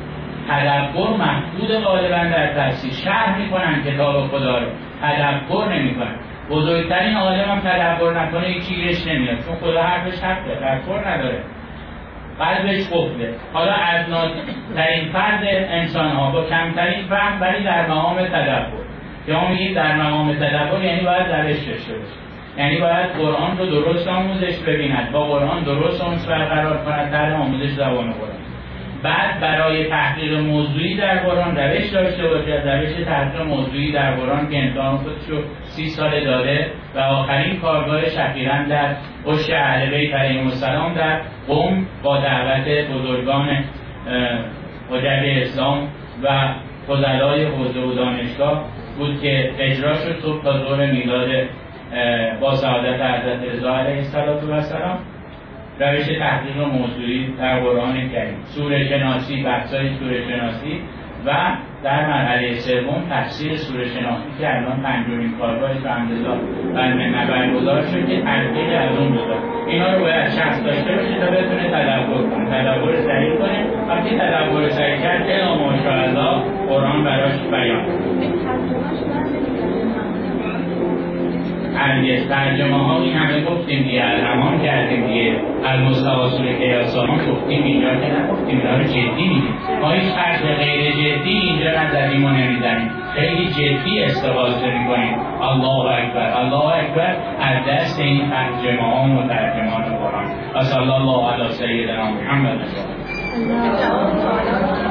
Speaker 1: تدبر محدود غالبا در تفسیر شرح میکنن کتاب خدا رو، تدبر نمیکنن. بزرگترین عالم هم تدبر نکنه هیچی گیرش نمیاد، چون خدا حرفش حقه، تدبر نداره، قلبش قفله. حالا ادناترین فرد انسان ها با کمترین فهم ولی در مقام تدبر. که ما میگیم در مقام تدبر یعنی باید روش داشته باشه، یعنی باید قرآن رو درست آموزش ببیند، با قرآن درست آموزش برقرار کند در آموزش زبان قرآن. بعد برای تحقیق موضوعی در قرآن روش داشته باشه، روش تحقیق موضوعی در قرآن که امتحان خودشو 30 سال داده و آخرین کارگاهش اخیراً در پشت اهل بیت علیهم السلام در قم با دعوت بزرگان حجج اسلام و فضلای حوزه و دانشگاه بود که اجرا شد صبح تا ظهر میلاد با سعادت حضرت رضا علیه السلام. روش تحقیق موضوعی در قرآن کریم، سوره شناسی، بحث‌های سوره شناسی و در مرحله سوم تفسیر سوره شناسی که الان پنجمین کارگاه الحمدلله برگزار شد که تحقیق از اون بوده. اینا رو باید شخص داشته باشه تا بتونه تدبر کنه، تدبر صحیح کنه. وقتی تدبر صحیح کرد که ماشاءالله قرآن براش بیان هرگز. ترجمه ها این همه گفتیم دیگه، الهمان کردیم دیگه، المستوی سوره قیاسان گفتیم، اینجا که نگفتیم، اینا رو جدی میگیم. ما هیچ حرف غیر جدی اینجا نزدیم و نمیزنیم، خیلی جدی استفاده میکنیم. الله اکبر، الله اکبر از دست این ترجمه ها و مترجمان قرآن. و صلی الله علی سیدنا محمد.